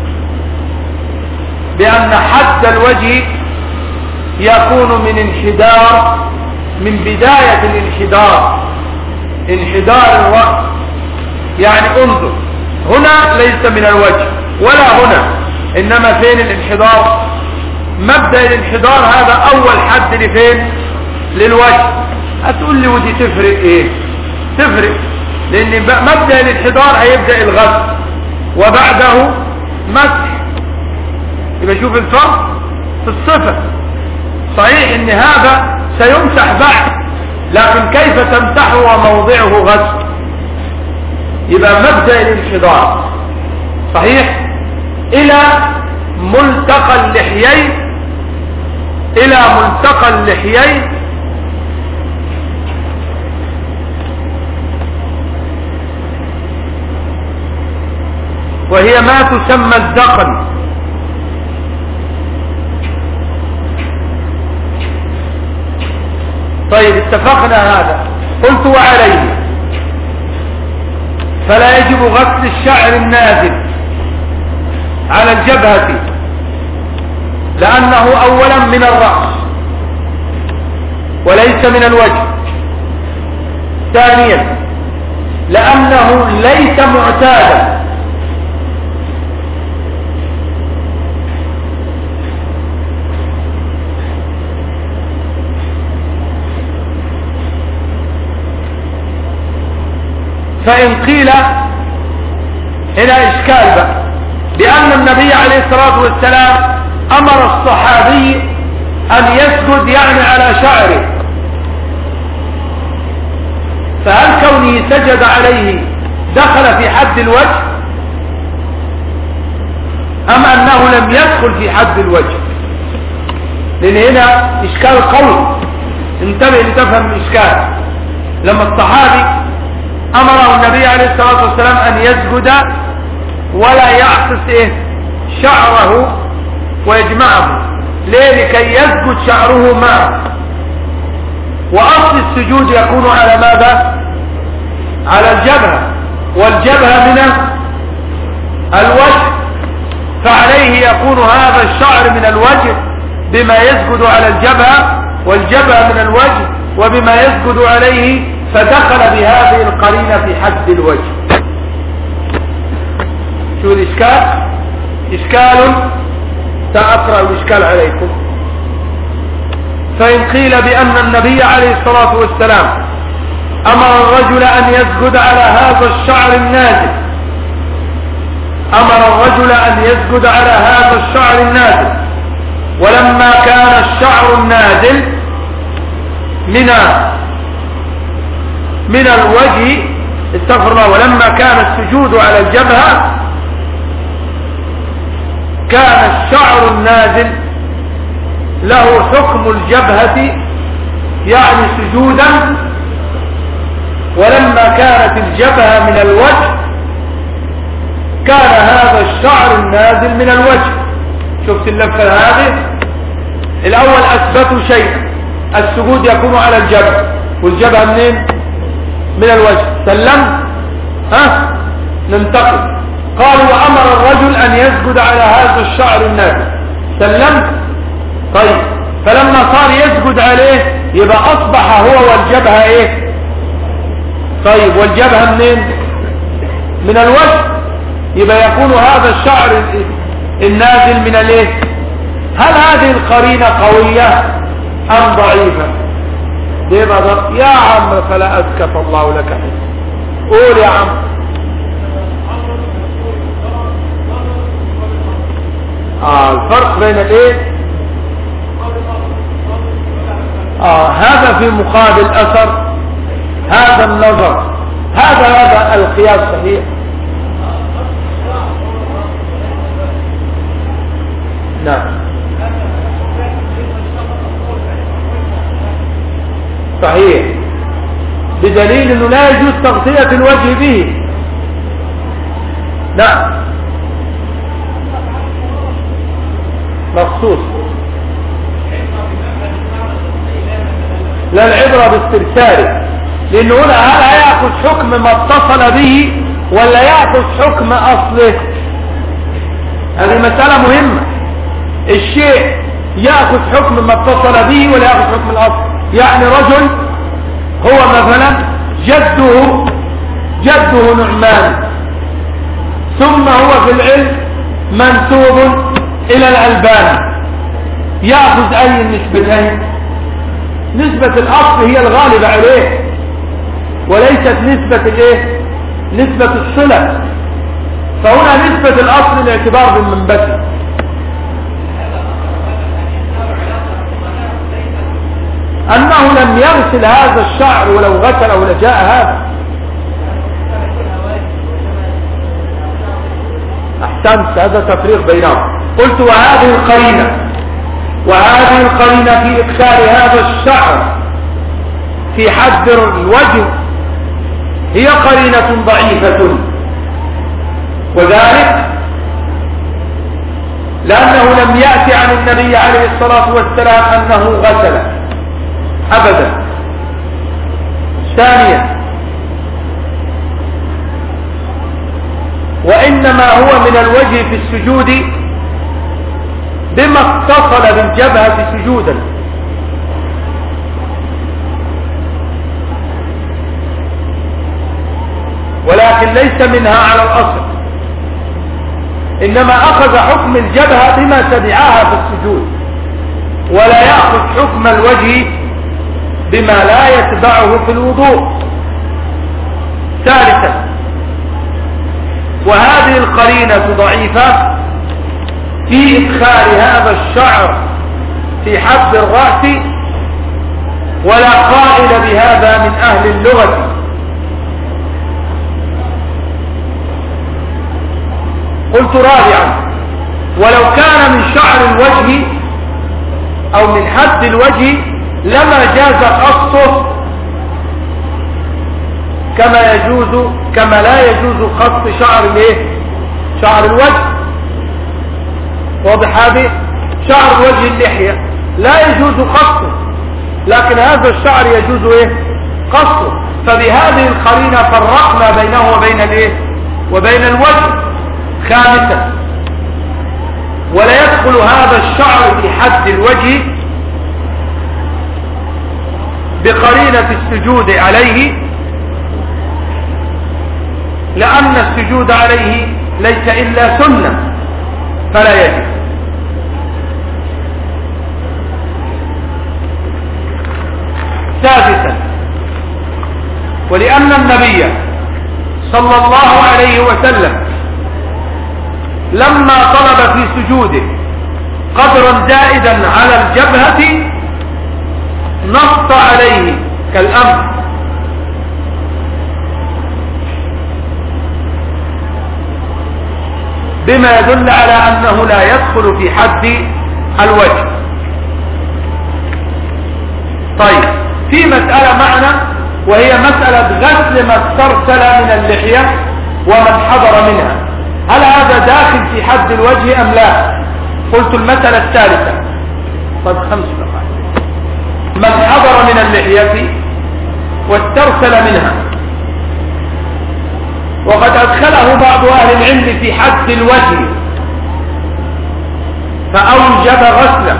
بأن حد الوجه يكون من انحدار، من بداية الانحدار، انحدار الرأس. يعني انظر هنا ليس من الوجه ولا هنا، إنما فين الانحدار؟ مبدأ الانحدار هذا أول حد لفين؟ للوجه. هتقول لي ودي تفرق ايه؟ تفرق، لان مبدأ الانحدار هيبدأ الغسل وبعده مسح. يبقى شوف الفرق في الصفة. صحيح ان هذا سيمسح بعد، لكن كيف تمسحه وموضعه غسل؟ يبقى مبدأ الانحدار صحيح الى ملتقى اللحيين، الى ملتقى اللحيين وهي ما تسمى الذقن. طيب اتفقنا هذا. قلت وعليه فلا يجب غسل الشعر النازل على الجبهة، لأنه أولا من الرأس وليس من الوجه. ثانيا لأنه ليس معتادا، فإن قيل هنا إشكال بقى بأن النبي عليه الصلاة والسلام أمر الصحابي أن يسجد يعني على شعره، فهل كونه سجد عليه دخل في حد الوجه أم أنه لم يدخل في حد الوجه؟ لأن هنا إشكال قوي، انتبه لتفهم الإشكال. لما الصحابي أمره النبي عليه الصلاة والسلام أن يسجد ولا يعكس إيه شعره ويجمعه، ليه؟ لكي يسجد شعره معه، وأصل السجود يكون على ماذا؟ على الجبهة، والجبهة من الوجه، فعليه يكون هذا الشعر من الوجه بما يسجد على الجبهة، والجبهة من الوجه وبما يسجد عليه، فدخل بهذه القرينة في حد الوجه. شو الإشكال؟ إشكال سأقرأ الإشكال عليكم. فإن قيل بأن النبي عليه الصلاة والسلام أمر الرجل أن يسجد على هذا الشعر النازل، أمر الرجل أن يسجد على هذا الشعر النازل، ولما كان الشعر النازل من من الوجه، استغفر الله، ولما كان السجود على الجبهة كان الشعر النازل له حكم الجبهة يعني سجودا، ولما كانت الجبهة من الوجه كان هذا الشعر النازل من الوجه. شفت اللفة هذه؟ الأول أثبتوا شيء، السجود يكون على الجبهة، والجبهة منين؟ من الوجه. سلمت؟ ها؟ ننتقل. قالوا وأمر الرجل أن يسجد على هذا الشعر النازل. سلمت؟ طيب، فلما صار يسجد عليه يبقى أصبح هو والجبهة إيه؟ طيب، والجبهة منين؟ من الوجه، يبقى يكون هذا الشعر النازل من الايه؟ هل هذه القرينة قوية أم ضعيفة؟ ليه بقى؟ يا عم فلا أسكت الله لك. قول يا عم. آه الفرق بين الايه؟ آه هذا في مقابل أثر هذا النظر، هذا هذا القياس صحيح. نعم صحيح، بدليل انه لا يجوز تغطية الوجه به. نعم مخصوص، لا العبرة باسترساله، لانه هنا هل هيأخذ حكم ما اتصل به ولا يأخذ حكم اصله؟ هذه مسألة مهمة. الشيء يأخذ حكم ما اتصل به ولا يأخذ حكم الاصل. يعني رجل هو مثلا جده جده نعمان، ثم هو في العلم منسوب الى الألباني، يأخذ اي النسبتين؟ نسبة الأصل هي الغالبة عليه وليست نسبة الايه نسبة الصلة. فهنا نسبة الأصل الاعتبار بالمنبت. أنه لم يغسل هذا الشعر ولو غسل أو لجاء هذا. أحسنت، هذا تفريق بينهم. قلت وهذه القرينة وهذه القرينة في إدخال هذا الشعر في حد الوجه هي قرينة ضعيفة، وذلك لأنه لم يأتي عن النبي عليه الصلاة والسلام أنه غسل أبدا. ثانيا وإنما هو من الوجه في السجود بما اتصل بالجبهة سجودا، ولكن ليس منها على الأصل، إنما أخذ حكم الجبهة بما تبعها في السجود، ولا يأخذ حكم الوجه بما لا يتبعه في الوضوء. ثالثا وهذه القرينة ضعيفة في إدخال هذا الشعر في حد الرأس، ولا قائل بهذا من أهل اللغة. قلت رابعا ولو كان من شعر الوجه أو من حد الوجه لما جاز قصه كما يجوز كما لا يجوز قص شعر الايه شعر الوجه. واضح هذه؟ شعر وجه اللحية لا يجوز قصه، لكن هذا الشعر يجوز ايه قصه. فبهذه القرينة فرقنا بينه وبين الايه وبين الوجه. خامسا ولا يدخل هذا الشعر في حد الوجه بقرينة السجود عليه، لأن السجود عليه ليس إلا سنة فلا يجب. سادسا ولأن النبي صلى الله عليه وسلم لما طلب في سجوده قدرا زائدا على الجبهة نص عليه كالأمر، بما يدل على أنه لا يدخل في حد الوجه. طيب في مسألة معنا وهي مسألة غسل ما استرسل من اللحية ومن حضر منها، هل هذا داخل في حد الوجه أم لا؟ قلت المسألة الثالثة. طيب خمس دقائق. من حضر من اللحية واسترسل منها، وقد أدخله بعض أهل العلم في حد الوجه فأوجب غسله،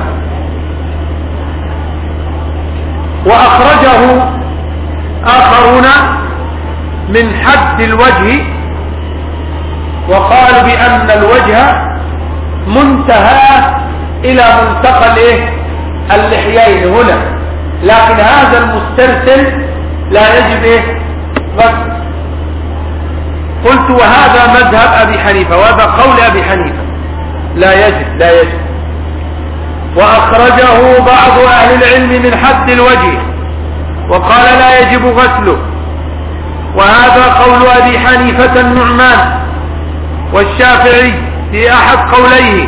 وأخرجه آخرون من حد الوجه وقالوا بأن الوجه منتهى إلى ملتقى اللحيين هنا، لكن هذا المسترسل لا يجب إيه غسل. قلت وهذا مذهب أبي حنيفة وهذا قول أبي حنيفة لا يجب لا يجب وأخرجه بعض أهل العلم من حد الوجه وقال لا يجب غسله، وهذا قول أبي حنيفة النعمان والشافعي في أحد قوليه،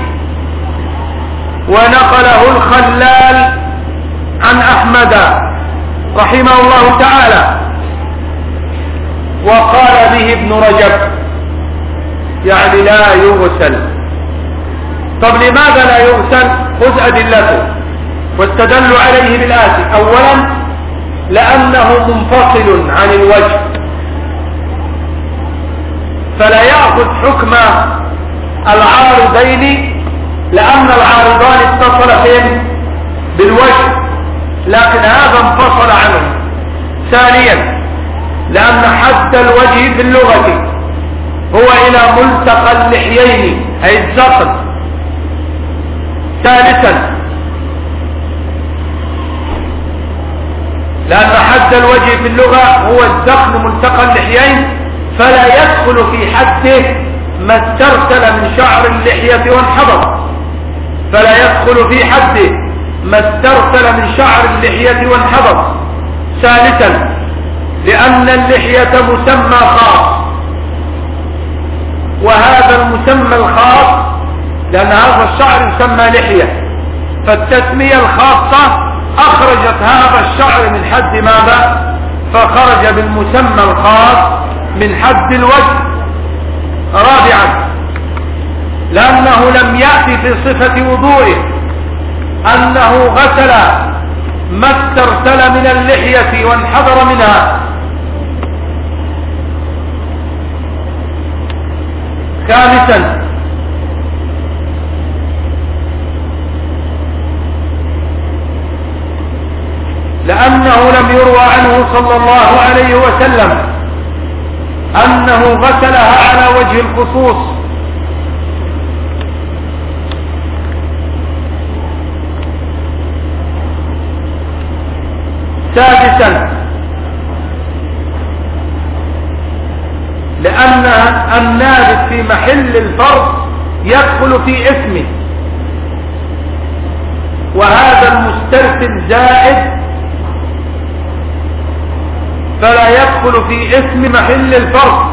ونقله الخلال عن أحمد رحمه الله تعالى، وقال به ابن رجب يعني لا يغسل. طب لماذا لا يغسل؟ خذ أدلته واستدلوا عليه بالآتي. أولا لأنه منفصل عن الوجه فلا يأخذ حكم العارضين، لأن العارضان اتصل فين بالوجه لكن هذا انفصل عنه. ثانيا لأن حد الوجه في اللغة هو إلى ملتقى اللحيين أي الزقن. ثالثا لأن حد الوجه في اللغة هو الدخل ملتقى اللحيين، فلا يدخل في حده ما استرسل من شعر اللحية وانحضر، فلا يدخل في حده ما استرسل من شعر اللحية وانحضر. ثالثا لأن اللحية مسمى خاص، وهذا المسمى الخاص لأن هذا الشعر يسمى لحية، فالتسمية الخاصة أخرجت هذا الشعر من حد ماذا؟ فخرج بالمسمى الخاص من حد الوجه. رابعا لأنه لم يأتي في صفة وضوئه أنه غسل ما استرسل من اللحية وانحدر منها. خامسا لأنه لم يروى عنه صلى الله عليه وسلم أنه غسلها على وجه الخصوص. سادسا لأن النابت في محل الفرض يدخل في اسمه، وهذا المسترسل زائد فلا يدخل في اسم محل الفرض.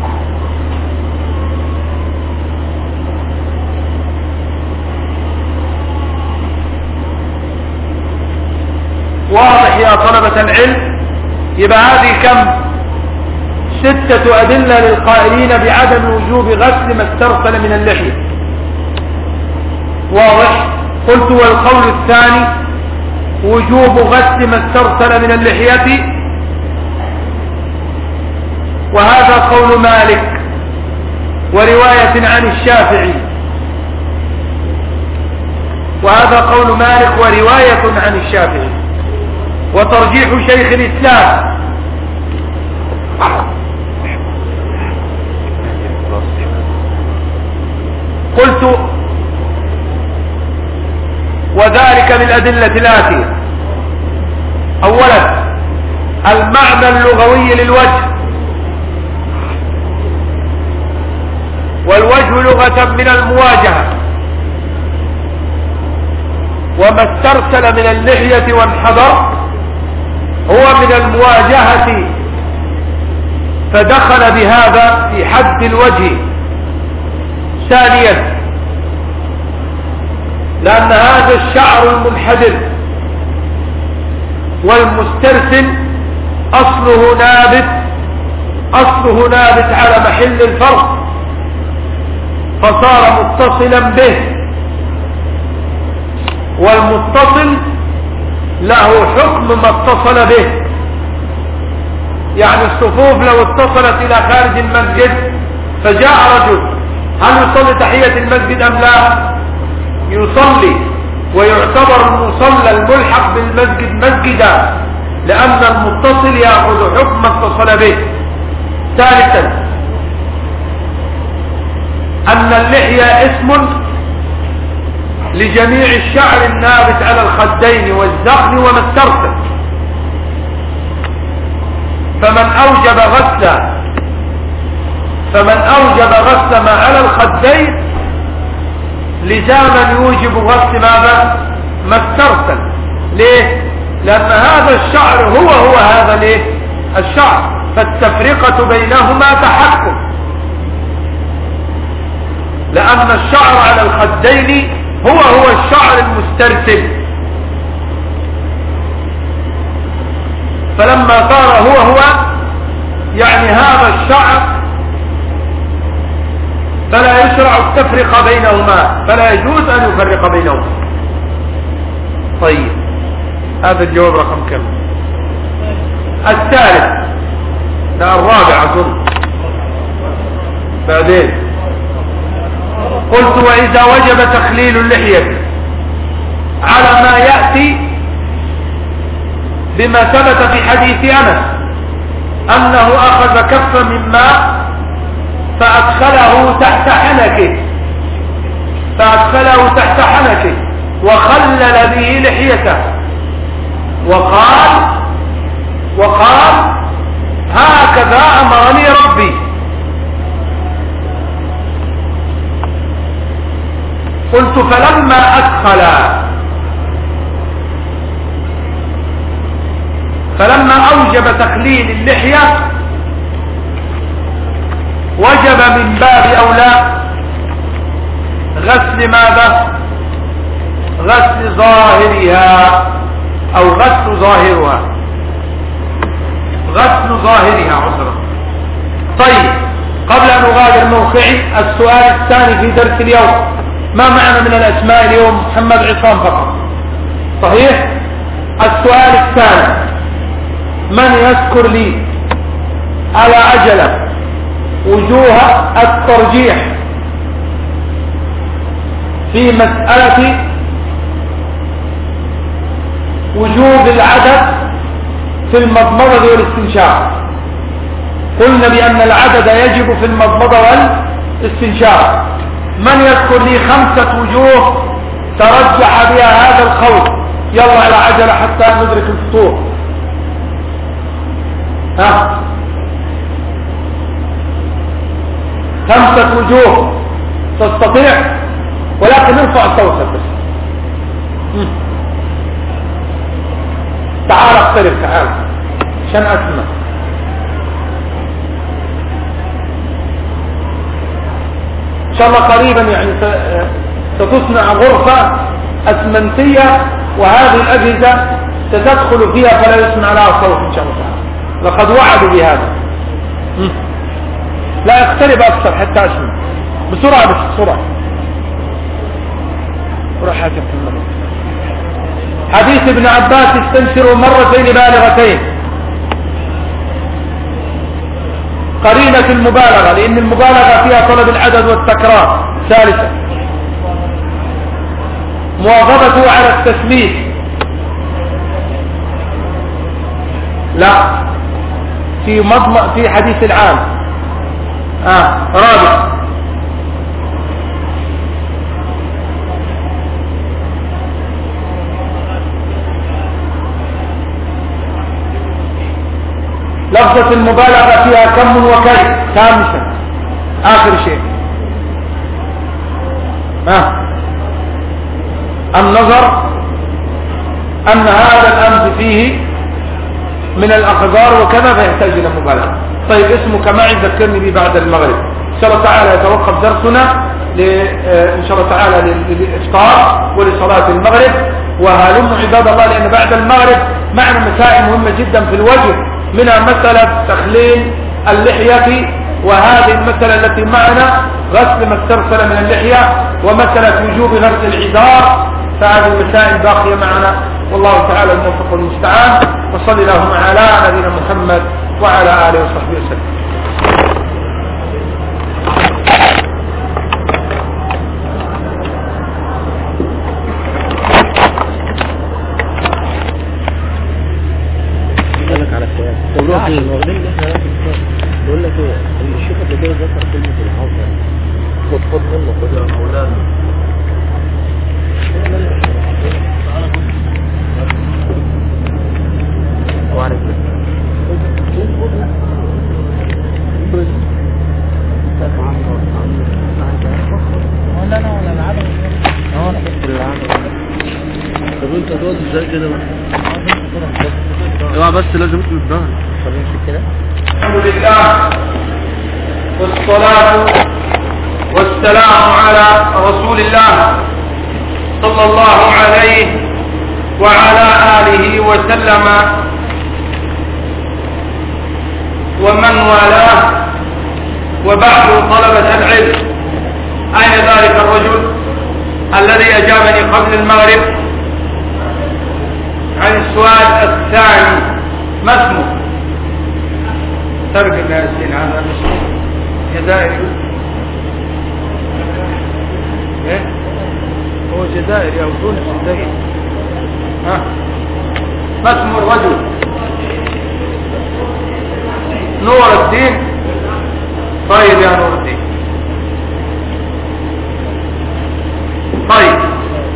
واضح يا طلبة العلم؟ يبقى هذه كم؟ ستة أدلة للقائلين بعدم وجوب غسل ما استرسل من اللحية. واضح؟ قلت والقول الثاني وجوب غسل ما استرسل من اللحية، وهذا قول مالك ورواية عن الشافعي، وهذا قول مالك ورواية عن الشافعي، وترجيح شيخ الإسلام. قلت وذلك للأدلة الآتية: أولا المعنى اللغوي للوجه، والوجه لغة من المواجهة، وما استرسل من اللحية وانحدر هو من المواجهة، فدخل بهذا في حد الوجه. ثانيا لأن هذا الشعر المنحدر والمسترسل أصله نابت أصله نابت على محل الفرض، فصار متصلا به، والمتصل له حكم ما اتصل به. يعني الصفوف لو اتصلت إلى خارج المسجد فجاء رجل، هل يصلي تحية المسجد أم لا؟ يصلي، ويعتبر المصلى الملحق بالمسجد مسجدا، لأن المتصل يأخذ حكم ما اتصل به. ثالثا أن اللحية اسم لجميع الشعر النابت على الخدين والذقن وما استرسل، فمن أوجب غسل فمن أوجب غسل ما على الخدين لزاما يوجب غسل ماذا؟ ما استرسل. ليه؟ لأن هذا الشعر هو هو هذا ليه؟ الشعر، فالتفرقة بينهما تحكم، لأن الشعر على الخدين هو هو الشعر المسترسل، فلما صار هو هو يعني هذا الشعر فلا يشرع التفرقة بينهما، فلا يجوز أن يفرق بينهما. طيب هذا الجواب رقم كم؟ الثالث، لا الرابع أظن. بعدين قلت وإذا وجب تخليل اللحية على ما يأتي بما ثبت في حديث أنس أنه أخذ كفا من ماء فأدخله تحت حنكه فأدخله تحت حنكه وخلل به لحيته، وقال وقال هكذا أمرني ربي. قلت فلما أدخل فلما أوجب تخليل اللحية وجب من باب أولى غسل ماذا؟ غسل ظاهرها أو غسل ظاهرها غسل ظاهرها عذرا. طيب، قبل أن أغادر موقعي، السؤال الثاني في درس اليوم: ما معنى من الأسماء اليوم محمد عصام فقط؟ صحيح؟ السؤال الثاني: من يذكر لي على عجلة وجوه الترجيح في مسألة وجوب العدد في المضمضة والاستنشاق؟ قلنا بأن العدد يجب في المضمضة والاستنشاق. من يذكر لي خمسة وجوه ترجح بها هذا القول؟ يلا على عجلة حتى ندرك الفطور. ها، خمسة وجوه تستطيع، ولكن ارفع صوتك بس. تعال اقترب، تعال عشان اسمع. ان شاء الله قريبا يعني ستصنع غرفة اسمنتية، وهذه الاجهزة ستدخل فيها فلا يسمع لها صوت ان شاء الله تعالى. لقد وعدوا بهذا. لا، اقترب اكثر حتى اسمع بسرعة، بس بسرعة. روح حاجة في المرة. حديث ابن عباس: استنشروا مرتين بالغتين. قرينة المبالغة، لأن المبالغة فيها طلب العدد والتكرار. ثالثا: مواظبته على التثبيت. لا، في مضمء في حديث العام. آه. رابع: لفظة المبالغة فيها كم وكيف. خامسا: آخر شيء، آه. النظر أن هذا الأمر فيه من الأخبار وكذا فيحتاج إلى مبالغة. طيب، اسمك معي، ذكرني به بعد المغرب إن شاء الله تعالى. يتوقف درسنا إن شاء الله تعالى للإفطار ولصلاة المغرب. وهلم عباد الله، لأن بعد المغرب معنا مسائل مهمة جدا في الوجه، منها مسألة تخليل اللحية، وهذه المسألة التي معنا غسل ما استرسل من اللحية، ومسألة وجوب غسل العذار. فهذه المسائل باقية معنا، والله تعالى الموفق المستعان. وصلى اللهم على نبينا محمد وعلى آله وصحبه وسلم. بقول لك ايه، الشيخ اللي كده ذكر كلمه العوده، خد خد منه خد يا مولانا. وعليك ولا انا ولا العدد. اه انا بس العدد. طب انت تقعد ازاي كده بقى؟ اوعى بس لازم اسم الظهر. طب امسك كده. الحمد لله والصلاة والسلام على رسول الله صلى الله عليه وعلى آله وسلم ومن والاه. وبعد طلبة العلم، أين ذلك الرجل الذي أجابني قبل المغرب عن السؤال الثاني؟ ما اسمه؟ ترك الناسين، هذا اسمه جزائري. ايه هو جزائري او تونسي؟ ها، ما اسمه الرجل؟ نور الدين. طيب يا نور الدين. طيب،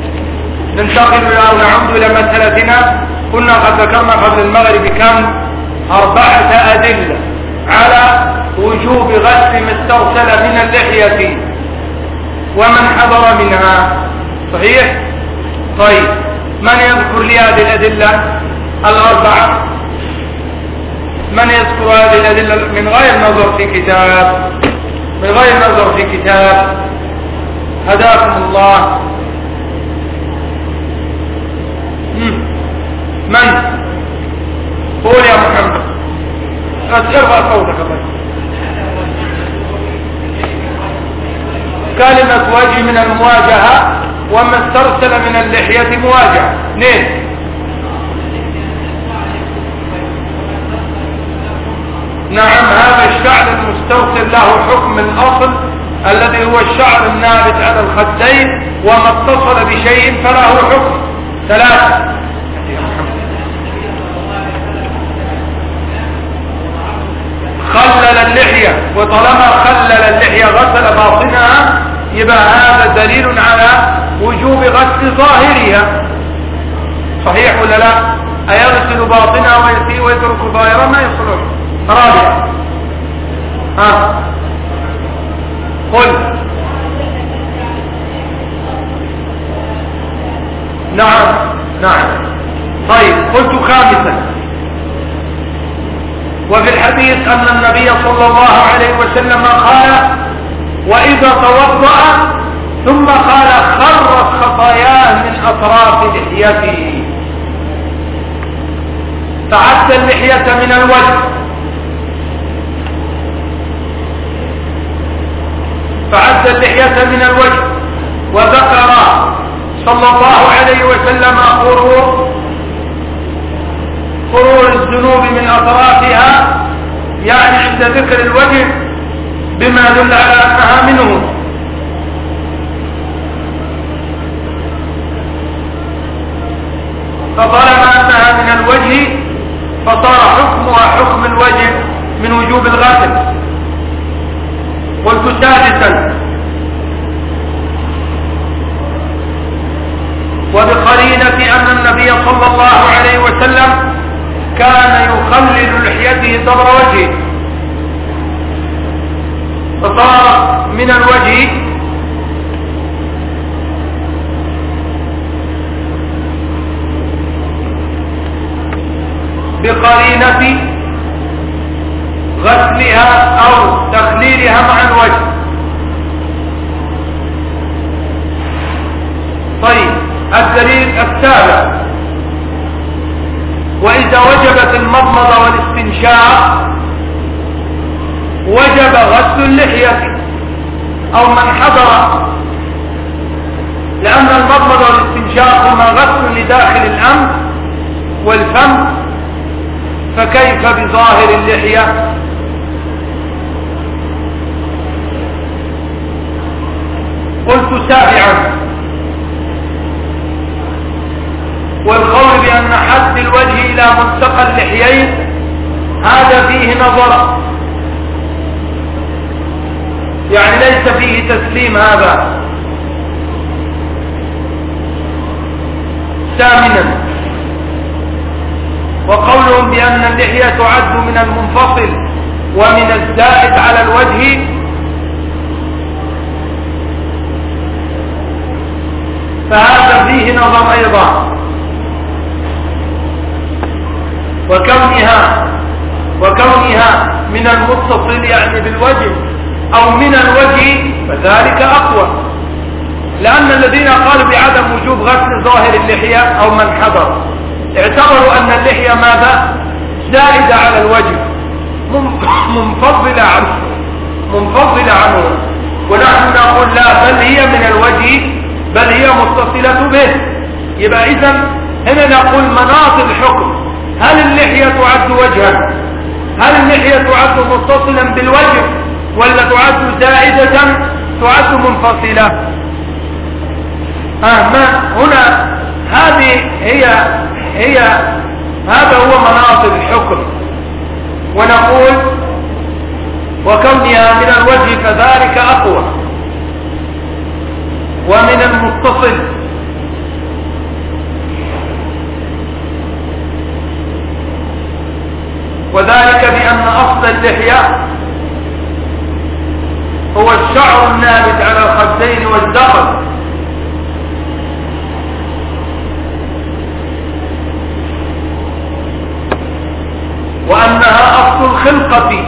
ننتقل او نعود الى مسألتنا. كنا قد ذكرنا قبل المغرب كم أربعة أدلة على وجوب غسل ما استرسل من اللحية ومن حضر منها. صحيح؟ طيب، من يذكر لي هذه الأدلة الأربعة؟ من يذكر هذه الأدلة من غير نظر في كتاب، من غير نظر في كتاب؟ هداكم الله. من؟ قول يا محمد. ارفع صوتك. كلمة وجه من المواجهة، وما استرسل من اللحية مواجهة. اثنين. نعم، هذا الشعر المسترسل له حكم الأصل الذي هو الشعر النابت على الخدين، وما اتصل بشيء فله حكم. ثلاثة. خلل اللحية، وطالما خلل اللحية غسل باطنها، يبقى هذا دليل على وجوب غسل ظاهرها. صحيح ولا لا؟ أيغسل باطنها ويسيء ويترك ظاهرها؟ ما يصلح. رابع. ها قل. نعم نعم. طيب، قلت خامسا، وفي الحديث أن النبي صلى الله عليه وسلم قال: وإذا توضأ ثم قال خرت خطاياه من أطراف لحيته. فعد اللحية من الوجه، فعد اللحية من الوجه وذكر صلى الله عليه وسلم قرور قرور الذنوب من أطرافها، يعني عند ذكر الوجه بما يدل على أنها منه. فطالما أنها من الوجه فصار حكمها حكم الوجه من وجوب الغسل. قلت سادسا، وبقرينة أن النبي صلى الله عليه وسلم كان يخلل لحيته دبر وجهه، فصار من الوجه بقرينة غسلها أو تخليلها مع الوجه. طيب، الدليل السابع: وإذا وجبت المضمضة والاستنشاق وجب غسل اللحية أو من حضر، لأن المضمضة والاستنشاق هما غسل لداخل الأنف والفم، فكيف بظاهر اللحية؟ قلت سابعا: والقول بأن حد الوجه إلى ملتقى اللحيين هذا فيه نظر، يعني ليس فيه تسليم هذا. ثامنا: وقولهم بأن اللحية تعد من المنفصل ومن الزائد على الوجه، فهذا فيه نظر أيضا. وكونها وكونها من المتصل يعني بالوجه أو من الوجه فذلك أقوى، لأن الذين قالوا بعدم وجوب غسل ظاهر اللحية أو من حضر اعتبروا أن اللحية ماذا؟ زائدة على الوجه، منفضلة عنه منفضلة عنه ونحن نقول لا، بل هي من الوجه، بل هي متصلة به. يبقى إذن هنا نقول مناط الحكم: هل اللحية تعد وجها؟ هل اللحية تعد متصلا بالوجه ولا تعد زائدة تعد منفصلة؟ آه ما هنا هذه هي هي هذا هو مناط الحكم. ونقول وكونها من الوجه فذلك أقوى، ومن المتصل اللحية هو الشعر النابت على الخدين والذقن، وأنها أصل الخلقة،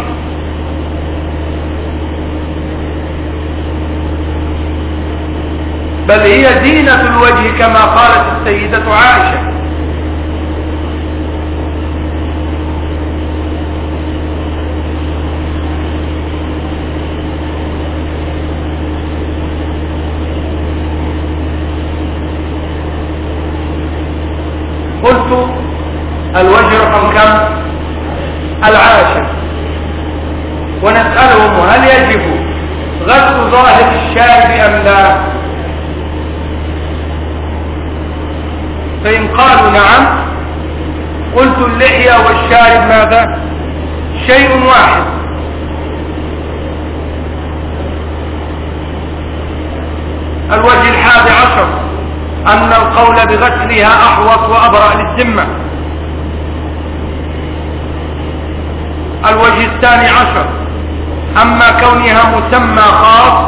بل هي زينة الوجه كما قالت السيدة عائشة. قلت الوجه رقم كم؟ العاشر. ونسألهم هل يجب غسل ظاهر الشارب أم لا؟ فإن قالوا نعم قلت اللحية والشارب ماذا؟ شيء واحد. الوجه الحادي عشر أن القول بغسلها أحوط وأبرأ للذمة. الوجه الثاني عشر أما كونها مسمى خاص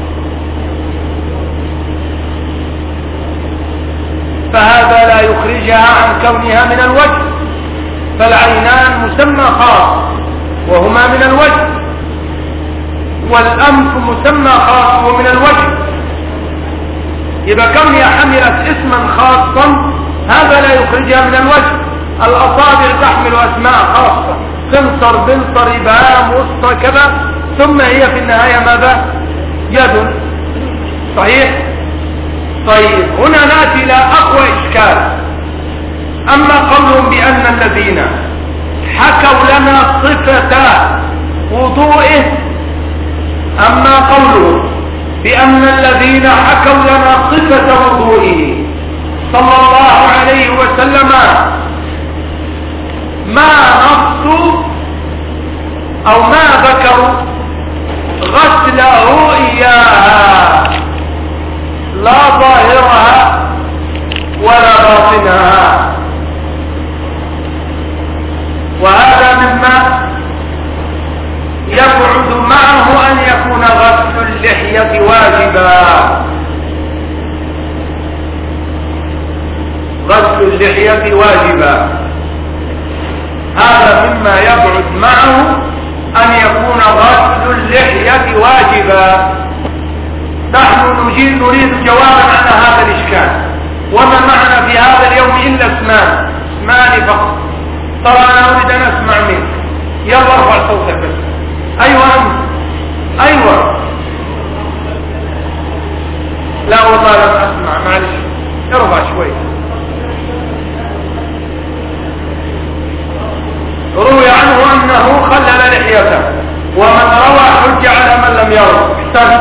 فهذا لا يخرجها عن كونها من الوجه، فالعينان مسمى خاص وهما من الوجه، والأنف مسمى خاص ومن الوجه، يبقى كونها حملت اسما خاصا هذا لا يخرجها من الوجه. الأصابع تحمل أسماء خاصة، خنصر بنصر إبهام وسطى كذا، ثم هي في النهاية ماذا؟ يد. صحيح؟ طيب هنا نأتي إلى أقوى إشكال. أما قولهم بأن الذين حكوا لنا صفة وضوئه، أما قولهم بأن الذين حكوا لنا صفة وضوئه صلى الله عليه وسلم ما نصوا أو ما ذكروا غسله إياها، لا ظاهرها ولا باطنها، وهذا مما يبعد معه أن يكون غسل اللحية واجبا. غسل اللحية واجبا هذا مما يبعد معه أن يكون غسل اللحية واجبا. نحن نجيب نريد جوابا على هذا الإشكال. وما معنا في هذا اليوم إلا اسمان اسمان فقط. طبعا أنا أريد أن أسمع منك، يلا ارفع صوتك بس. أيوة أنت، أيوة. لا والله لم أسمع، معلش ارفع شوي. روي عنه أنه خلل لحيته، ومن روى حج على من لم يروى. احسن.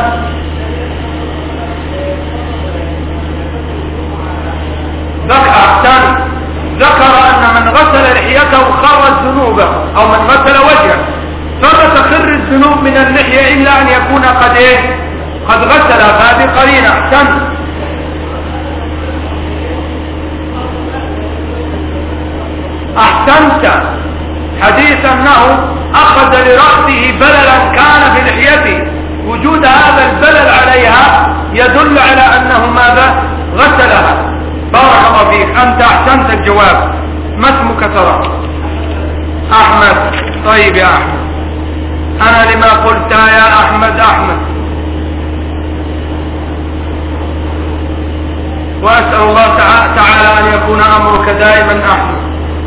أحسن. ذكر أن من غسل لحيته خرج ذنوبه، أو من غسل وجهه، فلا تخر الذنوب من اللحية إلا أن يكون قد إيه؟ قد غسل. هذه قرينة. أحسن. أحسنت. حديث أنه أخذ لرأسه بللا كان في لحيته، وجود هذا البلل عليها يدل على أنه ماذا؟ غسلها. بارك الله فيك، أنت أحسنت الجواب. ما اسمك ترى؟ أحمد. طيب يا أحمد، أنا لما قلت يا أحمد أحمد، وأسأل الله تعالى أن يكون أمرك دائما أحمد،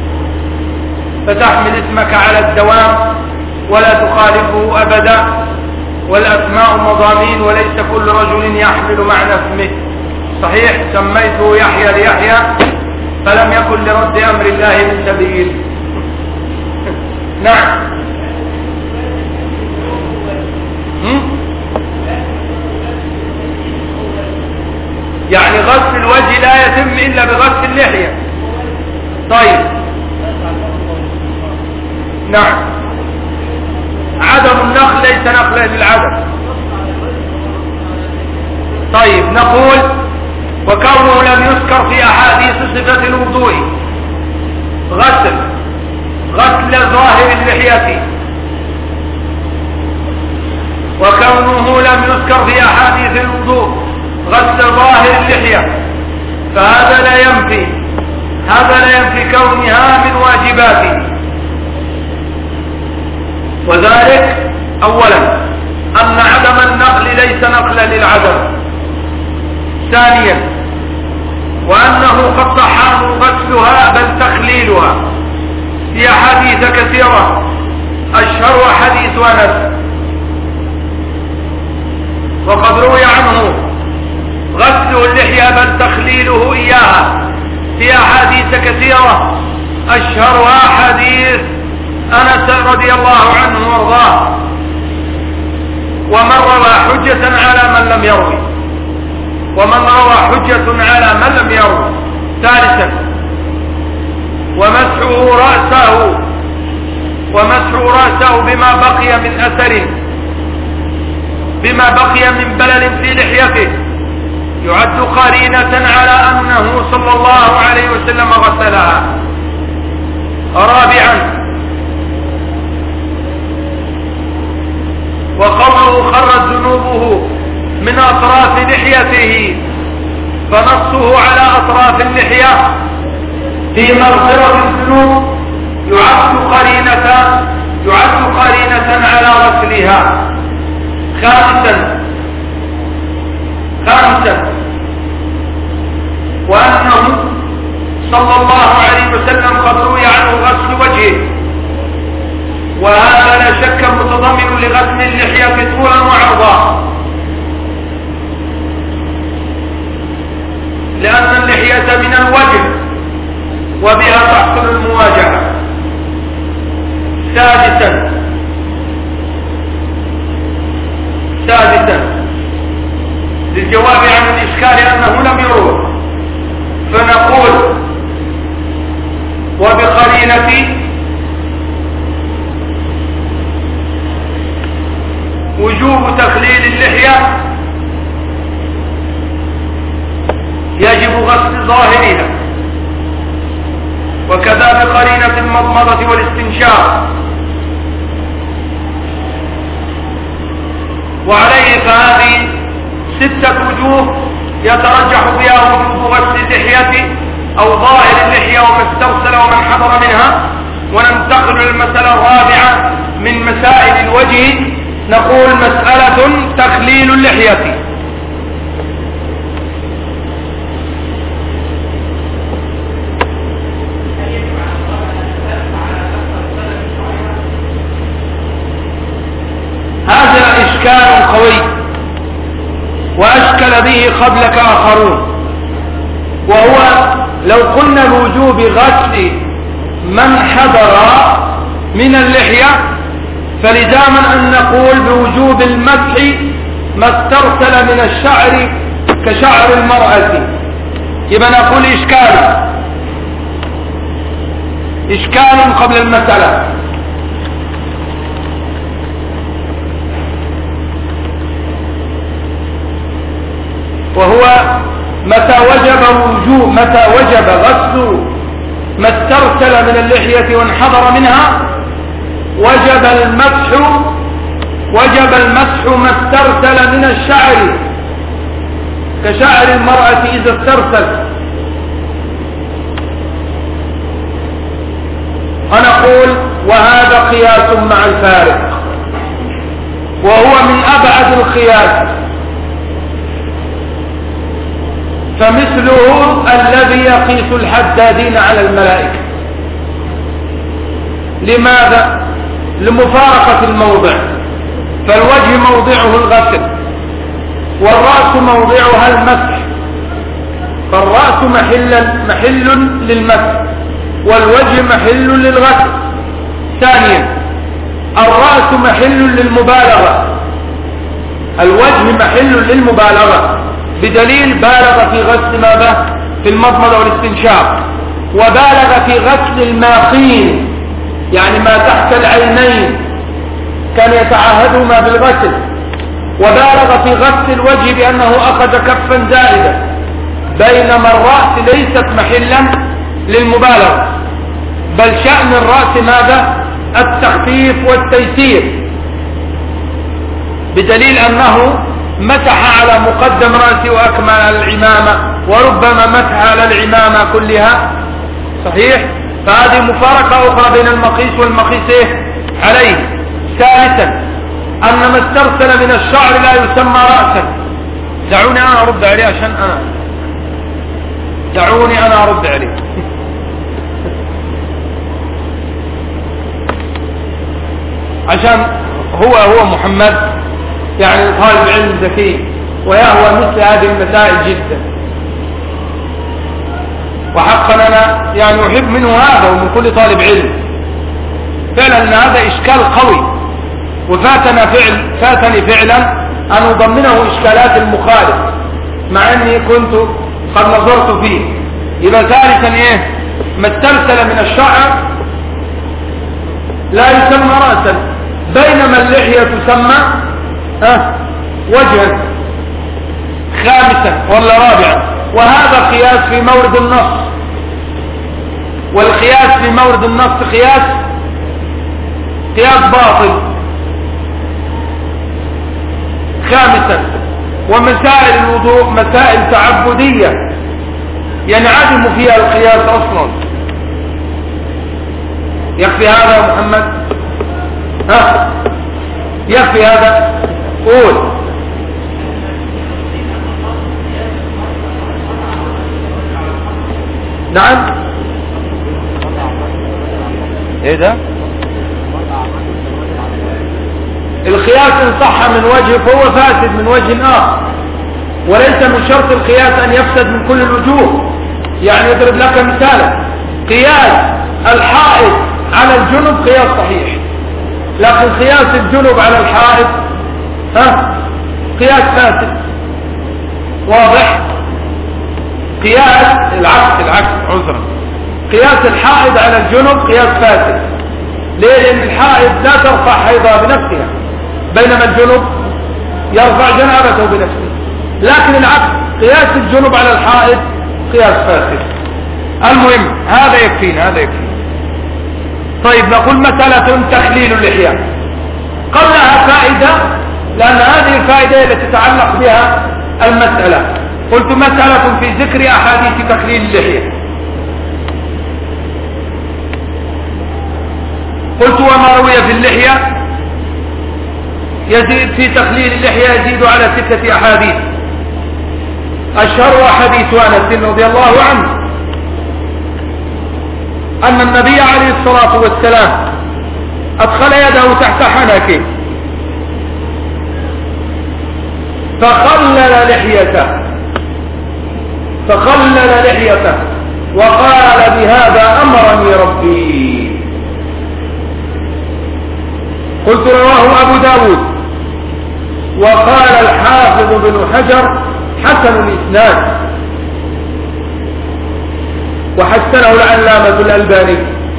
فتحمل اسمك على الدوام ولا تخالفه أبدا. والأسماء مضامين، وليس كل رجل يحمل معنى اسمه. صحيح سميته يحيى ليحيى فلم يكن لرد أمر الله من سبيل. نعم. يعني غسل الوجه لا يتم إلا بغسل اللحية. طيب نعم. عدم النخل ليس نخلا للعدم. طيب نقول وكونه لم يذكر في أحاديث صفة الوضوء غسل غسل ظاهر اللحية وكونه لم يذكر في أحاديث الوضوء غسل ظاهر اللحية فهذا لا ينفي هذا لا ينفي كونها من واجباته. وذلك أولا أن عدم النقل ليس نقلا للعدم. ثانيا وأنه قد صح غسلها بل تخليلها في أحاديث كثيرة أشهر حديث أنس وقد روي عنه غسل اللحية بل تخليله إياها في أحاديث كثيرة أشهرها حديث أنس رضي الله عنه وارضاه، ومن روى حجة على من لم يروي ومن روى حجة على من لم يروي. ثالثا ومسحه رأسه ومسحه رأسه بما بقي من أثر بما بقي من بلل في لحيته يعد قرينة على أنه صلى الله عليه وسلم غسلها. رابعا وقوله خرت ذنوبه من أطراف لحيته فنصه على أطراف اللحية في مغفرة الذنوب يعد قرينة يعد قرينة على غسلها. خامسا خامسا وأنه صلى الله عليه وسلم قد روي عنه غسل وجهه، وهذا لا شك متضمن لغسل اللحية طولا وعرضا، لأن اللحية من الوجه وبها تحصل المواجهة. سادسا سادسا للجواب عن الإشكال أنه لم يروى فنقول وبقرينة وجوب تخليل اللحية يجب غسل ظاهرها، وكذا بقرينة المضمضة والاستنشاق. وعليه فهذه ستة وجوه يترجح بها وجوب غسل اللحية أو ظاهر اللحية وما استرسل ومن حضر منها. وننتقل للمسألة الرابعة من مسائل الوجه، نقول مسألة تخليل اللحية. هذا إشكال قوي وأشكل به قبلك آخرون، وهو لو قلنا بوجوب غسل من حضر من اللحية فلزاما أن نقول بوجوب المسح ما استرسل من الشعر كشعر المرأة. يبقى نقول إشكال إشكال قبل المسألة. وهو متى وجب وجوب متى وجب غسل ما استرسل من اللحية وانحضر منها وجب المسح وجب المسح ما استرسل من الشعر كشعر المرأة إذا استرسل. فنقول وهذا قياس مع الفارق، وهو من أبعد القياس، فمثله الذي يقيس الحدادين على الملائكة. لماذا؟ لمفارقة الموضع، فالوجه موضعه الغسل والرأس موضعها المسح، فالرأس محل, محل للمسح والوجه محل للغسل. ثانيا الرأس محل للمبالغة، الوجه محل للمبالغة بدليل بالغ في غسل ماذا؟ في المضمضة والاستنشاق، وبالغ في غسل الماقين يعني ما تحت العينين كان يتعهدهما بالغسل، وبالغ في غسل الوجه بأنه أخذ كفا زائدا، بينما الرأس ليست محلا للمبالغة، بل شأن الرأس ماذا؟ التخفيف والتيسير. بدليل أنه مسح على مقدم رأسه وأكمل العمامة، وربما مسح على العمامة كلها. صحيح؟ فهذه مفارقة أخرى بين المقيس والمقيس عليه. ثالثا أن ما استرسل من الشعر لا يسمى رأسا. دعوني أنا أرد عليه عشان أنا دعوني أنا أرد عليه. عشان هو هو محمد يعني طالب علم ذكي ويهوى مثل هذه المسائل جدا، وحقا أنا يعني أحب منه هذا ومن كل طالب علم فعلا أن هذا إشكال قوي، وفاتنا فعل فاتني فعلا أن أضمنه إشكالات المخالف مع أني كنت قد نظرت فيه. يبقى ثالثا إيه؟ ما استرسل من الشعر لا يسمى رأسا، بينما اللحية تسمى أه وجها. خامسا ولا رابعا، وهذا قياس في مورد النص، والقياس في مورد النص قياس قياس باطل. خامسا ومسائل الوضوء مسائل تعبدية ينعدم فيها القياس أصلا. يكفي هذا يا محمد؟ ها يكفي هذا؟ قول. نعم ايه ده؟ القياس ان صح من وجه فهو فاسد من وجه اخر، وليس من شرط القياس ان يفسد من كل الوجوه. يعني يضرب لك مثالا، قياس الحائض على الجنب قياس صحيح، لكن قياس الجنب على الحائض ها قياس فاسد. واضح؟ قياس العكس العكس عذرا، قياس الحائض على الجنب قياس فاسد. ليه؟ لأن الحائض لا ترفع حيضها بنفسها، بينما الجنب يرفع جنابته بنفسه. لكن العكس، قياس الجنب على الحائض قياس فاسد. المهم هذا يكفينا هذا يكفينا. طيب نقول مسألة تخليل اللحية قبلها فائدة، لأن هذه الفائدة التي تتعلق بها المسألة. قلت مسألة في ذكر أحاديث تخليل اللحية. قلت وما روي في اللحية يزيد في تخليل اللحية يزيد على ستة أحاديث. أشهر حديث أنس رضي الله عنه أن النبي عليه الصلاة والسلام أدخل يده تحت حنكه فخلل لحيته فخلل لحيته وقال بهذا أمرني ربي. قلت رواه أبو داود، وقال الحافظ بن حجر حسن الإسناد، وحسنه العلامة الألباني.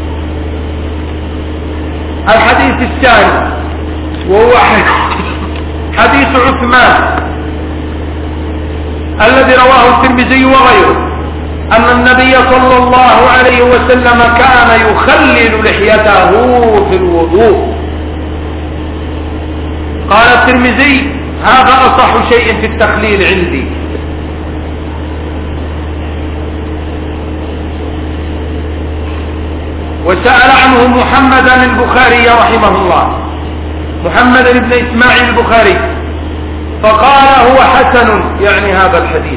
الحديث الثاني وهو حديث عثمان الذي رواه الترمذي وغيره أن النبي صلى الله عليه وسلم كان يخلل لحيته في الوضوء. قال الترمذي هذا أصح شيء في التخليل عندي. وسأل عنه محمدا البخاري رحمه الله، محمد بن إسماعيل البخاري، فقال هو حسن يعني هذا الحديث.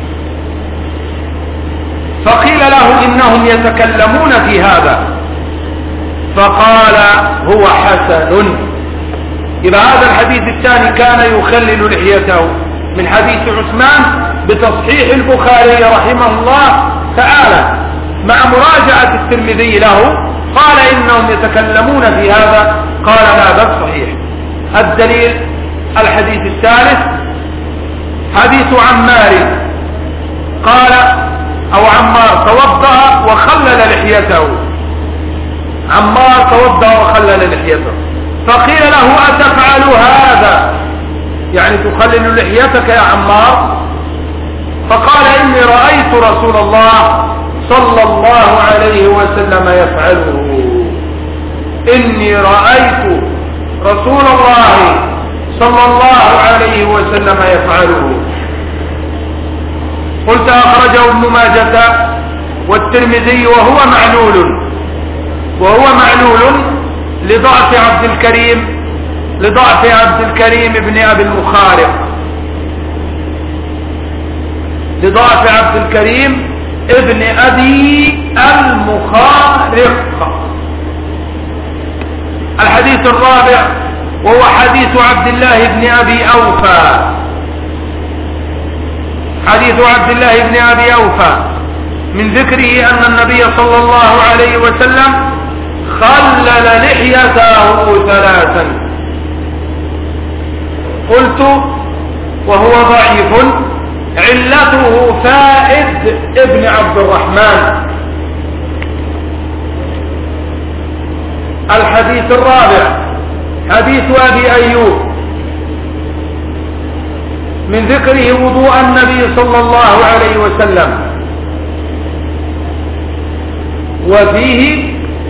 فقيل له إنهم يتكلمون في هذا، فقال هو حسن. إذا هذا الحديث الثاني كان يخلل لحيته من حديث عثمان بتصحيح البخاري رحمه الله تعالى مع مراجعة الترمذي له، قال إنهم يتكلمون في هذا، قال لا بل صحيح. الدليل الحديث الثالث حديث عمار قال أو عمار توضأ وخلل لحيته، عمار توضأ وخلل لحيته، فقيل له أتفعل هذا يعني تخلل لحيتك يا عمار؟ فقال إني رأيت رسول الله صلى الله عليه وسلم يفعله. إني رأيت رسول الله صلى الله عليه وسلم يفعله. قلت أخرجه ابن ماجة والترمذي وهو معلول وهو معلول لضعف عبد الكريم لضعف عبد الكريم بن أبي المخارق لضعف عبد الكريم ابن أبي المخارق. الحديث الرابع وهو حديث عبد الله بن أبي أوفى حديث عبد الله بن أبي أوفى من ذكره أن النبي صلى الله عليه وسلم خلل لحيته ثلاثا. قلت وهو ضعيف علته فائد ابن عبد الرحمن. الحديث الرابع حديث أبي أيوب من ذكره وضوء النبي صلى الله عليه وسلم وفيه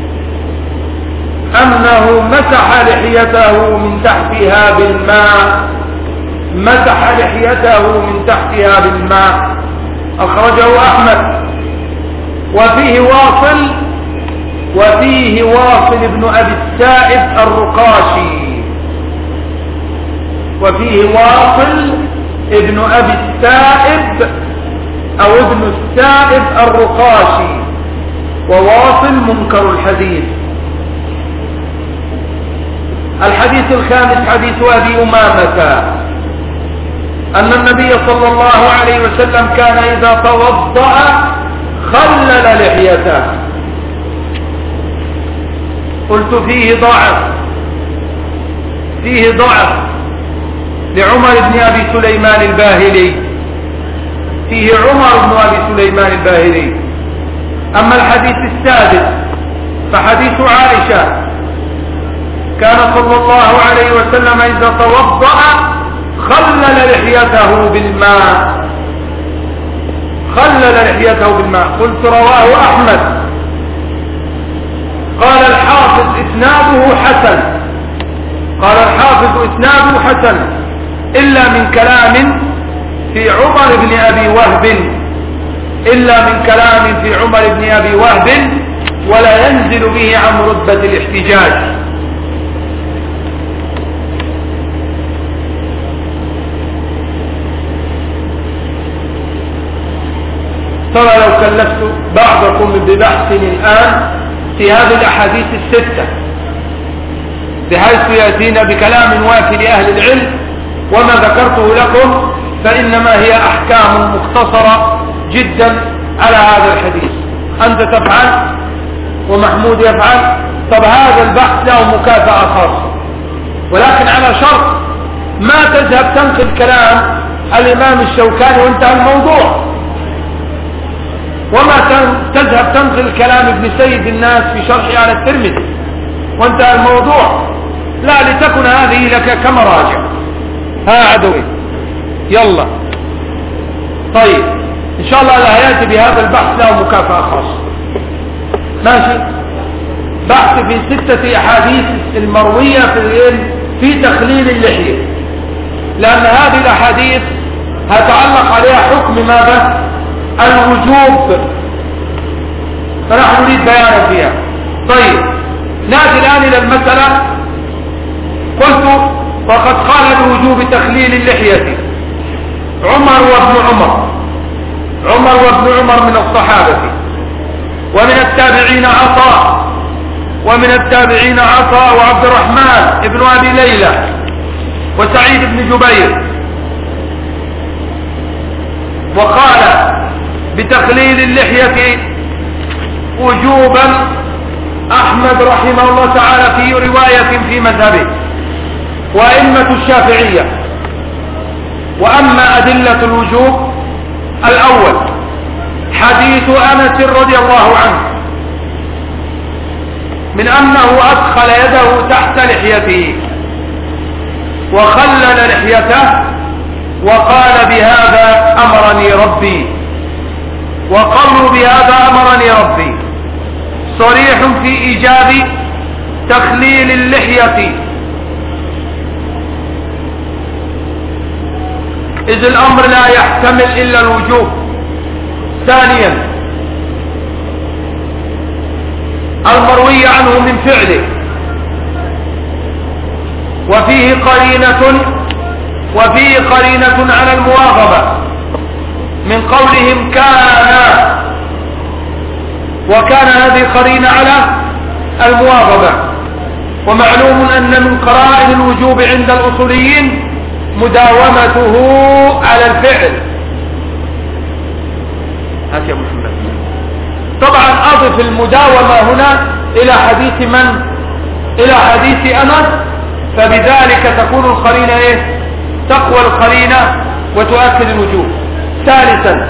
أنه مسح لحيته من تحتها بالماء مسح لحيته من تحتها بالماء. أخرجه أحمد. وفيه واصل وفيه واصل ابن أبي السائب الرقاشي وفيه واصل ابن أبي السائب أو ابن السائب الرقاشي وواصل منكر الحديث. الحديث الخامس حديث أبي أمامة أن النبي صلى الله عليه وسلم كان إذا توضأ خلل لحيته. قلت فيه ضعف فيه ضعف لعمر بن أبي سليمان الباهلي فيه عمر بن أبي سليمان الباهلي. أما الحديث السادس فحديث عائشة كان صلى الله عليه وسلم إذا توضأ خلل لحيته بالماء خلل لحيته بالماء. قلت رواه أحمد. قال الحافظ إسناده حسن قال الحافظ إسناده حسن إلا من كلام في عمر بن أبي وهب إلا من كلام في عمر بن أبي وهب ولا ينزل به عن رتبة الاحتجاج. ترى لو كلفت بعضكم ببحث الآن في هذه الأحاديث الستة بحيث يأتينا بكلام وافي لأهل العلم وما ذكرته لكم فإنما هي أحكام مختصرة جدا على هذا الحديث. أنت تفعل ومحمود يفعل. طب هذا البحث له مكافأة خاصة ولكن على شرط ما تذهب تنقل كلام الإمام الشوكاني وانتهى الموضوع وما تذهب تنقل كلام ابن سيد الناس في شرحه على الترمذي وانتهى الموضوع. لا لتكن هذه لك كمراجع. ها عدوي يلا. طيب ان شاء الله لا يأتي بهذا البحث له مكافأة خاصة. ماشي. بحث في ستة احاديث المروية في في تخليل اللحية لان هذه الاحاديث هتعلق عليها حكم ماذا؟ الوجوب فنحن نريد بيانا فيها. طيب نأتي الآن إلى المسألة. قلت وقد قال بوجوب تخليل اللحية عمر وابن عمر عمر وابن عمر من الصحابة ومن التابعين عطاء ومن التابعين عطاء وعبد الرحمن ابن أبي ليلى وسعيد بن جبير. وقال بتخليل اللحية وجوبا أحمد رحمه الله تعالى في رواية في مذهبه وأئمة الشافعية. وأما أدلة الوجوب الأول حديث أنس رضي الله عنه من أنه أدخل يده تحت لحيته وخلل لحيته وقال بهذا أمرني ربي وقالوا بهذا أمرني ربي صريح في إيجاب تخليل اللحية إذ الأمر لا يحتمل إلا الوجوب. ثانيا المروي عنه من فعله وفيه قرينة وفيه قرينة على المواظبة من قولهم كان، وكان هذه قرينة على المواظبة. ومعلوم أن من قرائن الوجوب عند الأصوليين مداومته على الفعل. هات يا محمد. طبعا أضف المداومة هنا إلى حديث من؟ إلى حديث أنس، فبذلك تكون القرينة إيه؟ تقوى القرينة وتؤكد الوجوب. ثالثا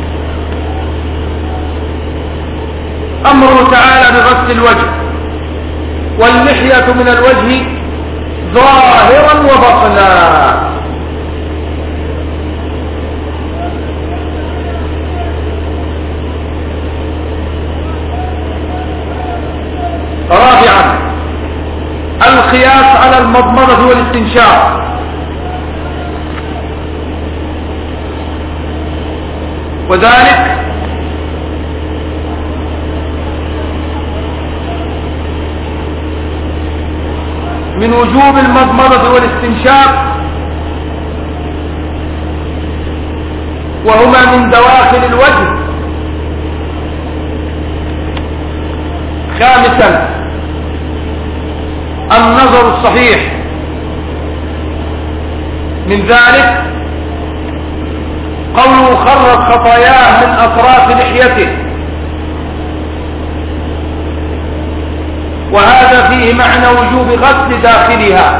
أمره تعالى بغسل الوجه، واللحية من الوجه ظاهرا وبطنا. رابعا القياس على المضمضة والاستنشاق، وذلك من وجوب المضمضة والاستنشاق، وهما من دواخل الوجه. خامسا النظر الصحيح، من ذلك قوله خرت خطاياه من أطراف لحيته، وهذا فيه معنى وجوب غسل داخلها.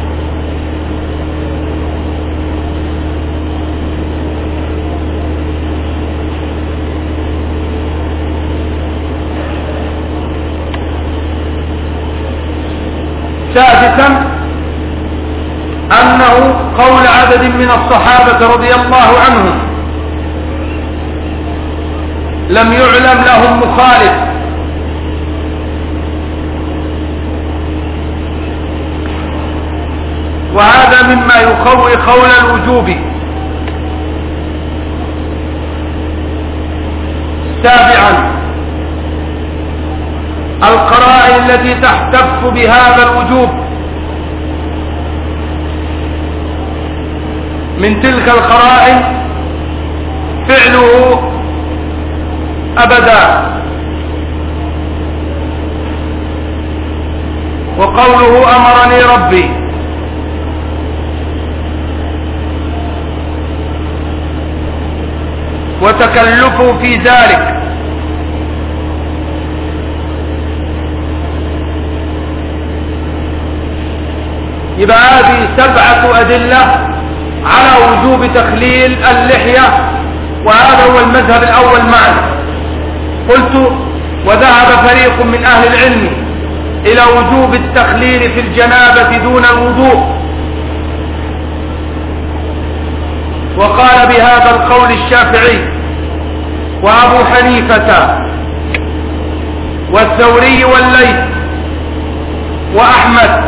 سادسا أنه قول عدد من الصحابة رضي الله عنهم لم يعلم لهم مخالف، وهذا مما يقوي قول الوجوب. سابعا القرائن التي تحتف بهذا الوجوب، من تلك القرائن فعله أبدا، وقوله أمرني ربي، وتكلفه في ذلك، يبقى هذه سبعة أدلة على وجوب تخليل اللحية، وهذا هو المذهب الأول معنا. قلت وذهب فريق من أهل العلم إلى وجوب التخليل في الجنابة دون الوضوء، وقال بهذا القول الشافعي وأبو حنيفة والثوري والليث وأحمد،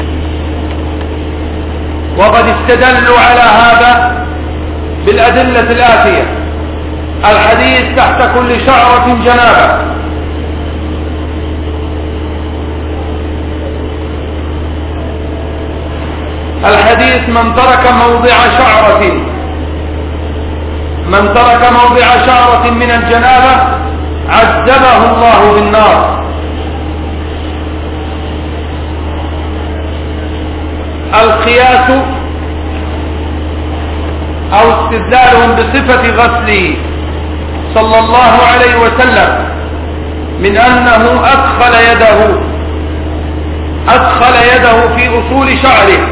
وقد استدلوا على هذا بالأدلة الآتية: الحديث تحت كل شعرة جنابة، الحديث من ترك موضع شعرة من ترك موضع شعرة من الجنابة عذبه الله بالنار. القياس أو استدلالهم بصفة غسله صلى الله عليه وسلم من أنه أدخل يده أدخل يده في أصول شعره،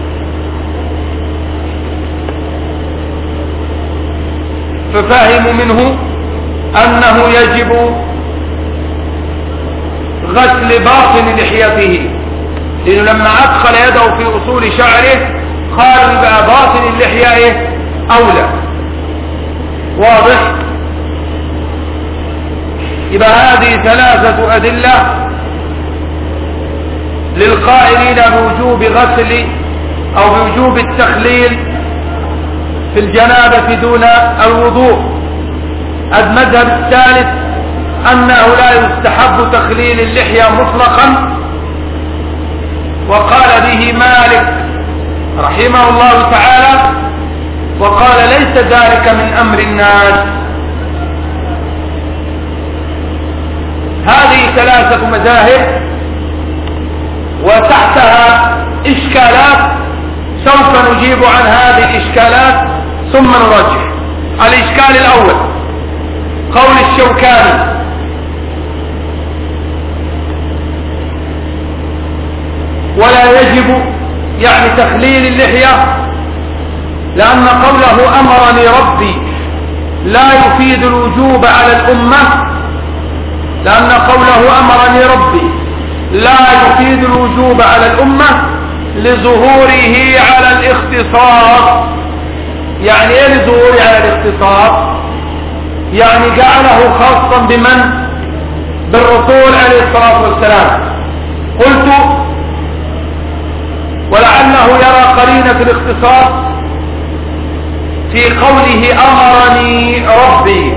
ففهموا منه أنه يجب غسل باطن لحيته، لأنه لما أدخل يده في أصول شعره قال بقى باطن اللحية أولى. واضح؟ يبقى هذه ثلاثة أدلة للقائلين بوجوب غسل أو بوجوب التخليل في الجنابة دون الوضوء. المذهب الثالث أنه لا يستحب تخليل اللحية مطلقا، وقال به مالك رحمه الله تعالى، وقال ليس ذلك من أمر الناس. هذه ثلاثة مذاهب وتحتها إشكالات، سوف نجيب عن هذه الإشكالات ثم نرجح. الإشكال الأول قول الشوكاني: ولا يجب يعني تخليل اللحية، لأن قوله أمرني ربي لا يفيد الوجوب على الأمة، لأن قوله أمرني ربي لا يفيد الوجوب على الأمة لظهوره على الاختصاص. يعني ايه لظهوره على الاختصاص؟ يعني جعله خاصا بمن؟ بالرسول عليه الصلاة والسلام. قلت ولعله يرى قرينة الاختصاص في قوله أمرني ربي،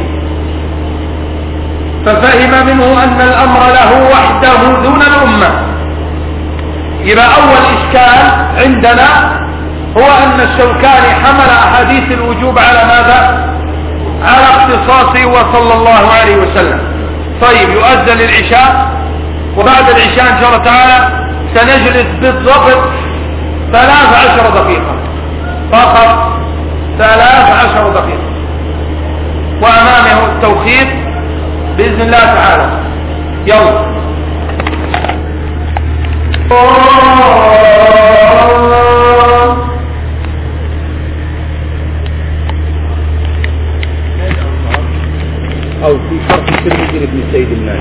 ففهم منه أن الأمر له وحده دون الأمة. يبقى أول إشكال عندنا هو أن الشوكاني حمل أحاديث الوجوب على ماذا؟ على اختصاصه وصلى الله عليه وسلم. طيب، يؤذن العشاء، وبعد العشاء إن شاء الله تعالى سنجلس بالضبط ثلاث عشر دقيقة فقط، ثلاث عشر دقيقة، وأمامه التوقيت بإذن الله تعالى. يلا. أو في شرح الترمذي لابن سيد الناس.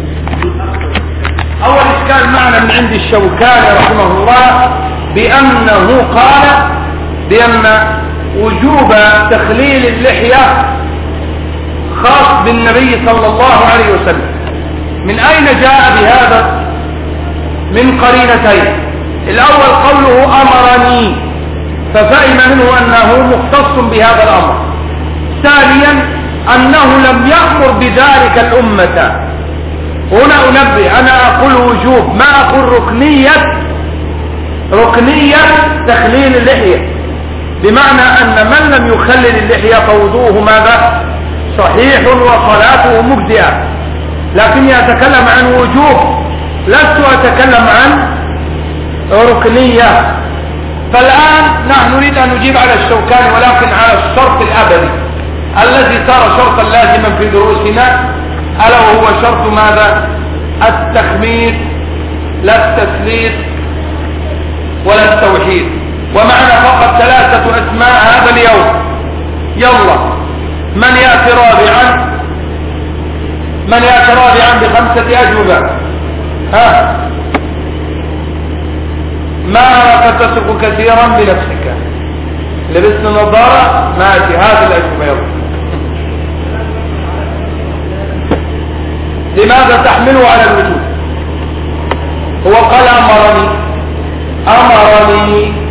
أول إشكال معنا من عند الشوكاني رحمه الله بأنه قال بأن وجوب تخليل اللحية خاص بالنبي صلى الله عليه وسلم. من أين جاء بهذا؟ من قرينتين. الأول قوله أمرني، ففهم منه أنه مختص بهذا الأمر. ثانيا أنه لم يأمر بذلك الأمة. هنا أنبه، أنا أقول وجوب ما أقول ركنية ركنية تخليل اللحية، بمعنى أن من لم يخلل اللحية فوضوءه ماذا؟ صحيح وصلاته مجزئة. لكني أتكلم عن وجوب، لست أتكلم عن ركنية. فالآن نحن نريد أن نجيب على الشوكاني، ولكن على الشرط الأبدي الذي صار شرطا لازما في دروسنا، ألا وهو شرط ماذا؟ التخميس، لا التثليث ولا التوحيد. ومعنا فقط ثلاثة أسماء هذا اليوم. يلا، من يأتي رابعا؟ من يأتي رابعا بخمسة أجوبة؟ ها؟ ما أراك تثق كثيرا بنفسك؟ لبسنا النظارة؟ ماشي، هذه الأجوبة. يلا. لماذا تحمله على الوجوب؟ هو قال أمرني أمرني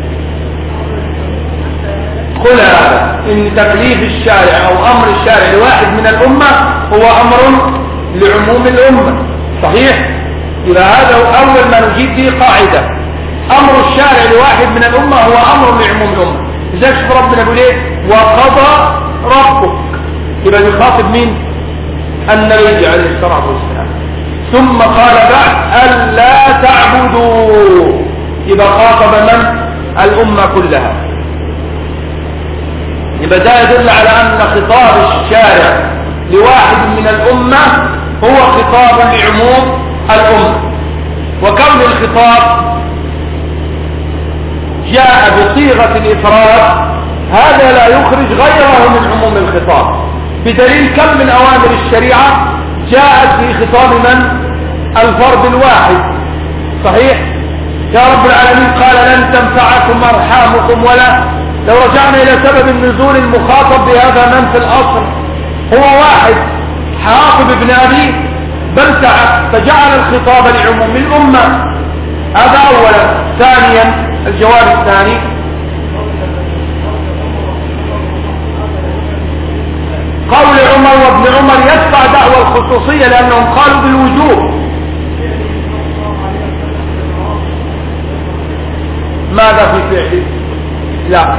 قل هذا إن تكليف الشارع أو أمر الشارع لواحد من الأمة هو أمر لعموم الأمة، صحيح؟ إذا هذا أول ما نجيب به قاعدة، أمر الشارع لواحد من الأمة هو أمر لعموم الأمة. إذا شوف ربنا يقول إيه؟ وقضى ربك، يبقى يخاطب مين؟ النبي عليه الصلاة والسلام. ثم قال بعد ألا تعبدوا، يبقى خاطب من؟ الأمة كلها. يبقى ده يدل على أن خطاب الشارع لواحد من الأمة هو خطاب لعموم الأمة. وكون الخطاب جاء بصيغة الإفراد هذا لا يخرج غيره من عموم الخطاب، بدليل كم من أوامر الشريعة جاءت في خطاب من؟ الفرد الواحد، صحيح؟ يا رب العالمين قال لن تنفعكم أرحامكم ولا، لو رجعنا إلى سبب النزول المخاطب بهذا من في الأصل هو واحد، حاطب ابن أبي بلتعة، فجعل الخطاب لعموم الأمة. هذا أولا. ثانيا الجواب الثاني عمر وابن عمر يدفع دعوى الخصوصية لأنهم قالوا بالوجوب. ماذا في فعله؟ لا.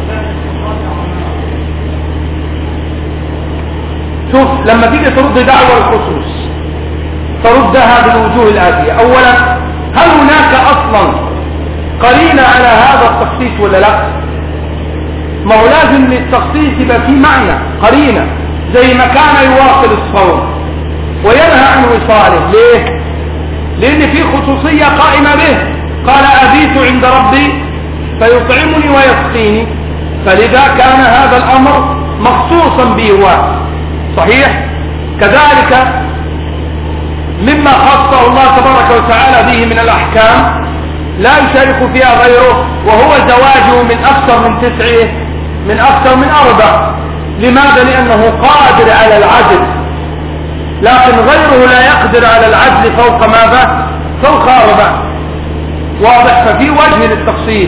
شوف لما تيجي ترد دعوى الخصوص تردها بالوجوه الآتية. أولا، هل هناك أصلا قرينة على هذا التخصيص ولا لا؟ ما هو لازم للتخصيص يبقى فيه معنى قرينة، زي ما كان يواصل الصوم وينهى عن وصاله. ليه؟ لأن في خصوصية قائمة به، قال أبيت عند ربي فيطعمني ويسقيني، فلذا كان هذا الأمر مخصوصا به هو. صحيح؟ كذلك مما خصه الله تبارك وتعالى به من الأحكام لا يشارك فيها غيره، وهو زواجه من أكثر من تسعة من أكثر من أربع. لماذا؟ لأنه قادر على العدل، لكن غيره لا يقدر على العدل فوق ماذا؟ فوق أربع. واضح؟ ففي وجه للتخصيص.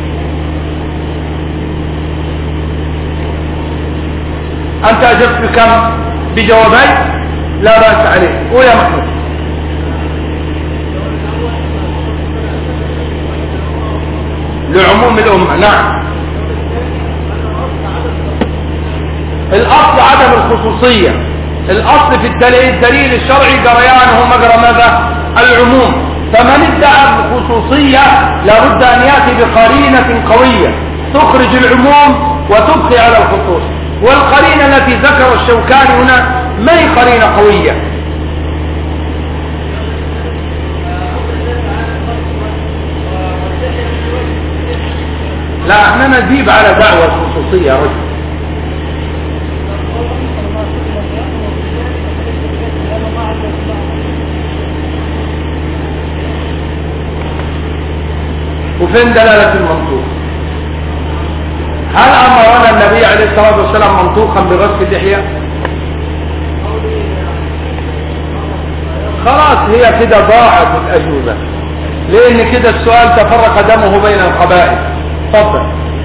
أنت أجبت بكم؟ بجوابين؟ لا بأس عليه. ويا محمد لعموم الأمة. نعم، الأصل عدم الخصوصية. الأصل في الدليل الدليل الشرعي جريانه مجرى ماذا؟ العموم. فمن ادعى الخصوصية لابد أن يأتي بقرينة قوية تخرج العموم وتبقي على الخصوص. والقرينة التي ذكر الشوكاني هنا ما هي قرينة قوية. لا، احنا نجيب على دعوة الخصوصية يا رجل. وفين دلالة المنطوق؟ هل أمرنا النبي عليه الصلاة والسلام منطوقا بغسل اللحية؟ خلاص هي كده ضاعت الأجوبة، لأن كده السؤال تفرق دمه بين القبائل. تفضل.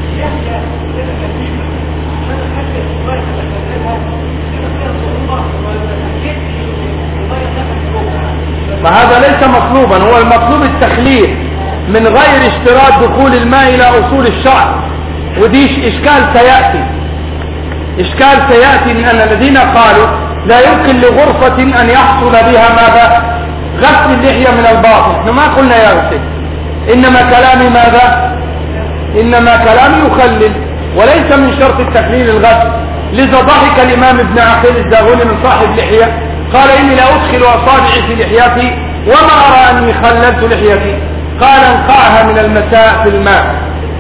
فهذا ليس مطلوبا، هو المطلوب التخليل من غير اشتراط دخول الماء إلى أصول الشعر. ودي إشكال سيأتي إشكال سيأتي من أن الذين قالوا لا يمكن لغرفة أن يحصل بها ماذا؟ غسل اللحية من الباطن. احنا ما قلنا يغسل، إنما كلامي ماذا؟ إنما كلامي يخلل، وليس من شرط التخليل الغسل. لذا ضحك الإمام ابن عقيل الزاغوني من صاحب لحية، قال إني لا أدخل أصابعي في لحيتي وما أرى أني خللت لحيتي. قال انقعها من المساء في الماء.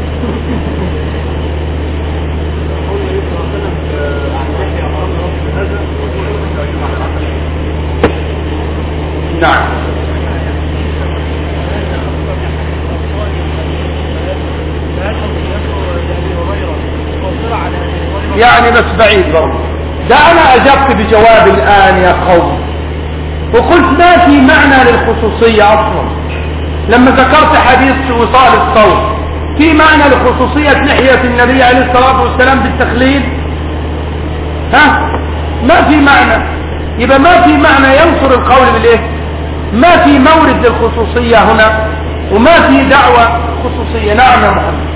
نعم. يعني بس بعيد برضه. ده أنا أجبت بجواب الآن يا قوم، وقلت ما في معنى للخصوصية أصلا. لما ذكرت حديث وصال الصوت في معنى لخصوصية لحية النبي عليه الصلاة والسلام بالتخليل؟ ها؟ ما في معنى. يبقى ما في معنى ينصر القول بالإيه؟ ما في مورد للخصوصية هنا، وما في دعوة خصوصية. نعم يا محمد.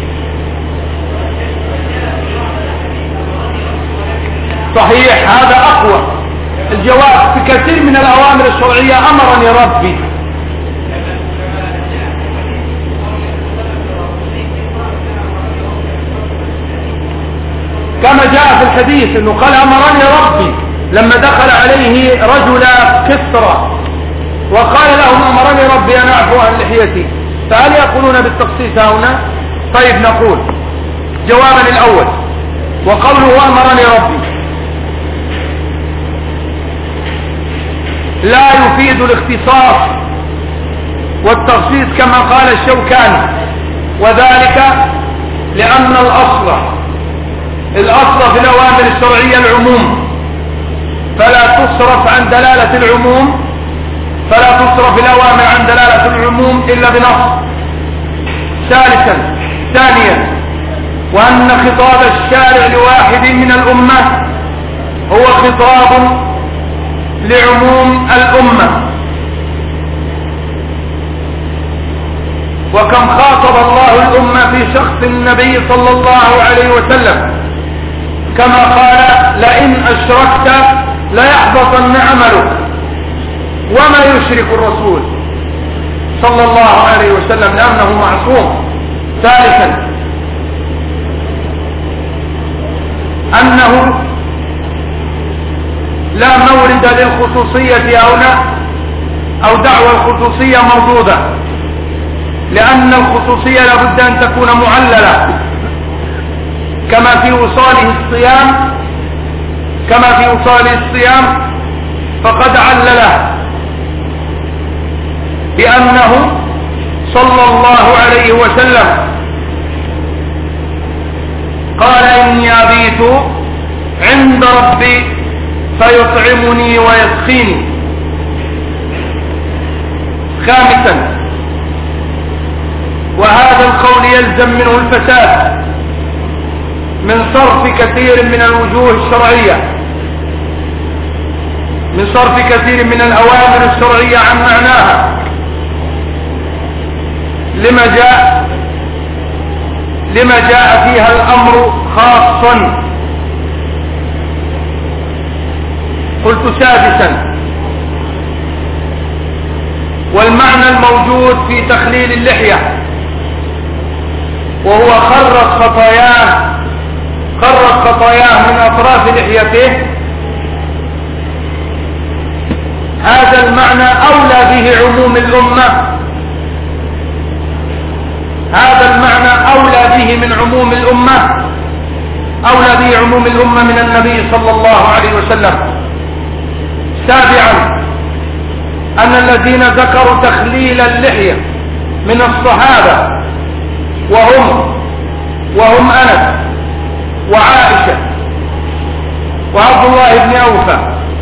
صحيح، هذا أقوى الجواب. في كثير من الأوامر الشرعية أمرني ربي. كما جاء في الحديث انه قال امرني ربي لما دخل عليه رجل كسرى وقال لهم امرني ربي ان اعفو عن لحيتي. فهل يقولون بالتخصيص هنا؟ طيب نقول جوابا الاول، وقوله امرني ربي لا يفيد الاختصاص والتخصيص كما قال الشوكاني، وذلك لان الاصل الأصل في الأوامر الشرعية العموم، فلا تصرف عن دلالة العموم فلا تصرف الأوامر عن دلالة العموم إلا بنص. ثالثا ثانيا وأن خطاب الشارع لواحد من الأمة هو خطاب لعموم الأمة، وكم خاطب الله الأمة في شخص النبي صلى الله عليه وسلم كما قال: لئن أشركت ليحبطن عملك وما يشرك الرسول صلى الله عليه وسلم لأنه معصوم. ثالثا أنه لا مورد للخصوصية هنا أو دعوى الخصوصية مردودة، لأن الخصوصية لابد أن تكون معللة، كما في وصاله الصيام كما في وصاله الصيام فقد علله بأنه صلى الله عليه وسلم قال: إني أبيت عند ربي فيطعمني ويسقيني. خامسا وهذا القول يلزم منه الفساد من صرف كثير من الوجوه الشرعية من صرف كثير من الأوامر الشرعية عن معناها، لما جاء لما جاء فيها الأمر خاصا. قلت سادسا والمعنى الموجود في تخليل اللحية وهو خرج خطاياه خرج خطاياه من أطراف لحيته، هذا المعنى أولى به عموم الأمة هذا المعنى أولى به من عموم الأمة أولى به عموم الأمة من النبي صلى الله عليه وسلم. سابعا أن الذين ذكروا تخليل اللحية من الصحابة وهم وهم أنس وعائشة وعبد الله بن أوفى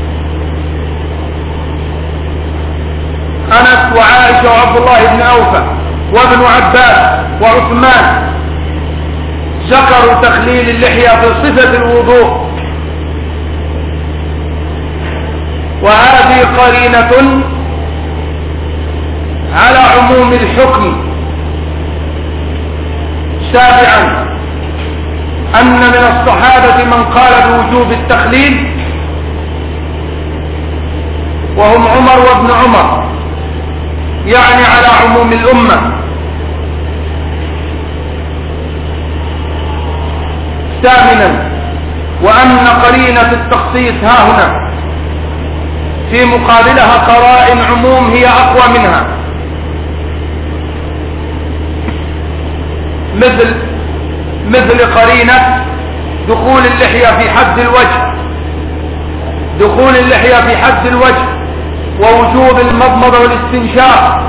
أنس وعائشة وعبد الله بن أوفى وابن عباس وعثمان ذكروا تخليل اللحية في صفة الوضوء، وهذه قرينة على عموم الحكم. سابعا أن من الصحابة من قال بوجوب التخليل وهم عمر وابن عمر، يعني على عموم الأمة. ثامنا وأن قرينة التخصيص ها هنا في مقابلها قرائن عموم هي أقوى منها، مثل مثل قرينة دخول اللحية في حد الوجه دخول اللحية في حد الوجه ووجوب المضمضة والاستنشاق.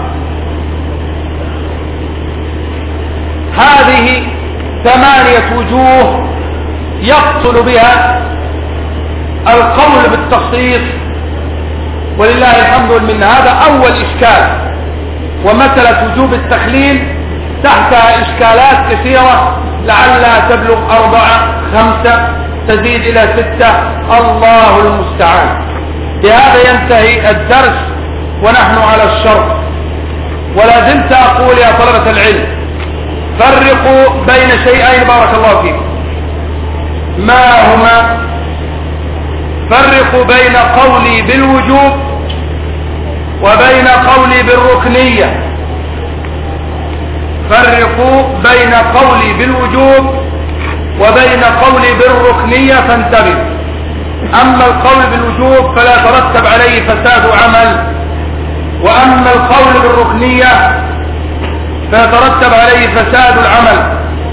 هذه ثمانية وجوه يقتل بها القول بالتخصيص، ولله الحمد والمنة. هذا أول إشكال، ومسألة وجوب التخليل تحتها إشكالات كثيرة لعلها تبلغ أربعة خمسة تزيد إلى ستة، الله المستعان. بهذا ينتهي الدرس ونحن على الشرط. ولا زلت أقول يا طلبة العلم فرقوا بين شيئين بارك الله فيكم. ما هما؟ فرقوا بين قولي بالوجوب وبين قولي بالركنية فرقوا بين قولي بالوجوب وبين قولي بالركنية فانتبهوا. أما القول بالوجوب فلا ترتب عليه فساد عمل، وأما القول بالركنية فيترتب عليه فساد العمل.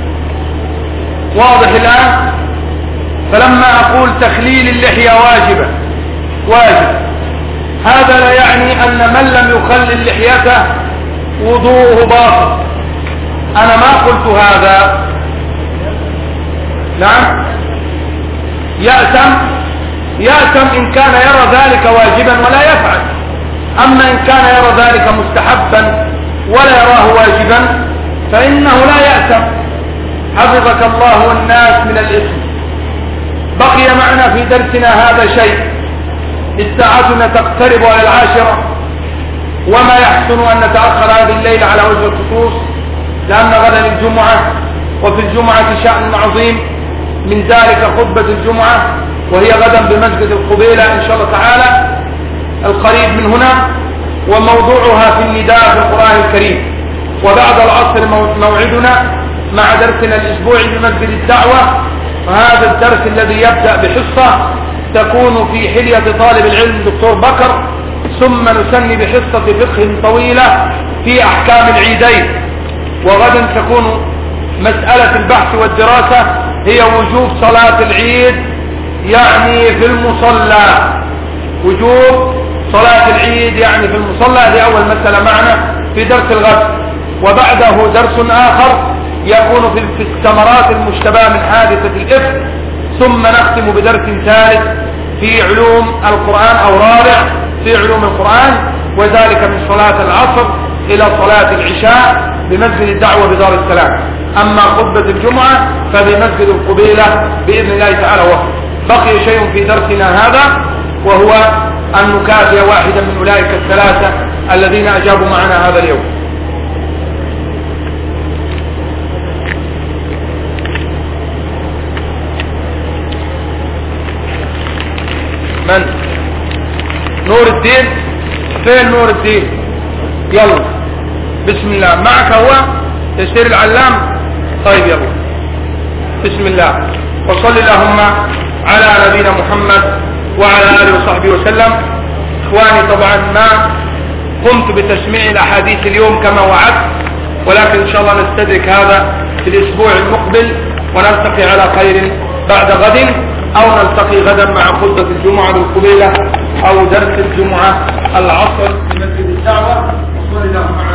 واضح الآن؟ فلما أقول تخليل اللحية واجبة واجب، هذا لا يعني أن من لم يخلل لحيته وضوءه باطل. أنا ما قلت هذا. نعم، يأثم يأثم إن كان يرى ذلك واجبا ولا يفعل. أما إن كان يرى ذلك مستحبا ولا يراه واجبا فإنه لا يأثم. حفظك الله الناس من الإثم. بقي معنا في درسنا هذا شيء. الساعتنا تقترب على العاشرة، وما يحسن أن نتأخر هذه الليلة على وجه الخصوص، لأن غدا الجمعة، وفي الجمعة شأن عظيم، من ذلك خطبة الجمعة، وهي غدا بمسجد القبيلة إن شاء الله تعالى القريب من هنا، وموضوعها في النداء في القرآن الكريم. وبعد العصر موعدنا مع درسنا الأسبوعي بمسجد الدعوة، وهذا الدرس الذي يبدأ بحصة تكون في حلية طالب العلم دكتور بكر، ثم نسمي بحصة فقه طويلة في أحكام العيدين. وغدا تكون مسألة البحث والدراسة هي وجوب صلاة العيد، يعني في المصلى، وجوب صلاة العيد يعني في المصلى. هذه أول مسألة معنا في درس الغد. وبعده درس آخر يكون في الثمرات المشتبهة من حادثة الإفك، ثم نختم بدرس ثالث في علوم القرآن أو رابع في علوم القرآن، وذلك من صلاة العصر إلى صلاة العشاء بمسجد الدعوة بدار السلام. أما خطبة الجمعة فبمسجد القبيلة بإذن الله تعالى وقت. بقي شيء في درسنا هذا، وهو أن نكافئ واحدا من أولئك الثلاثة الذين أجابوا معنا هذا اليوم. من؟ نور الدين. فين نور الدين؟ يلا بسم الله. معك هو تيسير العلام؟ طيب يلا بسم الله. وصل اللهم على نبينا محمد وعلى آله وصحبه وسلم. إخواني طبعا ما قمت بتسميع الأحاديث اليوم كما وعدت، ولكن إن شاء الله نستدرك هذا في الأسبوع المقبل، ونلتقي على خير بعد غد، أو نلتقي غدا مع خطبة الجمعة بالقبيلة أو درس الجمعة العصر في مسجد الدعوة. وصل اللهم على